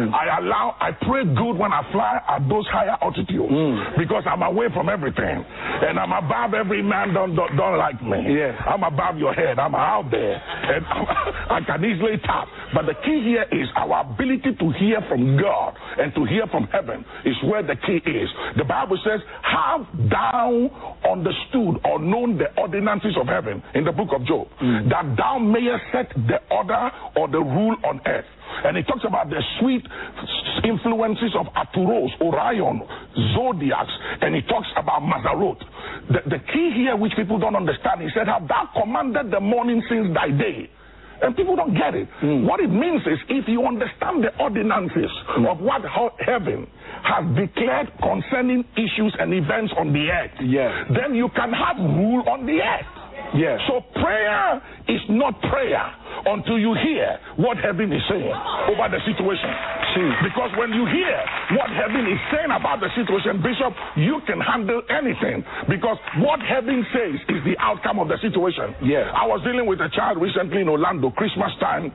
I pray good when I fly at those higher altitudes because I'm away from everything and I'm above every man don't like me. Yeah. I'm above your head. I'm out there and I can easily tap. But the key here is our ability to hear from God and to hear from heaven is where the key is. The Bible says, have thou understood or known the ordinances of heaven in the book of Job, that thou mayest set the order or the rule on earth. And it talks about the sweet influences of Arcturus, Orion, zodiacs, and it talks about Mazzaroth. The key here, which people don't understand, he said, have thou commanded the morning since thy day? And people don't get it. What it means is, if you understand the ordinances of what heaven has declared concerning issues and events on the earth, then you can have rule on the earth. Yes. So prayer is not prayer until you hear what heaven is saying over the situation. Because when you hear what heaven is saying about the situation, Bishop, you can handle anything. Because what heaven says is the outcome of the situation. Yeah. I was dealing with a child recently in Orlando, Christmas time.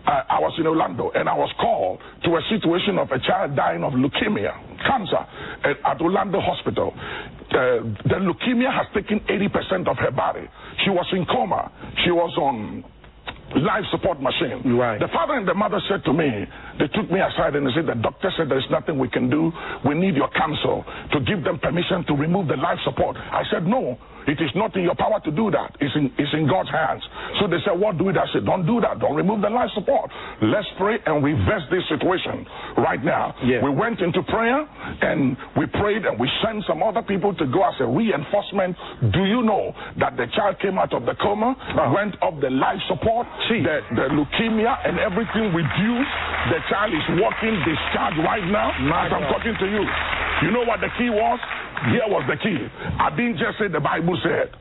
I was in Orlando and I was called to a situation of a child dying of leukemia, cancer, at Orlando Hospital. The leukemia has taken 80% of her body. She was in coma. She was on life support machine. Right. The father and the mother said to me, they took me aside and they said, the doctor said there's nothing we can do. We need your counsel to give them permission to remove the life support. I said, no, it is not in your power to do that. It's in God's hands. So they said, what do it? I said, don't do that. Don't remove the life support. Let's pray and reverse this situation right now. Yeah. We went into prayer and we prayed and we sent some other people to go as a reinforcement. Do you know that the child came out of the coma, went up the life support, the leukemia and everything reduced. The child is walking discharged right now as I'm talking to you. You know what the key was? Here was the key. I didn't just say the Bible said.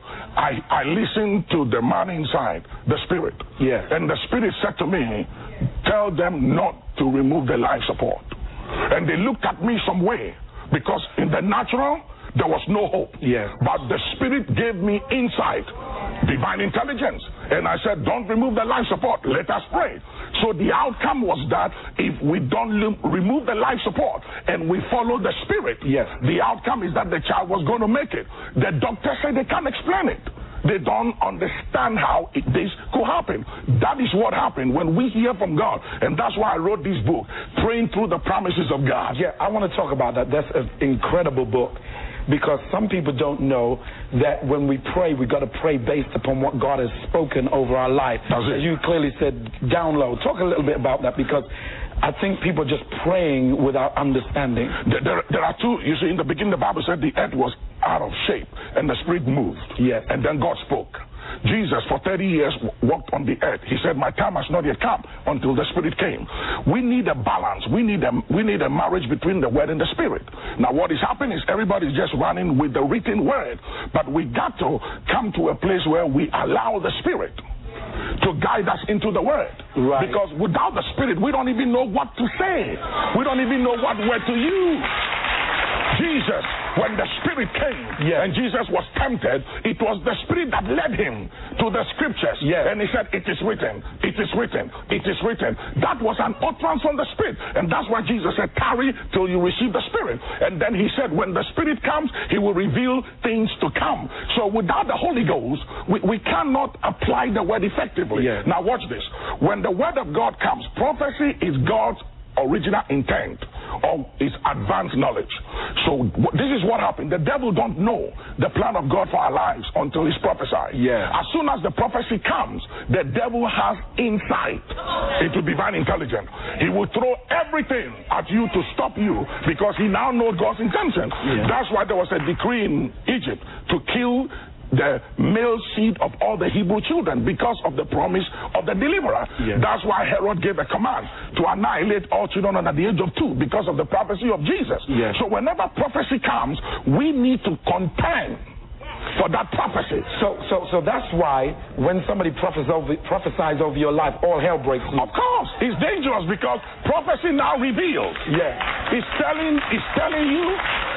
I listened to the man inside, the spirit. Yeah. And the spirit said to me, tell them not to remove the life support. And they looked at me some way because in the natural, there was no hope. Yes. But the Spirit gave me insight, divine intelligence. And I said, don't remove the life support. Let us pray. So the outcome was that if we don't remove the life support and we follow the Spirit, the outcome is that the child was going to make it. The doctor said they can't explain it. They don't understand how this could happen. That is what happened when we hear from God. And that's why I wrote this book, Praying Through the Promises of God. Yeah, I want to talk about that. That's an incredible book. Because some people don't know that when we pray, we got to pray based upon what God has spoken over our life. As you clearly said, download. Talk a little bit about that, because I think people are just praying without understanding. There are two. You see, in the beginning, the Bible said the earth was out of shape and the Spirit moved. Yes. And then God spoke. Jesus, for 30 years, walked on the earth. He said, my time has not yet come until the Spirit came. We need a balance. We need a marriage between the Word and the Spirit. Now, what is happening is everybody's just running with the written Word. But we got to come to a place where we allow the Spirit to guide us into the Word. Right. Because without the Spirit, we don't even know what to say. We don't even know what word to use. Jesus, when the Spirit came and Jesus was tempted, it was the Spirit that led him to the Scriptures. And he said, it is written, it is written, it is written. That was an utterance from the Spirit. And that's why Jesus said, tarry till you receive the Spirit. And then he said, when the Spirit comes, he will reveal things to come. So without the Holy Ghost, we cannot apply the Word effectively. Now watch this. When the Word of God comes, prophecy is God's original intent or its advanced knowledge. So this is what happened. The devil don't know the plan of God for our lives until it's prophesied. As soon as the prophecy comes, the devil has insight into divine intelligence. He will throw everything at you to stop you because he now knows God's intention. That's why there was a decree in Egypt to kill the male seed of all the Hebrew children because of the promise of the deliverer. That's why Herod gave a command to annihilate all children under the age of 2 because of the prophecy of Jesus. So whenever prophecy comes, we need to contend for that prophecy. So that's why when somebody prophesies over your life, all hell breaks loose. Of course, it's dangerous because prophecy now reveals. It's telling you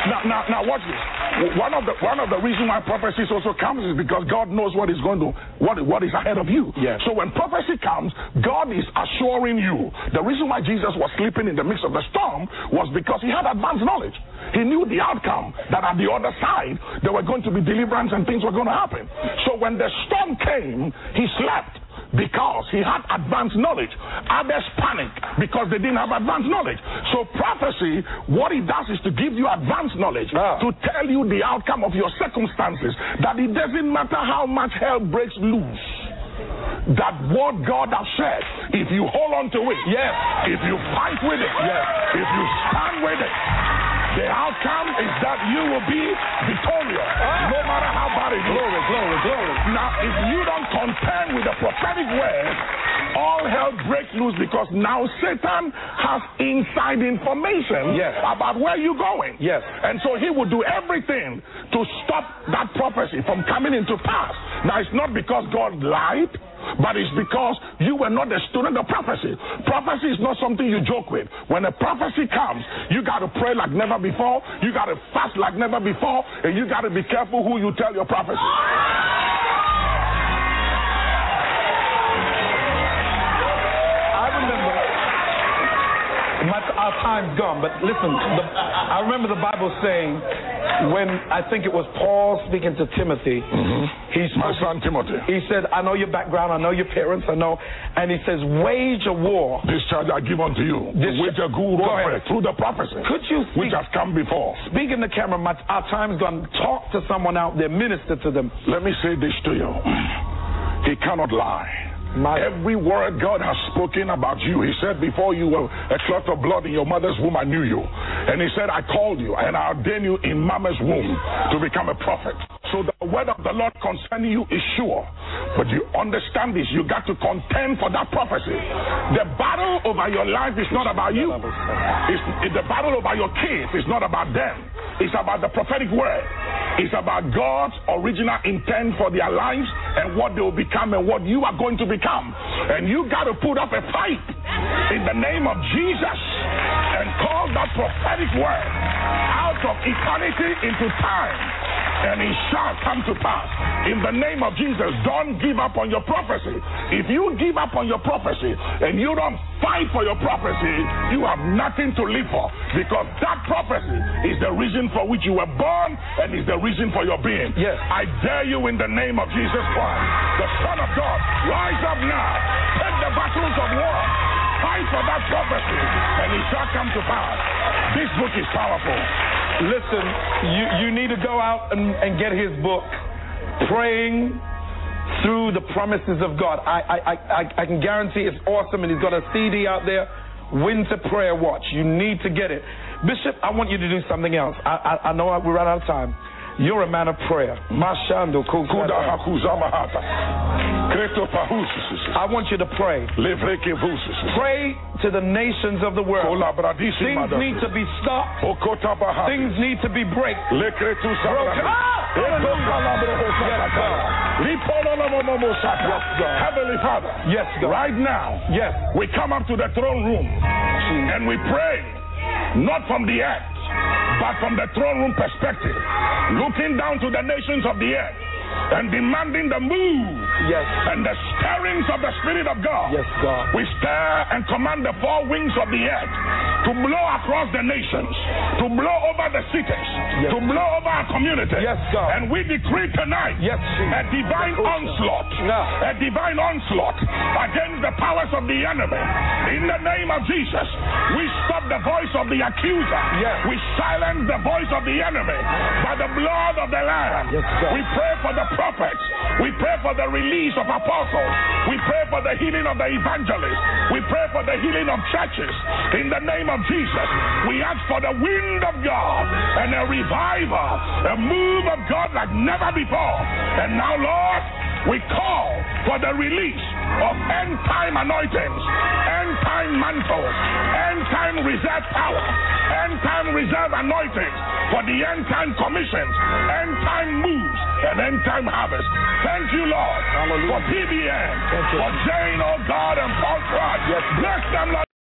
Now watch this. One of the reasons why prophecy also comes is because God knows what is what is ahead of you. Yes. So when prophecy comes, God is assuring you. The reason why Jesus was sleeping in the midst of the storm was because he had advanced knowledge. He knew the outcome, that at the other side there were going to be deliverance and things were going to happen. So when the storm came, he slept because he had advanced knowledge. Others panicked because they didn't have advanced knowledge. So prophecy, what it does is to give you advanced knowledge, to tell you the outcome of your circumstances, that it doesn't matter how much hell breaks loose. That what God has said, if you hold on to it, yes, if you fight with it, yes, if you stand with it, the outcome is that you will be victorious, no matter how bad it is. Glory. Now, if you don't contend with the prophetic word, all hell breaks loose, because now Satan has inside information about where you're going. Yes. And so he will do everything to stop that prophecy from coming into pass. Now, it's not because God lied, but it's because you were not a student of prophecy. Prophecy is not something you joke with. When a prophecy comes, you got to pray like never before, you got to fast like never before, and you got to be careful who you tell your prophecy. Our time's gone, but listen, I remember the Bible saying, when I think it was Paul speaking to Timothy, my son Timothy, he said, I know your background, I know your parents, I know, and he says, wage a war. This charge I give unto you, wage a good warfare through the prophecy, which has come before. Speak in the camera, our time's gone. Talk to someone out there, minister to them. Let me say this to you. He cannot lie. Every word God has spoken about you, he said, before you were a clot of blood in your mother's womb, I knew you. And he said, I called you and I ordained you in mama's womb to become a prophet. So the word of the Lord concerning you is sure. But you understand this, you got to contend for that prophecy. The battle over your life is not about you. It's the battle over your kids is not about them. It's about the prophetic word. It's about God's original intent for their lives and what they will become and what you are going to become. And you got to put up a fight in the name of Jesus and call that prophetic word out of eternity into time. And it shall come to pass. In the name of Jesus, don't give up on your prophecy. If you give up on your prophecy and you don't fight for your prophecy, you have nothing to live for, because that prophecy is the reason for which you were born and is the reason for your being. Yes. I dare you in the name of Jesus Christ, the Son of God, rise up now, take the battles of war, fight for that prophecy, and it shall come to pass. This book is powerful. Listen, you need to go out and get his book, Praying Through the Promises of God. I can guarantee it's awesome, and he's got a CD out there, Winter Prayer Watch. You need to get it. Bishop, I want you to do something else. I know we ran out of time. You're a man of prayer. Mashando I want you to pray. Pray to the nations of the world. Things need to be stopped. Things need to be broken. Heavenly Father, yes, God. Right now, yes, we come up to the throne room and we pray, not from the earth, but from the throne room perspective, looking down to the nations of the earth and demanding the move and the stirrings of the Spirit of God. Yes, God. We stir and command the four wings of the earth to blow across the nations, to blow over the cities, to blow over our community. Yes, God. And we decree tonight a divine onslaught, a divine onslaught against the powers of the enemy. In the name of Jesus, we stop the voice of the accuser. We silence the voice of the enemy by the blood of the Lamb. We pray for the prophets. We pray for the release of apostles. We pray for the healing of the evangelists. We pray for the healing of churches. In the name of Jesus, we ask for the wind of God and a revival, a move of God like never before. And now, Lord, we call for the release of end-time anointings, end-time mantles, end-time reserve power, end-time reserve anointings for the end-time commissions, end-time moves, and end-time harvest. Thank you, Lord, for PBN, for Jane, oh God, and Paul Pratt. Bless them, Lord.